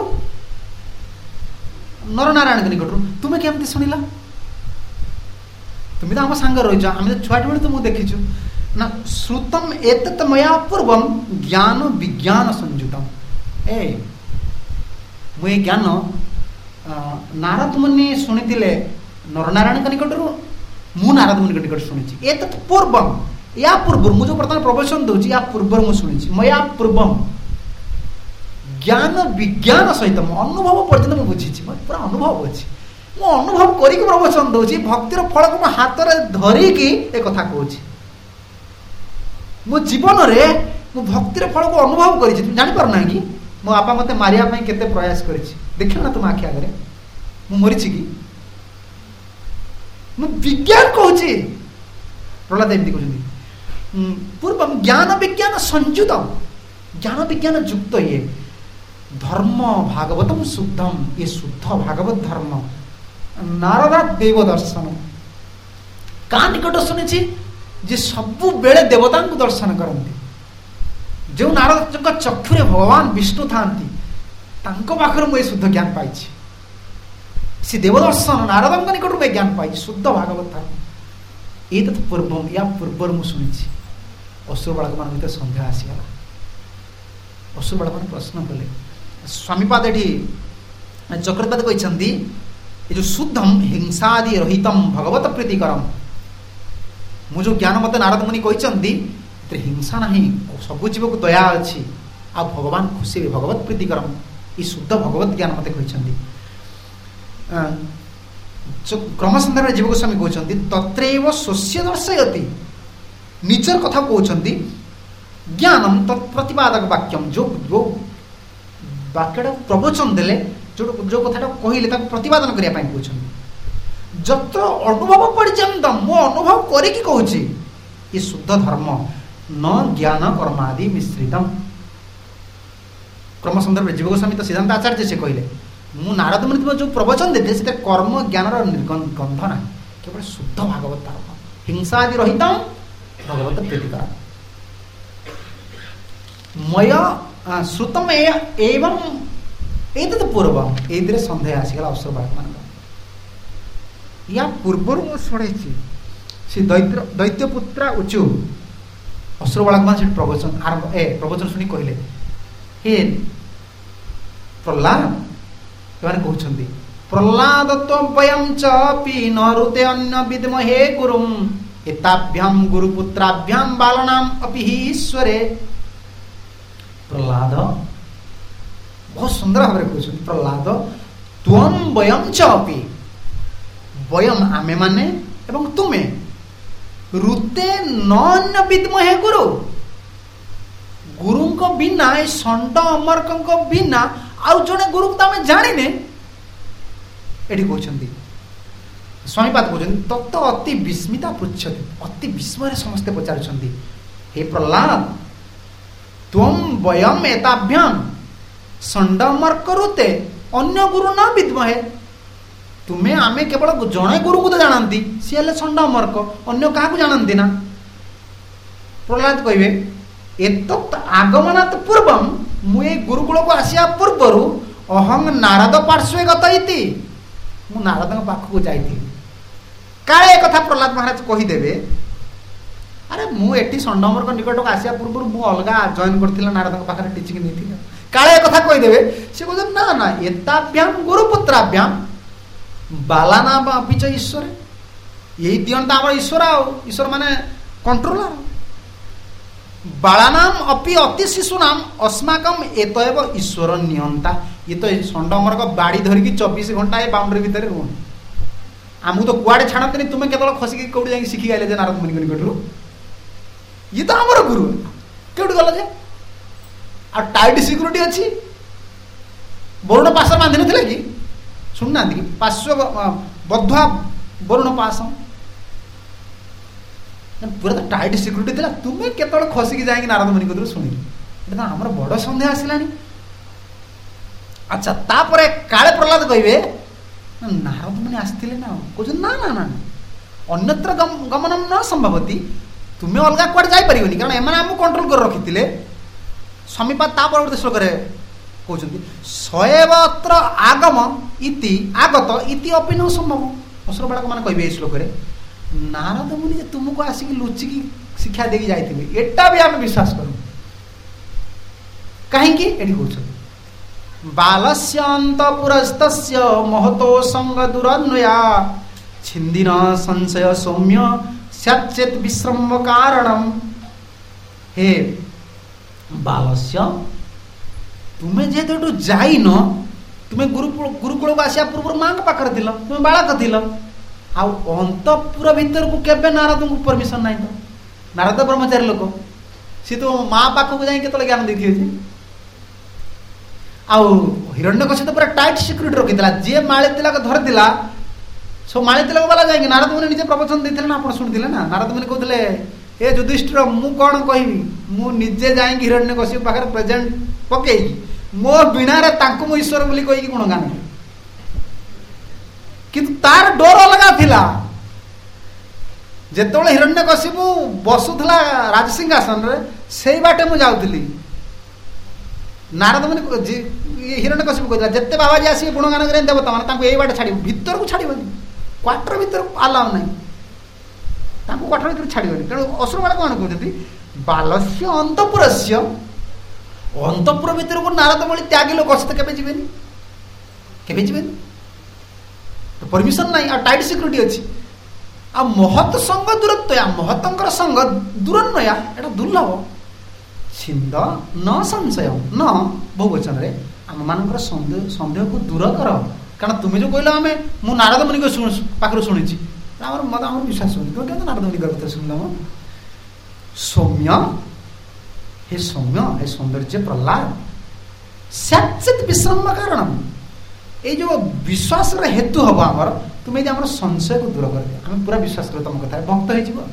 नर नारायण के निकटू तुम्हें केमती शुणिला तुम्हें तो आम सांग रही आम छुआटी बेले तो मुझे देखीचु ना श्रुतम एतत् मया पूर्वम ज्ञान विज्ञान संयुतम ए मुझे ज्ञान नारद मुनि शुणी नर नारायण के निकटू मु नारद मुनि के निकट शुणी एतत् पूर्वम या पूर्व मुझे बर्तमान प्रवचन दूसरी या पूर्व मुझे शुणी मया पूर्वम ज्ञान विज्ञान सहित अनुभव पर्यटन मुझे बुझी पूरा अनुभव अच्छी मु अनुभव करके प्रवचन दूसरी भक्तिर फल को हाथ में धरिकी एक कथा कहूँ मो जीवन में मु भक्तिर फल को अनुभव कर जापारना कि मो बापा मत मारिया केते प्रयास कर देख ना तुम आखि आगे मु मरी कि मु विज्ञान कहूँ प्रहलाद एमती कहते पूर्व ज्ञान विज्ञान संयुत ज्ञान विज्ञान युक्त ये धर्म भागवतम शुद्धम ये शुद्ध भागवत धर्म नारदा देव दर्शन का निकट शुणी जे सबु बेले देवता को दर्शन करते जो नारद चक्षुरे भगवान विष्णु था पाखर मुझे शुद्ध ज्ञान पाई सी देवदर्शन नारद निकट में ज्ञान पाई शुद्ध भागवत धर्म ये पूर्व या पूर्व मुझे शुणी असुर बालक मान भर सन्देह आसीगला असुर बालक मैंने प्रश्न कले स्वामीपाद ये चक्रपाद कहते ये जो शुद्धम हिंसादि रहितम भगवत प्रीतिकरम मु जो ज्ञान मत नारद मुनि कहते हिंसा ना सबू जीव को दया अच्छी आ भगवान खुशी भी भगवत प्रीतिकरम ये शुद्ध भगवत ज्ञान मत कहते क्रम सन्धान जीव गोस्वामी कहते तत्रैव स्वस्य दर्शयति निजर कथा कहते ज्ञानम तत्प्रतिपादक वाक्यम जो जो वाक्यटा प्रवचन देले जो जो कथा कहले प्रतिपादन करने कहते जत्र अनुभव पर्यंत मो अनुभव करके कहूँ ये शुद्ध धर्म न ज्ञान कर्मादि मिश्रितम क्रम सन्दर्भ जीव गोस्वामी तो सिद्धांत आचार्य से कहले मु नारद मुनि जो प्रवचन देते से कर्म ज्ञान गंध ना केवल शुद्ध भागवत धर्म हिंसादि रहितम भगवत प्रीतिकर मया श्रुतम एवं एतत् पूर्व ए सन्देह आसीगला असुर बालक मान या पूर्वर शुणी से दैत्यपुत्रा उचु असुर बालक मान प्रवचन आरंभ प्रवचन शुणी कहले हे प्रहलाद कहते प्रहलाद त्वयं च नरुते अन्य विद्महे गुरुम एताभ्याम गुरुपुत्राभ्याम बालनाम अपि ही ईश्वरे प्रहलाद बहुत सुंदर भाव कहते प्रहलाद त्वं वयं च अपि वयम आमे माने एवं तुमे रुते नन्य विद्महे गुरु गुरु को बिना षंड अमरक बिना आउ जड़े गुरु को आम जाने ये कहते स्वामीपाद कहते तत्त अति विस्मिता पृछति अति विस्मय समस्ते पचारुंट हे प्रहलाद त्वं वयम एताभ्याम षंडमर्क रुते अन्य गुरु न विद्महे तुम्हें आमे केवल जड़े गुरु को तो जानती सी हेल्ले षंडमर्क अन्य क्या जानती ना प्रहलाद कहे एतत् आगमनात् पूर्वम मुझे गुरुकुल को आसिया पूर्वर अहं नारद पार्श्वे गत मु नारद पाखक जाइए काले कथा प्रहलाद महाराज कहीदेवे अरे मुझे षंडमर निकटक आसिया पूर्व मु अलग जॉइन करथिला नारद पाखे टीचिंग नहीं काले कथा कहीदेवे से कहते ना ना एताभ्याम गुरुपुत्राभ्याम बालानाम अपिच ईश्वर यही दियंता आम ईश्वर ईश्वर माने कंट्रोलर बालानाम अपि अति शिशुनाम अस्माकम एतएव ईश्वर नियंता ये तो षंडमर बाड़ी धरिकी 24 घंटा ये बाउंड्री भितर रुह आमको तो कुआड़े छाड़ते नहीं तुम्हें केवल खसिकी कौटी जाकि शिखी आइले जे नारद मुनि निकटरू ये तो आमर गुरु कौटी गल जे आ टाइट सिक्यूरीटी अच्छी वरुण पास बांधि नथिले कि सुनना कि पार्श्व बद्धा वरुण पास पूरा तो टाइट सिक्यूरीटी थिला तुम्हें केतल खसिकी जाकि नारद मुनि कदरू सुनिली एटा हमर बड़ संदेह आसिलानी अच्छा तापरे काले प्रहलाद कहिबे नारद मुनि आस्थिले ना कहू ना ना ना अन्यत्र गमनम न संभवती तुम्हें अलग कुआडे जाई परिबनी कारण एमाने हमको कंट्रोल कर रखिथिले समीपा ता परवर्ती श्लोक कहते सएवत्र आगम इति आगत इति अपि न संभव असुर बालक मैंने कहे श्लोक नारद मुनि तुमको आसिक लुचिकी शिक्षा देकी जाइथिबे एटा भी आम विश्वास करूँ कहीं बालस्य अंतपुरस्तस्य महतो संग दुरन्वया छिंदिन संशय सौम्य सचेत विश्रम कारणम हे बालस्य तुम्हें जेहेतु जाइन तुम्हें गुरुकुल को आसिया पूर्व माँ पाखे थिल तुम्हें बालक थिल अंतपुर भीतर को केबे नारद को परमिशन नहीं तो नारद ब्रह्मचारी लोक सी तो माँ पाखक जाए केतले ज्ञान देती है हिरण्यकशिपु तो पूरा टाइट सिक्यूरीटी रखी जी माली तिलक धरला सो माली तिलक वाला जाएंगे नारद मुनि निजे प्रवचन देते ना आप शुणी ना नारद मुनि कहते ए युधिष्ठिर मु कौन कहबी मु निजे जाए हिरण्यकशिपु पाखे प्रेजेंट पकई मो बिणारे मु ईश्वर बोली कहीकि गुणगान किंतु तार डर अलग थिला जेतोले हिरण्यकशिपु बसुथला राजसिंहासन रे सेई बाटे मु जाउथली नारद मुनि हिरण्यकशिपु कहला जत्ते बाबाजी आसी गुणगान करें देवता माने तांको एई बाटे छाडी भीतर को छाडीबनी क्वार्टर भीतर अलाउ नहीं तांको क्वार्टर भीतर छाडीबनी तेणु असुर बालक मान कहते बालस्य अंतपुरस्य अंतपुर भीतर को नारद बळी त्यागी लोक असते केबे जीवेनी तो परमिशन नहीं आ टाइट सिक्यूरीटी अच्छी आ महत संग दूरत्व महतंकर संग दूरन्वया एटा दुर्लभ छिंद न संशय न बहुवचन रे आम मानकर संदेह को दूर कर कारण तुम्हें जो कहल आम मु नारद मुनि पाखर शुणी मत आम विश्वास शुणी तुम क्या नारद मुनि कथा शुणल सौम्य हे सौंदर्य प्रहलाद सचित विश्रम कारण ये जो विश्वास हेतु हम आमर तुम्हें यदि आम संशय को दूर कर आम पूरा विश्वास कर तुम कथा भक्त हो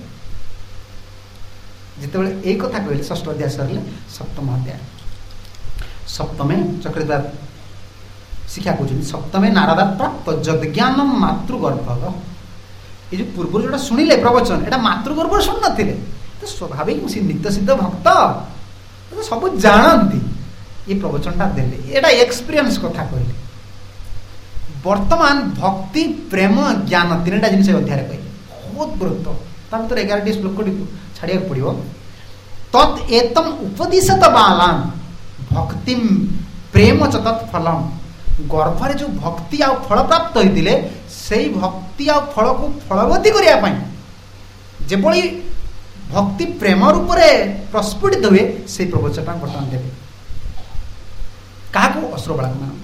जिते ये कथा कहले षष्ठ अध्याय सरले सप्तम अध्याय सप्तमे चक्रधार शिक्षा कहते सप्तमे नारदा प्राप्त जज्ञान मातृगर्भ ये जो पूर्व जो शुणिले प्रवचन एटा मातृगर्भ शुण नी तो स्वाभाविक नित्य सिद्ध भक्त तो सब जानती ये प्रवचनटा देले एटा एक्सपीरियंस कथा कहले वर्तमान भक्ति प्रेम ज्ञान तीन जिन अध्याय कहे बहुत गुरुत्व भर 11 श्लोक छाड़िया पड़ो तत् एतम उपदिशत बालान भक्ति प्रेम च तत्फलम गर्भरे जो भक्ति आ फल प्राप्त होते से भक्ति आ फल को फलवती करने जेभली भक्ति प्रेम रूप से प्रस्फुटित हुए से प्रवचन बर्तमान देवे क्या असुर बालक मान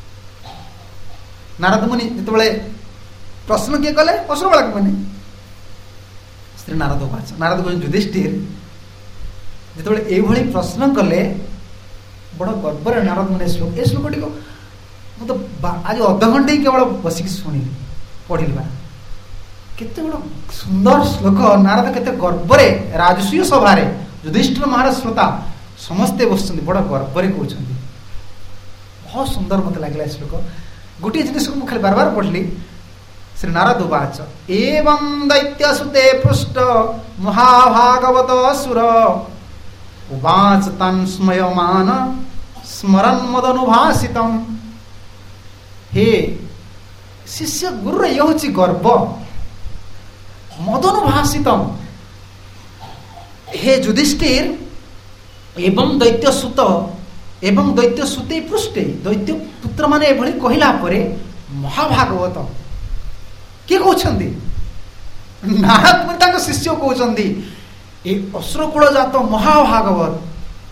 नारद मुनि जिते प्रश्न किए कले असुर बालक मैंने श्री नारद उवाच नारद कहते युधिष्ठिर जिते ये प्रश्न कले बड़ गर्व नारद मुनि श्लोक ए श्लोक टी तो आज अध घंटे ही केवल बसिक शुणी पढ़ा केते बड़ सुंदर श्लोक नारद केते गर्व राजसूय सभा युधिष्ठिर महाराज श्रोता समस्ते बस बड़ गर्व कहते बहुत सुंदर मत लगे श्लोक गोटे जिन को खाली बार बार पढ़ली श्री नारद उवाच एवं दैत्यसुते पृष्ठ महाभागवत असुर उवाच तान् स्मयमान स्मरन् मदनुभासितम् हे शिष्य गुरु ये हूँ गर्व मदनुभासितम् हे युधिष्ठिर एवं दैत्य सुत एवं दैत्य सुते पृष्ठे दैत्य पुत्र माने एभली कहला परे महाभागवत किए कहते नारद मुनि तांको शिष्य कहते ए असुरकुल जात महाभागवत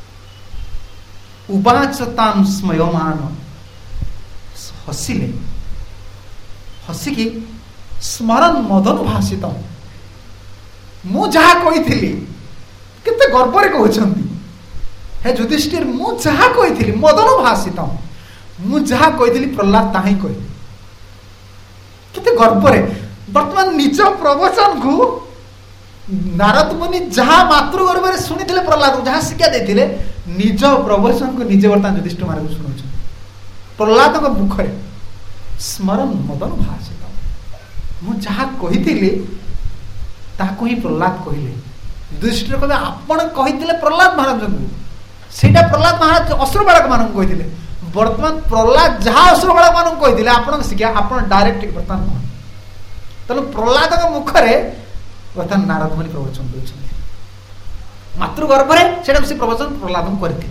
उवाचतां स्मयमान हसिले हसिकी स्मरण मदन भाषित मु जहा कही केते गर्व रे कहउछंती हे युधिष्ठिर मु जहा कही मदन भाषित मु जहा कही प्रहलाद ताही कही केते गर्व रे वर्तमान निज प्रवचन को नारद मुनि जहा मातृगर्भ रे सुनिथिले प्रहलाद जहा शिक्षा देथिले निज प्रवचन को निजे वर्तमान युधिष्ठिर महाराज सुनाउछ प्रहलाद को मुखरे स्मरण मदन भाषित मु जहा कही ताको ही प्रहलाद कहले युधिष्ठिर कहले आपण कहिथिले प्रहलाद महाराज को सेटा प्रहलाद महाराज असुर बालक मान कहिथिले वर्तमान प्रहलाद जहा असुर बालक मान कहिथिले आपण शिक्षा आपण डायरेक्ट वर्तमान तनु प्रहलाद को मुखरे वर्तमान नारद मुनि प्रवचन देउछन मातृगर्भ रे सेटा से प्रवचन प्रहलाद करथिले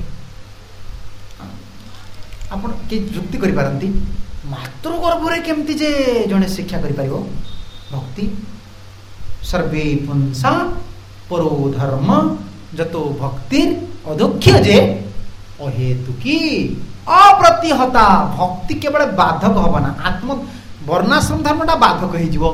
आपण के युक्ति करि पारंती मातृगर्भ रे केमती जे जने शिक्षा करि परिबो भक्ति सर्वे पुंसा परो धर्म जतो भक्तिर अदक्ष जे अहेतुकी अप्रतिहता भक्ति केवल बाधक हबना आत्म वर्णाश्रम धर्मटा बाधक हो जीवो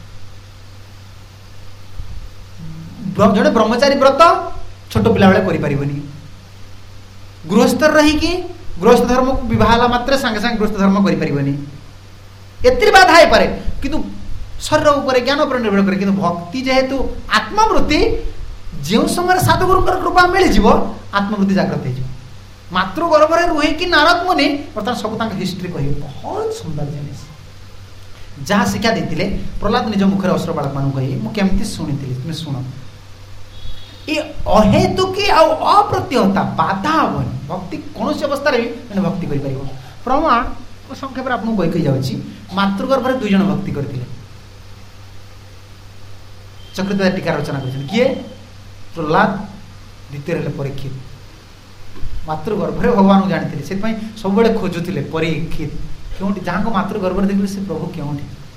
जड़े ब्रह्मचारी व्रत छोट पिला बेले करि परिबनी गृहस्थ रही कि गृहस्थ धर्म को विवाह मात्र संगे संगे गृहस्थ धर्म करि परिबनी एतिर बाधा है पारे किंतु शरीर उपर ज्ञान उपर निर्भर करे किंतु भक्ति जेहेतु आत्मवृत्ति जो समय साधुगुरु कृपा मिल जीव आत्मवृत्ति जागृत हो मातृगर्भ रे रुहे कि नारद मुनि बर्तमान सब तांक हिस्ट्री कहि बहुत सुंदर जिनिस जहाँ शिक्षा देते प्रहलाद निज मुखर असुर बालक मान कही मु केमती शुणी तुम शुण ये अहेतुकी अप्रतिहता बाधा हेनी भक्ति कौन अवस्था भी भक्ति कर प्रमाण संक्षेप आपको कही जाऊँगी मातृगर्भ रे 2 जन भक्ति करते चक्रधर टीका रचना कर किए प्रहलाद द्वितीय रहे परीक्षित मातृगर्भ रे भगवान जानी से सब बड़े खोजुले परीक्षित क्यों जहाँ को मातृगर्भ देखिए से प्रभु क्यों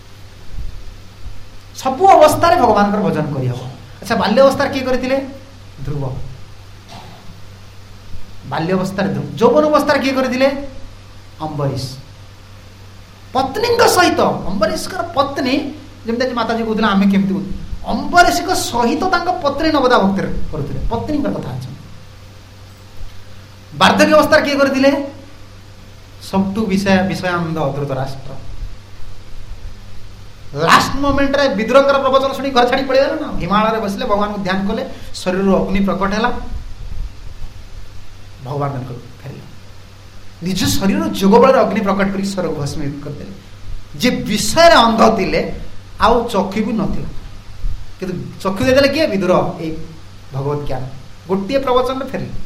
सब अवस्था भगवान भजन करहब अच्छा बाल्य अवस्था किए करते ध्रुव बाल्य अवस्था ध्रुव यौवन अवस्था किए करते अम्बरीश पत्नी सहित अम्बरीश पत्नी जमी माता जी कहते आम केमती अम्बरीश सहित पत्नी नवदा भक्ति करुले पत्नी कथा वार्धक्य अवस्था किए करते सबटू विषयांध धृतराष्ट्र लास्ट मोमेंट रे विद्रोह प्रवचन शुणी घर छाड़ी पड़ेगा ना हिमालय बसले भगवान को ध्यान कले शरीर अग्नि प्रकट है भगवान फेर निज शरीर जोग बल अग्नि प्रकट कर स्वर को भस्मित करदे जे विषय अंध थिले आउ चक्षु भी नथिला किंतु चक्षु देले किए विद्रोह ए भगवत ज्ञान गोटे प्रवचन में फेर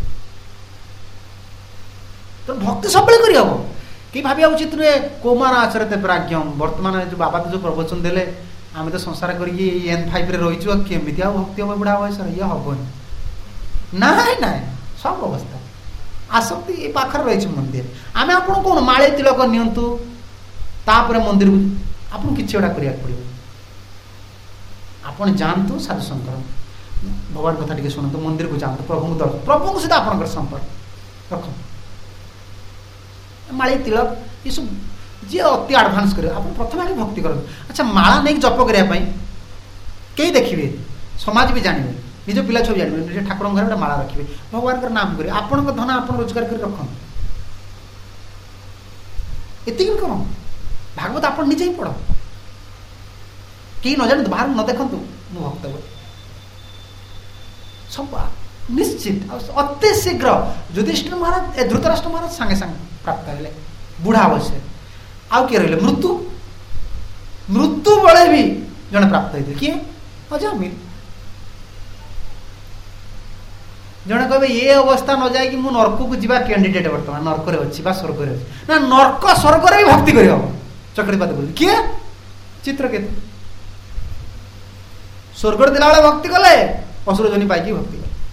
तो भक्ति सब करी हम कि भाविया उचित नुहे कोमान आचरते प्राज्ञम वर्तमान जो बाबा तो जो प्रवचन देले आम तो संसार करी N5 रे रहीचु केमी भक्ति हम बुढ़ा बयस ये हेनी ना ना सब अवस्था आसक्ति ये पाखर रही मंदिर आम आप कौन माले तिलक नियंतु तापर मंदिर को आपन किसी गोटा करिया पड़ो आपण जानतु साधु शंकर भगवान कथा टिके शुणु मंदिर को जानतु प्रभु को दर्शन प्रभु को सहित आपन संपर्क रख माली तिलक ये सब जी अति एडवांस कर प्रथम आगे भक्ति करूँ अच्छा माला नहीं जप करने कई देखिए समाज भी जानवे निज पिला छुआ जानवे निज ठाकुर घर माला रखिए भगवान का नाम करेंगे आपण धन आप रोजगार कर रख ये कौन भागवत आप निजे ही पढ़ कहीं न जान बाहर न देखु मु भक्त सब निश्चित अति शीघ्र युधिष्ठिर महाराज धृतराष्ट्र महाराज सांगे सांगे प्राप्त है बुढ़ा अवश्य आउ किए रही मृत्यु मृत्यु बेले भी जड़े प्राप्त होते किए अजामिल जड़े कहे ये अवस्था न जाए कि मु नरक को जीवा कैंडिडेट बर्तमान नरक अच्छी स्वर्ग ना नरक स्वर्ग भी भक्ति कर चक्रपात बोल किए चित्रकेतु स्वर्ग दिला भक्ति कले असुर जनी पाई भक्ति कले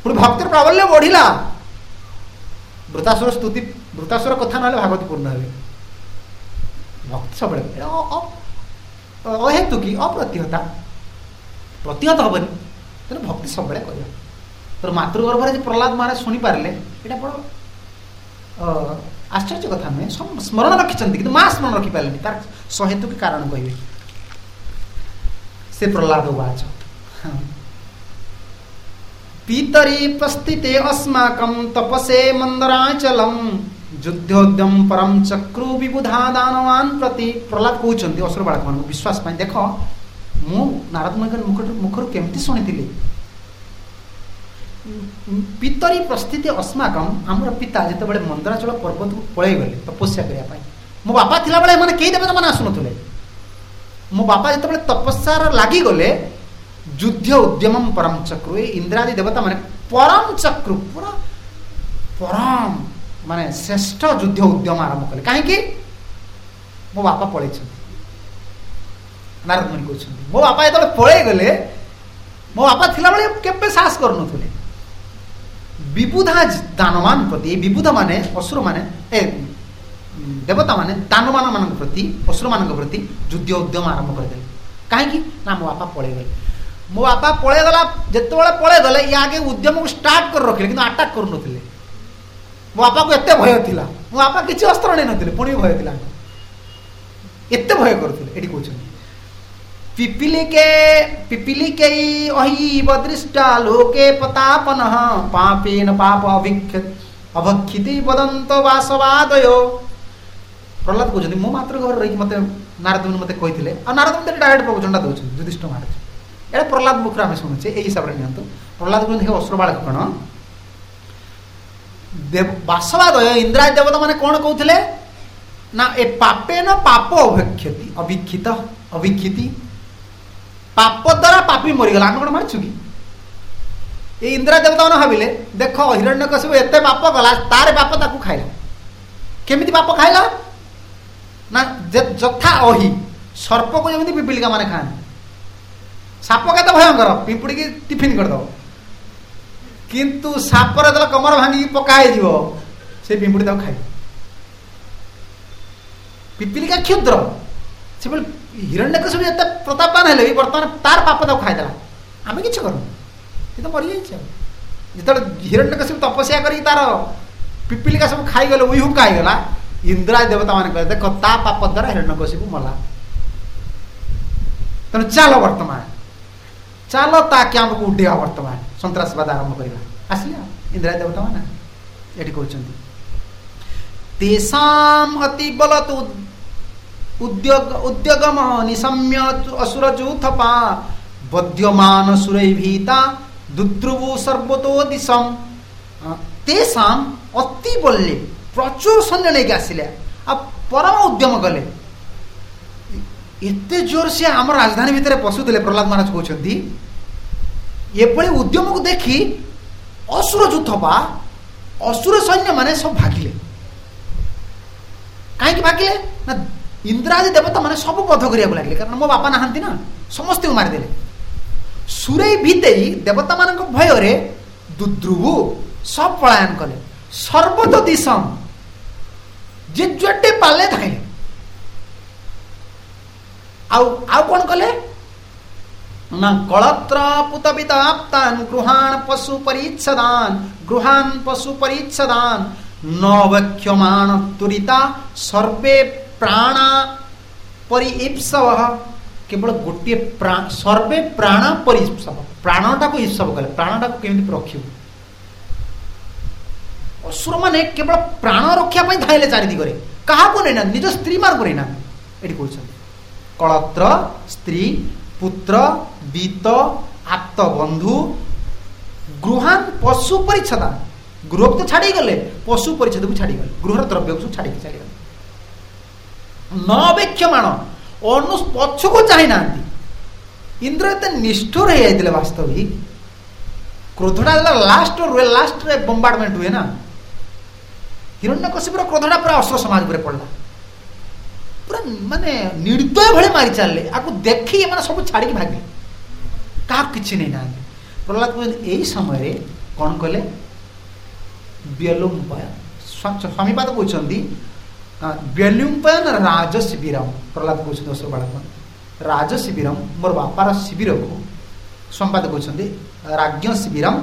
पुणी भक्तिर प्राबल्य बढ़िला। वृतासुर स्तुति वृतासुर कथा ना भागवत पूर्ण हे भक्ति सब अहेतु की अप्रतिहता प्रतिहत हेनी तेना भक्ति सब कर तो मातृगर्भर प्रहलाद महाराज शुणी पारे यहाँ बड़ आश्चर्य कथा नुहे स्मरण रखिंट कि माँ स्मरण रखिपारे तार सहेतु की कारण कहे से प्रहलाद उवाच पीतरी प्रस्थिते अस्माकं तपसे मंदराचलम युद्धोद्यम परम चक्रु विबुधा दानवान प्रति। प्रहलाद कहते असुर बालक मान विश्वास पाई देख मु नारद मुखर केमती शुणी पीतरी प्रस्थिति अस्माकम आमर पिता जिते बड़े मंदराचल पर्वत को पलि गले तपस्या करने मो बापा थिला बेले माने कई देवता माने आसुनथुले मो बापा जिते बड़े तपस्यार लागी गले युद्ध उद्यम परम चक्रु इंद्रादि देवता माने परम चक्रु पूरा परम माने श्रेष्ठ युद्ध उद्यम आरंभ कले कहीं मो बापा पलि नारद मुनि कहते मो बापा जो पलि गले मो बापा थिला बेले केबे साहस करनुथुले विबुधा दानवान प्रति विबुधा माने असुर माने देवता माने दानवान मान प्रति असुर मान प्रति युद्ध उद्यम आरंभ करदे कहीं ना मो बापा पलि गले मो बापा पलि गला जिते बड़े पलि गले ये आगे उद्यम को स्टार्ट कर रखिले किंतु अटैक करू नथिले मो बापा को एते भय थिला मो बापा किछि अस्त्र नै नथिले पुणी भय थिला एते भय करथिले एडी कहछन पिपीलिके अहि बदृष्टा लोके पतापनः पापेन पाप अभक्षिति वदन्त वासवादयो। प्रहलाद कहते मो मात्र घर रही मत नारद मुनि मते कहिथिले आ नारद मुनि डायरेक्ट प्रवचनटा दउछन युधिष्ठिर महाराज एटा प्रहलाद मुखर आमे सुनुछे एई हिसाब रे नियंतु। प्रहलाद कहते हे असुर बालक कण देव वासवादय इंद्रादि देवता माने कोन कहउथिले ना ए पापेन पाप अभिक्षिति पाप द्वारा पापी मरीगला आम कौन मारछु कि ये इंद्रा देवता मैंने भाविले देख हिरण्यकशिपु एते पाप कला तार पाप ताकू खाइला केमिति पाप खाइला ना जथा अहि सर्प को जमी पिपीलिका माने खाए साप के भयंकर पिंपुड़ी की टिफिन करद किंतु सापर जो कमर भांगी पकाई से पिंपुड़ी तक खाए पिपीलिका क्षुद्र से हिरण्यकशिपु एत प्रतापवान है बर्तमान तार पाप तक खाईदेला आम कि करूँ तो मरी जो हिरण्यकशिपु तपस्या कर तार पिपीलिका सब खाईगले उहु खाईगला इंद्रा देवता मान कहे देख ता पाप द्वारा हिरण्यकशिपु मला तेणु चल वर्तमान चल ता कैंप को उड्डेगा वर्तमान सन्त्रासवाद आरंभ करवा आसिया इंद्रा देवता मान ये कहते तेषाम अति बलत उद्यगम निशम्य असुर जूथपा बध्यमान सुरैभीता दुद्रुवु सर्वतो दिशम तेषाम अति बल्ले प्रचुर सैन्य लेके आसिले आ परम उद्यम कले एते जोर से आम राजधानी भितर पशुले प्रहलाद महाराज कहते ये उद्यम को देखी असुर जूथपा असुर सैन्य माने सब भागिले कहीं भागिले ना इंद्रादि देवता माने सब बध करिया लगे कारण मो बापा नहांती ना समस्त को मारिदेले सुरई भीतई देवता मान भय रे दुद्रुवु सब पलायन कले सर्वत दिशम जे जुटे पाले धाइले आउ कौन कले ना कलत्र पुतपिताप्तान गृहान पशु परिच्छदान नवक्ष्यमाण तुरिता सर्वे प्राणा परिप्सव केवल गोटे सर्वे प्राण परिप्सव प्राणटा को ईप्सव कले प्राणटा को केमि रखिबु असुर माने केवल प्राण रक्षा पई धाइले चारि दिगरे कहा को नै ना निज स्त्री मार को नै ना एठी कहछन कलत्र स्त्री पुत्र बीत आप्त बंधु गृहान पशु परिच्छदा गृह तो छाड़ी गले पशु परिच्छद को छाड़ी गले गृहर द्रव्य को छाड़ी चली गले नवेक्षमाण अनु पक्ष को चाही ना इंद्र एत निष्ठुर हो जाते वास्तविक क्रोधटा लास्ट रे बम्बार्डमेंट हुए ना हिरण्यकशिपुर क्रोधटा पूरा असुर समाज पर पड़ला पूरा माने निर्दय भले मारी चलले आपको देखी माने सब छाड़ी भागे क्या किसी नहीं ना प्रहलाद कहते यही समय कौन कले व्यलुम्पयन स्वामीपाद कहते व्यलुम्पयन राज शिविरम प्रहलाद कहते दशरथ बालक राज शिविरम मोर बापार शिविर को स्वामीपाद कहते राज्ञ शिविरम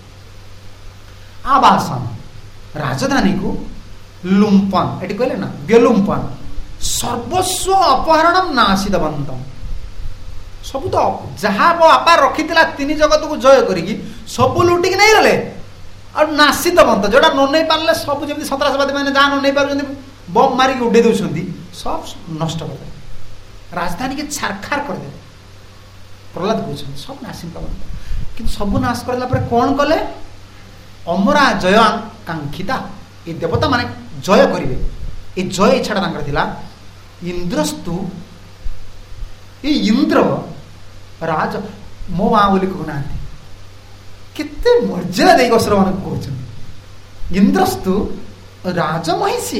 आवासन राजधानी को लुम्पन ये कहले ना व्यलुम्पन सर्वस्व अपहरणम नाशिदवंतम सब तो जहाँ बापा रखी तीन जगत को जय करी सब लुटिक नहीं गले और नाशिदवंत जोटा न नहीं पारे सब जमी सन्तासवादी मैंने जहाँ न नहीं पार बम मारिक उड़े दौरान सब नष्ट करदे राजधानी के छारखार करदे प्रहलाद कहते सब नाशिदवंत कि सब नाश करला कौन कले अमरा जय कांक्षिता ये देवता माने जय करेंगे ये जय इच्छा थिला इंद्रस्तु ये इंद्र राज मो माँ बोली कहना केते मर्यादा दे असुर मान कहते इंद्रस्तु राज महिषी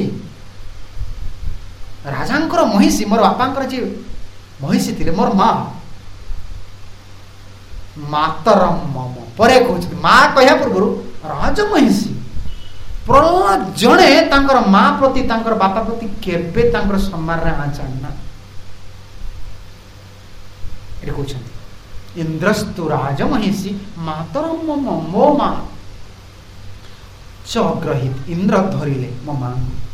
राजांकर महिषी मोर बापांकर जी महिषी थिले मोर माँ मातरम मम परे कहते माँ कहया पूर्व राज महिषी प्रहलाद जड़े तांकर माँ प्रति तांकर बापा प्रति केबे तांकर सम्मान रे आचरणना ये कहते इंद्रस्तु राज महिषी मातरम मम मो माँ च ग्रहित इंद्र धरिले मो माँ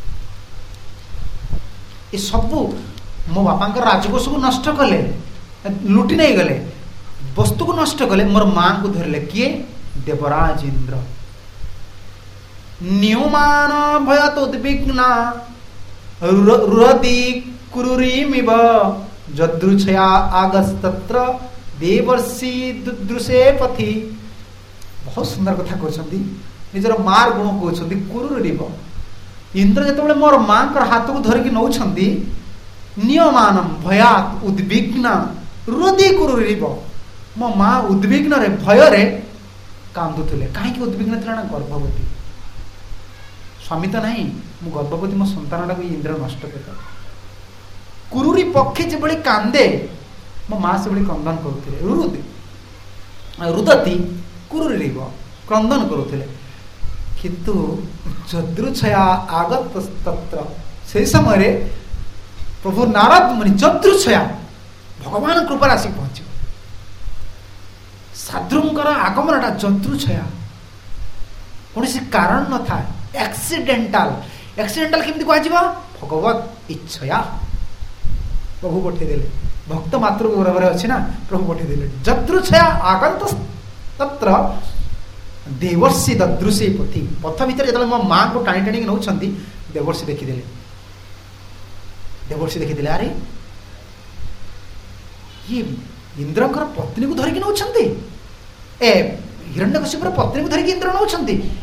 ये सब मो बापांकर राजकोष को नष्ट कले लुटि नहीं गले वस्तु को नष्ट कले मोर माँ को धरिले किए देवराज इंद्र न्यूमान भयत उद्विग्ना रुरति कुरुरीमिव जदृच्छया आगस्तत्र देवर्षि दुदृशे पथि बहुत सुंदर कथा कहते निजर मार गुण कहते कुरुरीव इंद्र जिते मोर माँ हाथ को धरिकी नौछंती नियमानम भयात उद्विग्ना रुरति कुरुरीव मो माँ उद्विग्न रे भय रे कांदुले कहीं उद्विग्न थी ना गर्भवती स्वामी तो नहीं मु गर्भवती मो संतान टाक इंद्र नष्ट कर कुरुरी पक्षी जो कांदे मो माँ से क्रंदन करुते रुदती कुरुरी क्रंदन करुले किंतु जदृच्छया आगत तत्र से समय प्रभु नारद मुनि जदृच्छया भगवान कृपा आसिक पहुंच साधुंकर आगमनटा जदृच्छया कौन कारण न था एक्सीडेंटाल केमती कह भगवत इच्छया प्रभु पठेदेले भक्त मातृ गौरव अच्छी ना प्रभु पठेदेले जदृच्छया आगंत तत्र देवर्षि ददृशे पथि पथ भितर जो मो माँ को टाणी टाणी नौ देवर्षि देखीदे देखीदे अरे ये इंद्रकर पत्नी को धरिकी नौ हिरण्यकशिपुर पत्नी को धरिकी इंद्र नौ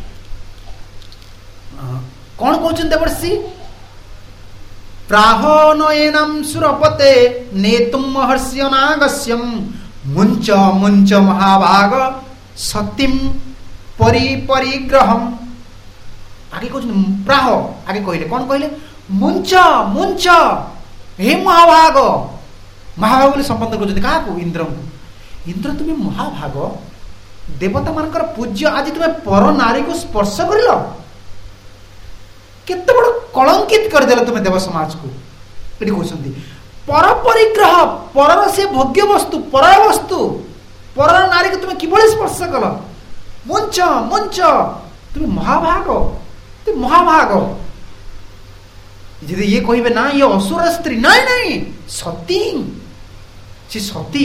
कौन कहते देवर्षि प्राह नयनम सुरपते नेतुम महर्ष्य नागस्यम मुंच मुंच महाभाग सतीम परिग्रहम आगे कहते प्राह आगे कहले कौन कहले मुंच मुंच हे महाभाग महाभाग बोली संबंध कर क्या इंद्र को इंद्र तुम्हें महाभाग देवता मानकर पूज्य आज तुम्हें पर नारी को स्पर्श कर केते बड़ कलंकित करदेल तुम्हें देव समाज को ये कहते पर परिग्रह पर से भोग्य वस्तु पर नारी को तुम्हें किभली स्पर्श कल मुंच मुंच तुम्हें महाभाग यदि ये कहे ना ये असुर स्त्री नहीं सती सी सती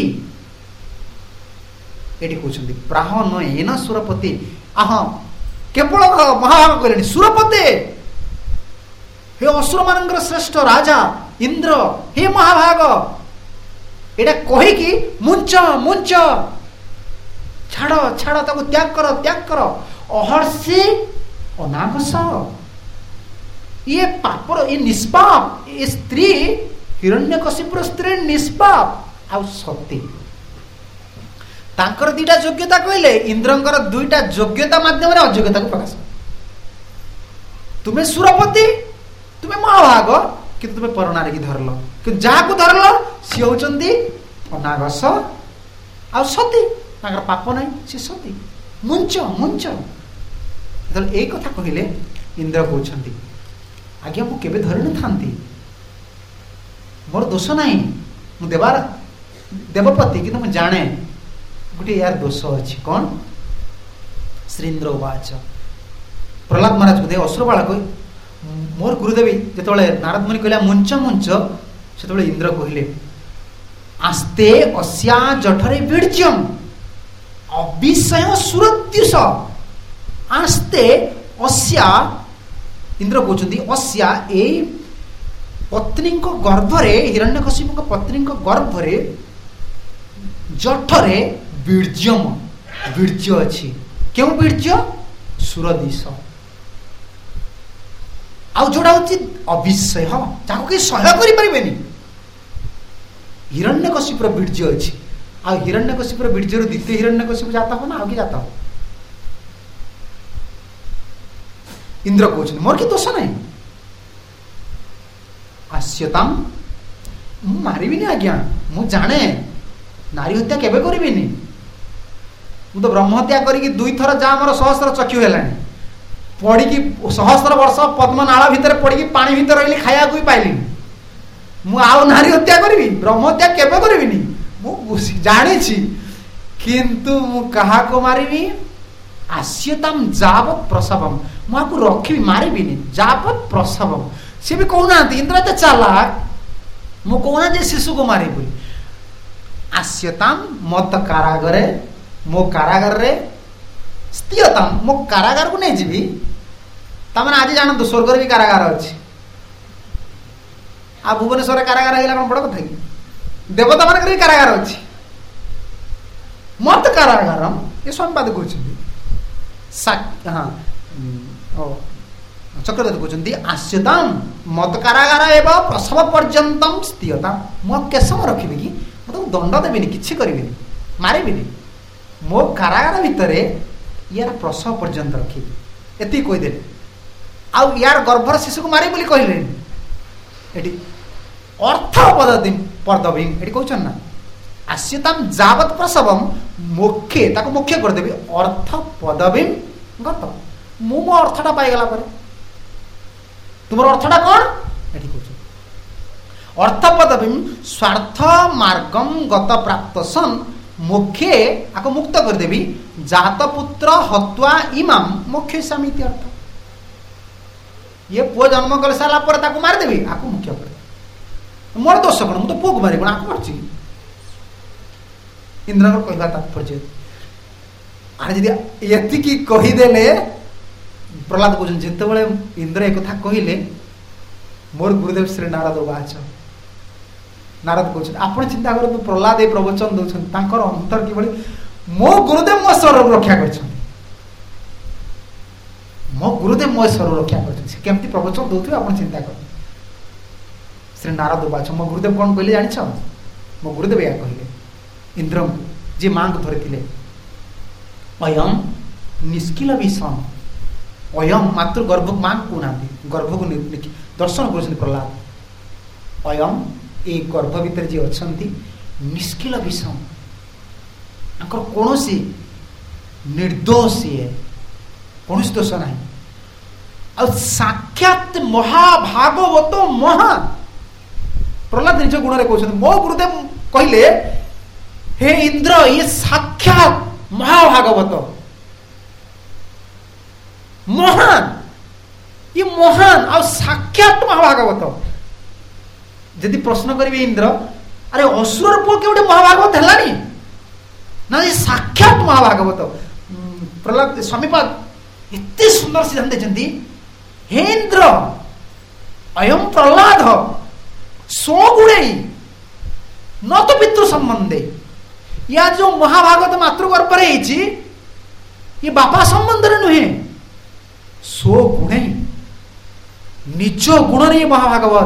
ये कहते प्राह नयन सुरपति आह केवल महाभाग कहले सुरपते हे असुर मान श्रेष्ठ राजा इंद्र हे महाभाग एटा कहीकि मुंच मुंच छाड़ छाड़ ताको त्याग कर अहर्षि अनागस ये पापर ये निष्पाप ये स्त्री हिरण्यकशिपुर स्त्री निष्पाप आ सती तांकर दुईटा योग्यता कहले इंद्रंकर दुईटा योग्यता माध्यम अयोग्यता को प्रकाश तुम्हें सुरपति तुम्हें महाभाग किंतु तुम्हें परनारी की धरल कि जहाँ को धरल सी होती अनागस आ सती पाप नहीं सी सती ମୁଞ୍ଚ ମୁଞ୍ଚ। ଯେତେବେଳେ ଏଇ କଥା କହିଲେ ଇନ୍ଦ୍ର କହୁଛନ୍ତି ଆଜ୍ଞା ମୁଁ କେବେ ଧରି ନଥାନ୍ତି, ମୋର ଦୋଷ ନାହିଁ, ମୁଁ ଦେବପତି, କିନ୍ତୁ ମୁଁ ଜାଣେ ଗୋଟେ ୟାର ଦୋଷ ଅଛି। କ'ଣ? ଶ୍ରୀ ଇନ୍ଦ୍ର ଉବାଚ, ପ୍ରହ୍ଲାଦ ମହାରାଜ ଦେ ଅସୁର ବାଳକ ମୋର ଗୁରୁଦେବୀ ଯେତେବେଳେ ନାରଦ ମୁନି କହିଲା ମୁଞ୍ଚ ମୁଞ୍ଚ, ସେତେବେଳେ ଇନ୍ଦ୍ର କହିଲେ ଆସ୍ତେ ଅସ୍ୟା ଜଠରେ ବୀର୍ଯ୍ୟମ୍ ଅବିଷୟ ସୁରତ୍ୟୁଷ। ଆସ୍ତେ ଅସ୍ୟା, ଇନ୍ଦ୍ର କହୁଛନ୍ତି ଅସ୍ୟା ଏଇ ପତ୍ନୀଙ୍କ ଗର୍ଭରେ, ହିରଣ୍ୟକଶିପୁଙ୍କ ପତ୍ନୀଙ୍କ ଗର୍ଭରେ ଜଠରେ ବୀର୍ଯ୍ୟମ, ବୀର୍ଯ୍ୟ ଅଛି। କେଉଁ ବୀର୍ଯ୍ୟ? ସୁରଦିଶ। ଆଉ ଯୋଉଟା ହଉଛି ଅବିଷୟ, ଯାହାକୁ କେହି ସହ୍ୟ କରିପାରିବେନି। ହିରଣ୍ୟକଶିପୁର ବୀର୍ଯ୍ୟ ଅଛି। ଆଉ ହିରଣ୍ୟକଶିପୁର ବୀର୍ଯ୍ୟରୁ ଦ୍ୱିତୀୟ ହିରଣ୍ୟକଶିପୁ ଜାତ ହବ ନା ଆଉ କି ଜାତ ହବ? ଇନ୍ଦ୍ର କହୁଛନ୍ତି ମୋର କି ଦୋଷ ନାହିଁ। ଆସ୍ୟତାମ୍, ମୁଁ ମାରିବିନି ଆଜ୍ଞା, ମୁଁ ଜାଣେ ନାରୀ ହତ୍ୟା କେବେ କରିବିନି। ମୁଁ ତ ବ୍ରହ୍ମ ହତ୍ୟା କରିକି 2 ଥର ଯାହା ମୋର ସହସ୍ର ଚକ୍ଷୁ ହେଲାଣି, ପଡ଼ିକି ସହସ୍ର ବର୍ଷ ପଦ୍ମନାଳ ଭିତରେ ପଡ଼ିକି ପାଣି ଭିତରେ ରହିଲି, ଖାଇବାକୁ ବି ପାଇଲିନି। ମୁଁ ଆଉ ନାରୀ ହତ୍ୟା କରିବି? ବ୍ରହ୍ମ ହତ୍ୟା କେବେ କରିବିନି, ମୁଁ ଜାଣିଛି, କିନ୍ତୁ ମୁଁ କାହାକୁ ମାରିବି? ଆସ୍ୟତାମ୍ ଯାବତ୍ ପ୍ରସବମ୍, ମୁଁ ଆକୁ ରଖିବି, ମାରିବିନି। ଯାବତ୍ ପ୍ରସବମ୍, ସେ ବି କହୁନାହାନ୍ତି ଇନ୍ଦ୍ର ଏତେ ଚାଲାକ, ମୁଁ କହୁନାହାନ୍ତି ଶିଶୁକୁ ମାରିବି ବୋଲି। ଆସ୍ୟତାମ୍ ମତ କାରାଗରେ, ମୋ କାରାଗାରରେ ସ୍ଥିୟତାମ୍, ମୋ କାରାଗାରକୁ ନେଇଯିବି। ତାମାନେ ଆଜି ଜାଣନ୍ତୁ ସ୍ୱର୍ଗରେ ବି କାରାଗାର ଅଛି। ଆଉ ଭୁବନେଶ୍ୱରରେ କାରାଗାର ହେଇଗଲା କ'ଣ ବଡ଼ କଥା କି? ଦେବତା ମାନଙ୍କର ବି କାରାଗାର ଅଛି। ମତ କାରାଗାର, ଏ ସ୍ୱାମୀପାଦ କହୁଛନ୍ତି। ଚକ୍ରବର୍ତ୍ତୀ କହୁଛନ୍ତି ଆସ୍ୟତାମ୍ ମତ କାରାଗାର ଏବଂ ପ୍ରସବ ପର୍ଯ୍ୟନ୍ତମ୍ ସ୍ଥିୟତାମ୍, ମୁଁ ଆଉ କେତେ ସମୟ ରଖିବି କି? ମୁଁ ତାକୁ ଦଣ୍ଡ ଦେବିନି, କିଛି କରିବିନି, ମାରିବିନି। ମୋ କାରାଗାର ଭିତରେ ୟାର ପ୍ରସବ ପର୍ଯ୍ୟନ୍ତ ରଖିବି। ଏତିକି କହିଦେଲେ। ଆଉ ୟାର ଗର୍ଭର ଶିଶୁକୁ ମାରିବି ବୋଲି କହିଲେନି। ଏଠି ଅର୍ଥ ପଦବୀ ଏଠି କହୁଛନ୍ତି ନା, ଆସ୍ୟତାମ୍ ଯାବତ୍ ପ୍ରସବମ୍, ମୋକ୍ଷେ, ତାକୁ ମୋକ୍ଷ କରିଦେବି। ଅର୍ଥ ପଦବୀ ଗତ, ମୁଁ ମୋ ଅର୍ଥଟା ପାଇଗଲା ପରେ ତୁମର ଅର୍ଥଟା କ'ଣ? ଏଠି କହୁଛନ୍ତି ଅର୍ଥ ପଦବୀ ସ୍ୱାର୍ଥ ମାର୍ଗମ୍ ଗତ ପ୍ରାପ୍ତ ସନ୍, ମୋକ୍ଷେ, ଆକୁ ମୁକ୍ତ କରିଦେବି। ଜାତ ପୁତ୍ର ହତ୍ୱା ଇମାମ୍ ମୋକ୍ଷ ସାମିତି ଅର୍ଥ, ଇଏ ପୁଅ ଜନ୍ମ କରି ସାରିଲା ପରେ ତାକୁ ମାରିଦେବି, ଆକୁ ମୁଖ୍ୟ କରିଦେବି। ମୋର ଦୋଷ କ'ଣ? ମୁଁ ତ ପୁଅକୁ ମାରି କ'ଣ ଆକୁ ମାରୁଛି? ଇନ୍ଦ୍ରଙ୍କର କହିବା ତାତ୍ପର୍ଯ୍ୟ। ଆରେ ଯଦି ଏତିକି କହିଦେଲେ, ପ୍ରହ୍ଲାଦ କହୁଛନ୍ତି ଯେତେବେଳେ ଇନ୍ଦ୍ର ଏକଥା କହିଲେ, ମୋର ଗୁରୁଦେବ ଶ୍ରୀ ନାରଦ ଉବାଚ, ନାରଦ କହୁଛନ୍ତି ଆପଣ ଚିନ୍ତା କରନ୍ତୁ, ପ୍ରହ୍ଲାଦ ଏ ପ୍ରବଚନ ଦଉଛନ୍ତି, ତାଙ୍କର ଅନ୍ତର କିଭଳି। ମୋ ଗୁରୁଦେବ ମୋ ସ୍ୱରକୁ ରକ୍ଷା କରିଛନ୍ତି, ମୋ ଗୁରୁଦେବ ମୋ ସ୍ୱର ରକ୍ଷା କରିଛନ୍ତି, ସେ କେମିତି ପ୍ରବଚନ ଦଉଥିବେ ଆପଣ ଚିନ୍ତା କରନ୍ତୁ। ଶ୍ରୀ ନାରଦ ଉବାଚ, ମୋ ଗୁରୁଦେବ କ'ଣ କହିଲେ ଜାଣିଛ? ମୋ ଗୁରୁଦେବ ଏହା କହିଲେ ଇନ୍ଦ୍ରଙ୍କୁ, ଯିଏ ମାଙ୍କୁ ଧରିଥିଲେ, ଅୟମ୍ ନିଷ୍କିଲ ବିଷମ, ଅୟମ୍ ମାତୃ ଗର୍ଭକୁ, ମାଙ୍କୁ କହୁନାହାନ୍ତି, ଗର୍ଭକୁ ଦର୍ଶନ କରୁଛନ୍ତି ପ୍ରହ୍ଲାଦ। ଅୟମ୍, ଏଇ ଗର୍ଭ ଭିତରେ ଯିଏ ଅଛନ୍ତି, ନିଷ୍କିଲ ବିଷମ, ତାଙ୍କର କୌଣସି ନିର୍ଦ୍ଦୋଷ, କୌଣସି ଦୋଷ ନାହିଁ। ଆଉ ସାକ୍ଷାତ ମହାଭାଗବତ ମହାନ, ପ୍ରହ୍ଲାଦ ନିଜ ଗୁଣରେ କହୁଛନ୍ତି। ମୋ ଗୁରୁଦେବ କହିଲେ ହେ ଇନ୍ଦ୍ର, ଇଏ ସାକ୍ଷାତ ମହାଭାଗବତ, ମହାନ, ଇଏ ମହାନ ଆଉ ସାକ୍ଷାତ ମହାଭାଗବତ। ଯଦି ପ୍ରଶ୍ନ କରିବେ ଇନ୍ଦ୍ର, ଆରେ ଅସୁରର ପୁଅ କେଉଁଠି ମହାଭାଗବତ ହେଲାଣି ନା, ଏ ସାକ୍ଷାତ ମହାଭାଗବତ। ପ୍ରହ୍ଲାଦ ସ୍ୱାମୀପାଦ ଏତେ ସୁନ୍ଦର ସିଦ୍ଧାନ୍ତ ଦେଇଛନ୍ତି, ହେ ଇନ୍ଦ୍ର, ଅୟମ ପ୍ରହ୍ଲାଦ ସ୍ୱଗୁଣୈ ନ ତ ପିତୃ ସମ୍ବନ୍ଧେ, ୟା ଯୋଉ ମହାଭାଗବତ ମାତୃଗର୍ଭରେ ହେଇଛି, ଇଏ ବାପା ସମ୍ବନ୍ଧରେ ନୁହେଁ, ସ୍ୱଗୁଣୈ, ନିଜ ଗୁଣରେ ଇଏ ମହାଭାଗବତ।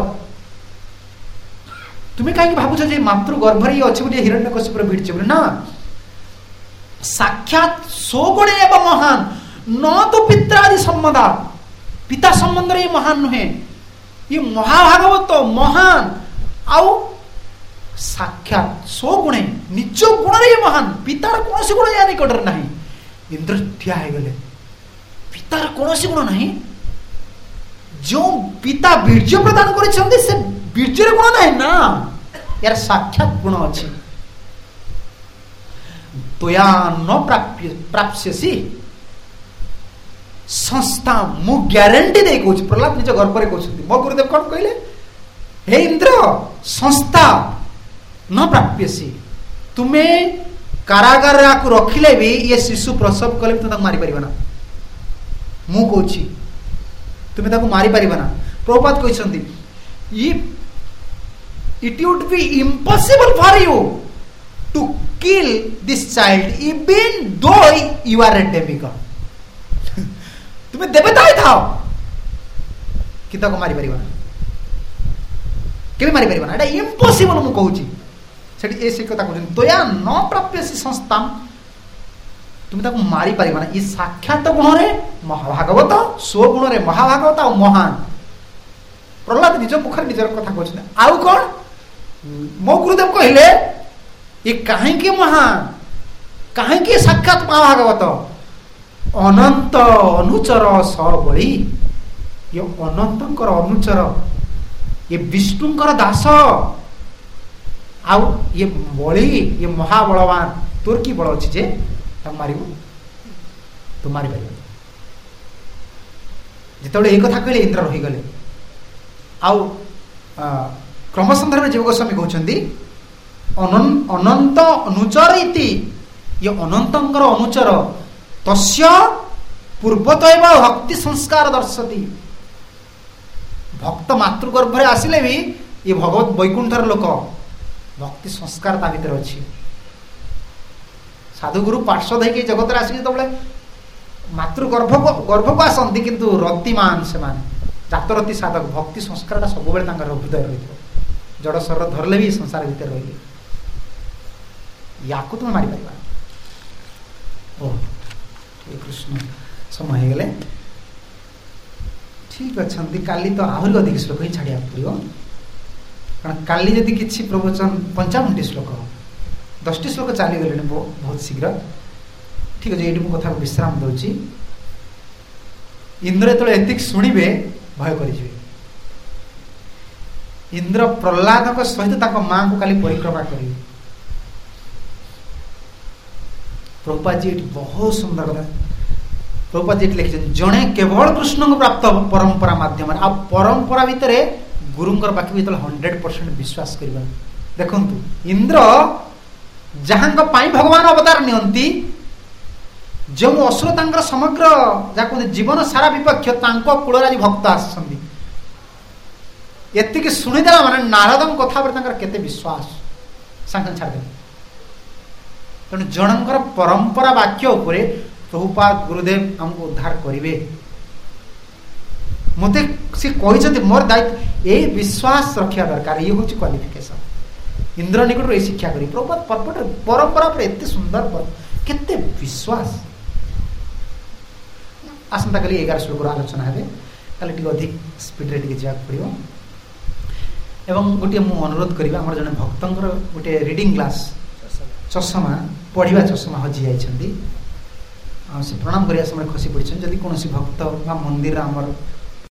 ତୁମେ କାହିଁକି ଭାବୁଛ ଯେ ମାତୃଗର୍ଭରେ ଇଏ ଅଛି ବୋଲି ହିରଣ୍ୟକଶିପୁର ଭିଡ଼ିଛି ବୋଲି? ନା, ସାକ୍ଷାତ ସ୍ୱଗୁଣେ ଏବଂ ମହାନ, ନ ତ ପିତ୍ରାଦି ସମ୍ବନ୍ଧା, ପିତା ସମ୍ବନ୍ଧରେ ଇଏ ମହାନ ନୁହେଁ, ଇଏ ମହାଭାଗବତ ମହାନ। ଆଉ ସାକ୍ଷାତ ସ୍ୱଗୁଣେ, ନିଜ ଗୁଣରେ ଇଏ ମହାନ, ପିତାର କୌଣସି ଗୁଣ ୟା ନିକଟରେ ନାହିଁ। इंद्र ठिया हो गले पितार कौन गुण नहीं जो पिता वीर्य प्रदान कर वीर्य गुण नहीं ना यार साक्षात गुण अच्छी तोया न प्राप्स्यसी संस्था मु ग्यारंटी दे कहूँ प्रहलाद निज गर्भ में कहते मो गुरुदेव कौन कहले हे इंद्र संस्था न प्राप्यसी तुम्हें कारागार को रखिले भी ये शिशु प्रसव कले भी तुम मारी पारिबा ना मु कहूँ तुम्हें ताको मारी पारिबा ना प्रभुपाद कहते it would be impossible for you to kill this child even though you are a demigod तुम्हें देवता ही था कि ताको मारी पारिबा ना केबे मारी पारिबा ना एटा इम्पॉसिबल मु कहूची सेठी ए से कथा कहउछन तोया न प्राप्यसी संस्थाम तुम ताको मारी पारिबा ना ई साक्षात गुण रे महाभागवत सो गुण रे महाभागवत और महान प्रहलाद निज मुखर निजर कथा कहउछन आउ कोन मो गुरुदेव कहले ये काहे के महान काहे के साक्षात महाभागवत अनंत अनुचर सबली ये अनंतकर अनुचर ये विष्णुकर दास आउ ये बली ये महाबलवान तोर की बल अच्छी जे मार तू मारी पार जिते एक कथा कहले इंद्र रहीगले आउ क्रमसंदर्भ जीव गोस्वामी कहते अनंत अनुचर इति ये अनंतर अनुचर तस्य पूर्वतैव भक्ति संस्कार दर्शति भक्त मातृगर्भ आसिले भी ये भगवत वैकुंठर लोक भक्ति संस्कार ता भीतर अच्छी साधुगुरु पार्श्वद होगी जगत आसिक जो मातृगर्भ को आसती किंतु रतिमान से जातरती साधक भक्ति संस्कार सब हृदय रही जड़ शरीर धरले भी संसार भीतर रही या तुम मारी पार ओ कृष्ण समय हो गले ठीक अच्छा काली तो आहरी अधिक श्लोक ही छाड़ा पड़ो कारण काली जदि किसी प्रवचन 55 श्लोक 10 श्लोक चली गले बहुत शीघ्र ठीक अच्छे ये कथा विश्राम दूसरी इंद्र जो एतिक शुणे भय कर इंद्र प्रहलाद सहित माँ को काली परिक्रमा करेंगे प्रभुपाद जी बहुत सुंदर कथा प्रभुपाद जी लिखिं जड़े केवल कृष्ण को प्राप्त परंपरा माध्यम आ परंपरा भितर गुरुंकर पाखे भी 100% विश्वास करवा देखु इंद्र जहाँ भगवान अवतार नियंती जो असुर समग्र जहाँ जीवन सारा विपक्ष कूल आज भक्त आसती शुणीदेला माने नारद कथा केते विश्वास सांगे छाड़दे तेणु जनकर परंपरा वाक्य उपरे प्रभुपाद गुरुदेव हमको उद्धार करेंगे मते सी कहते मोर दायित्व ये विश्वास रखा दरकार ये हूँ क्वालिफिकेशन इंद्र निकट ये शिक्षा करी प्रभुपाद पर्पट परंपरा पर एत सुंदर केते विश्वास आसंता काली 11 श्लोक आलोचना है कल अधिक स्पीड रे जा पड़ो एवं गोटे मु अनुरोध करी आम जन भक्तर गोटे रीडिंग ग्लास चषमा पढ़ा चषमा हजि जाइछन्ती से प्रणाम करिया समय खसी पड़छन जदि कौन भक्त मंदिर आमर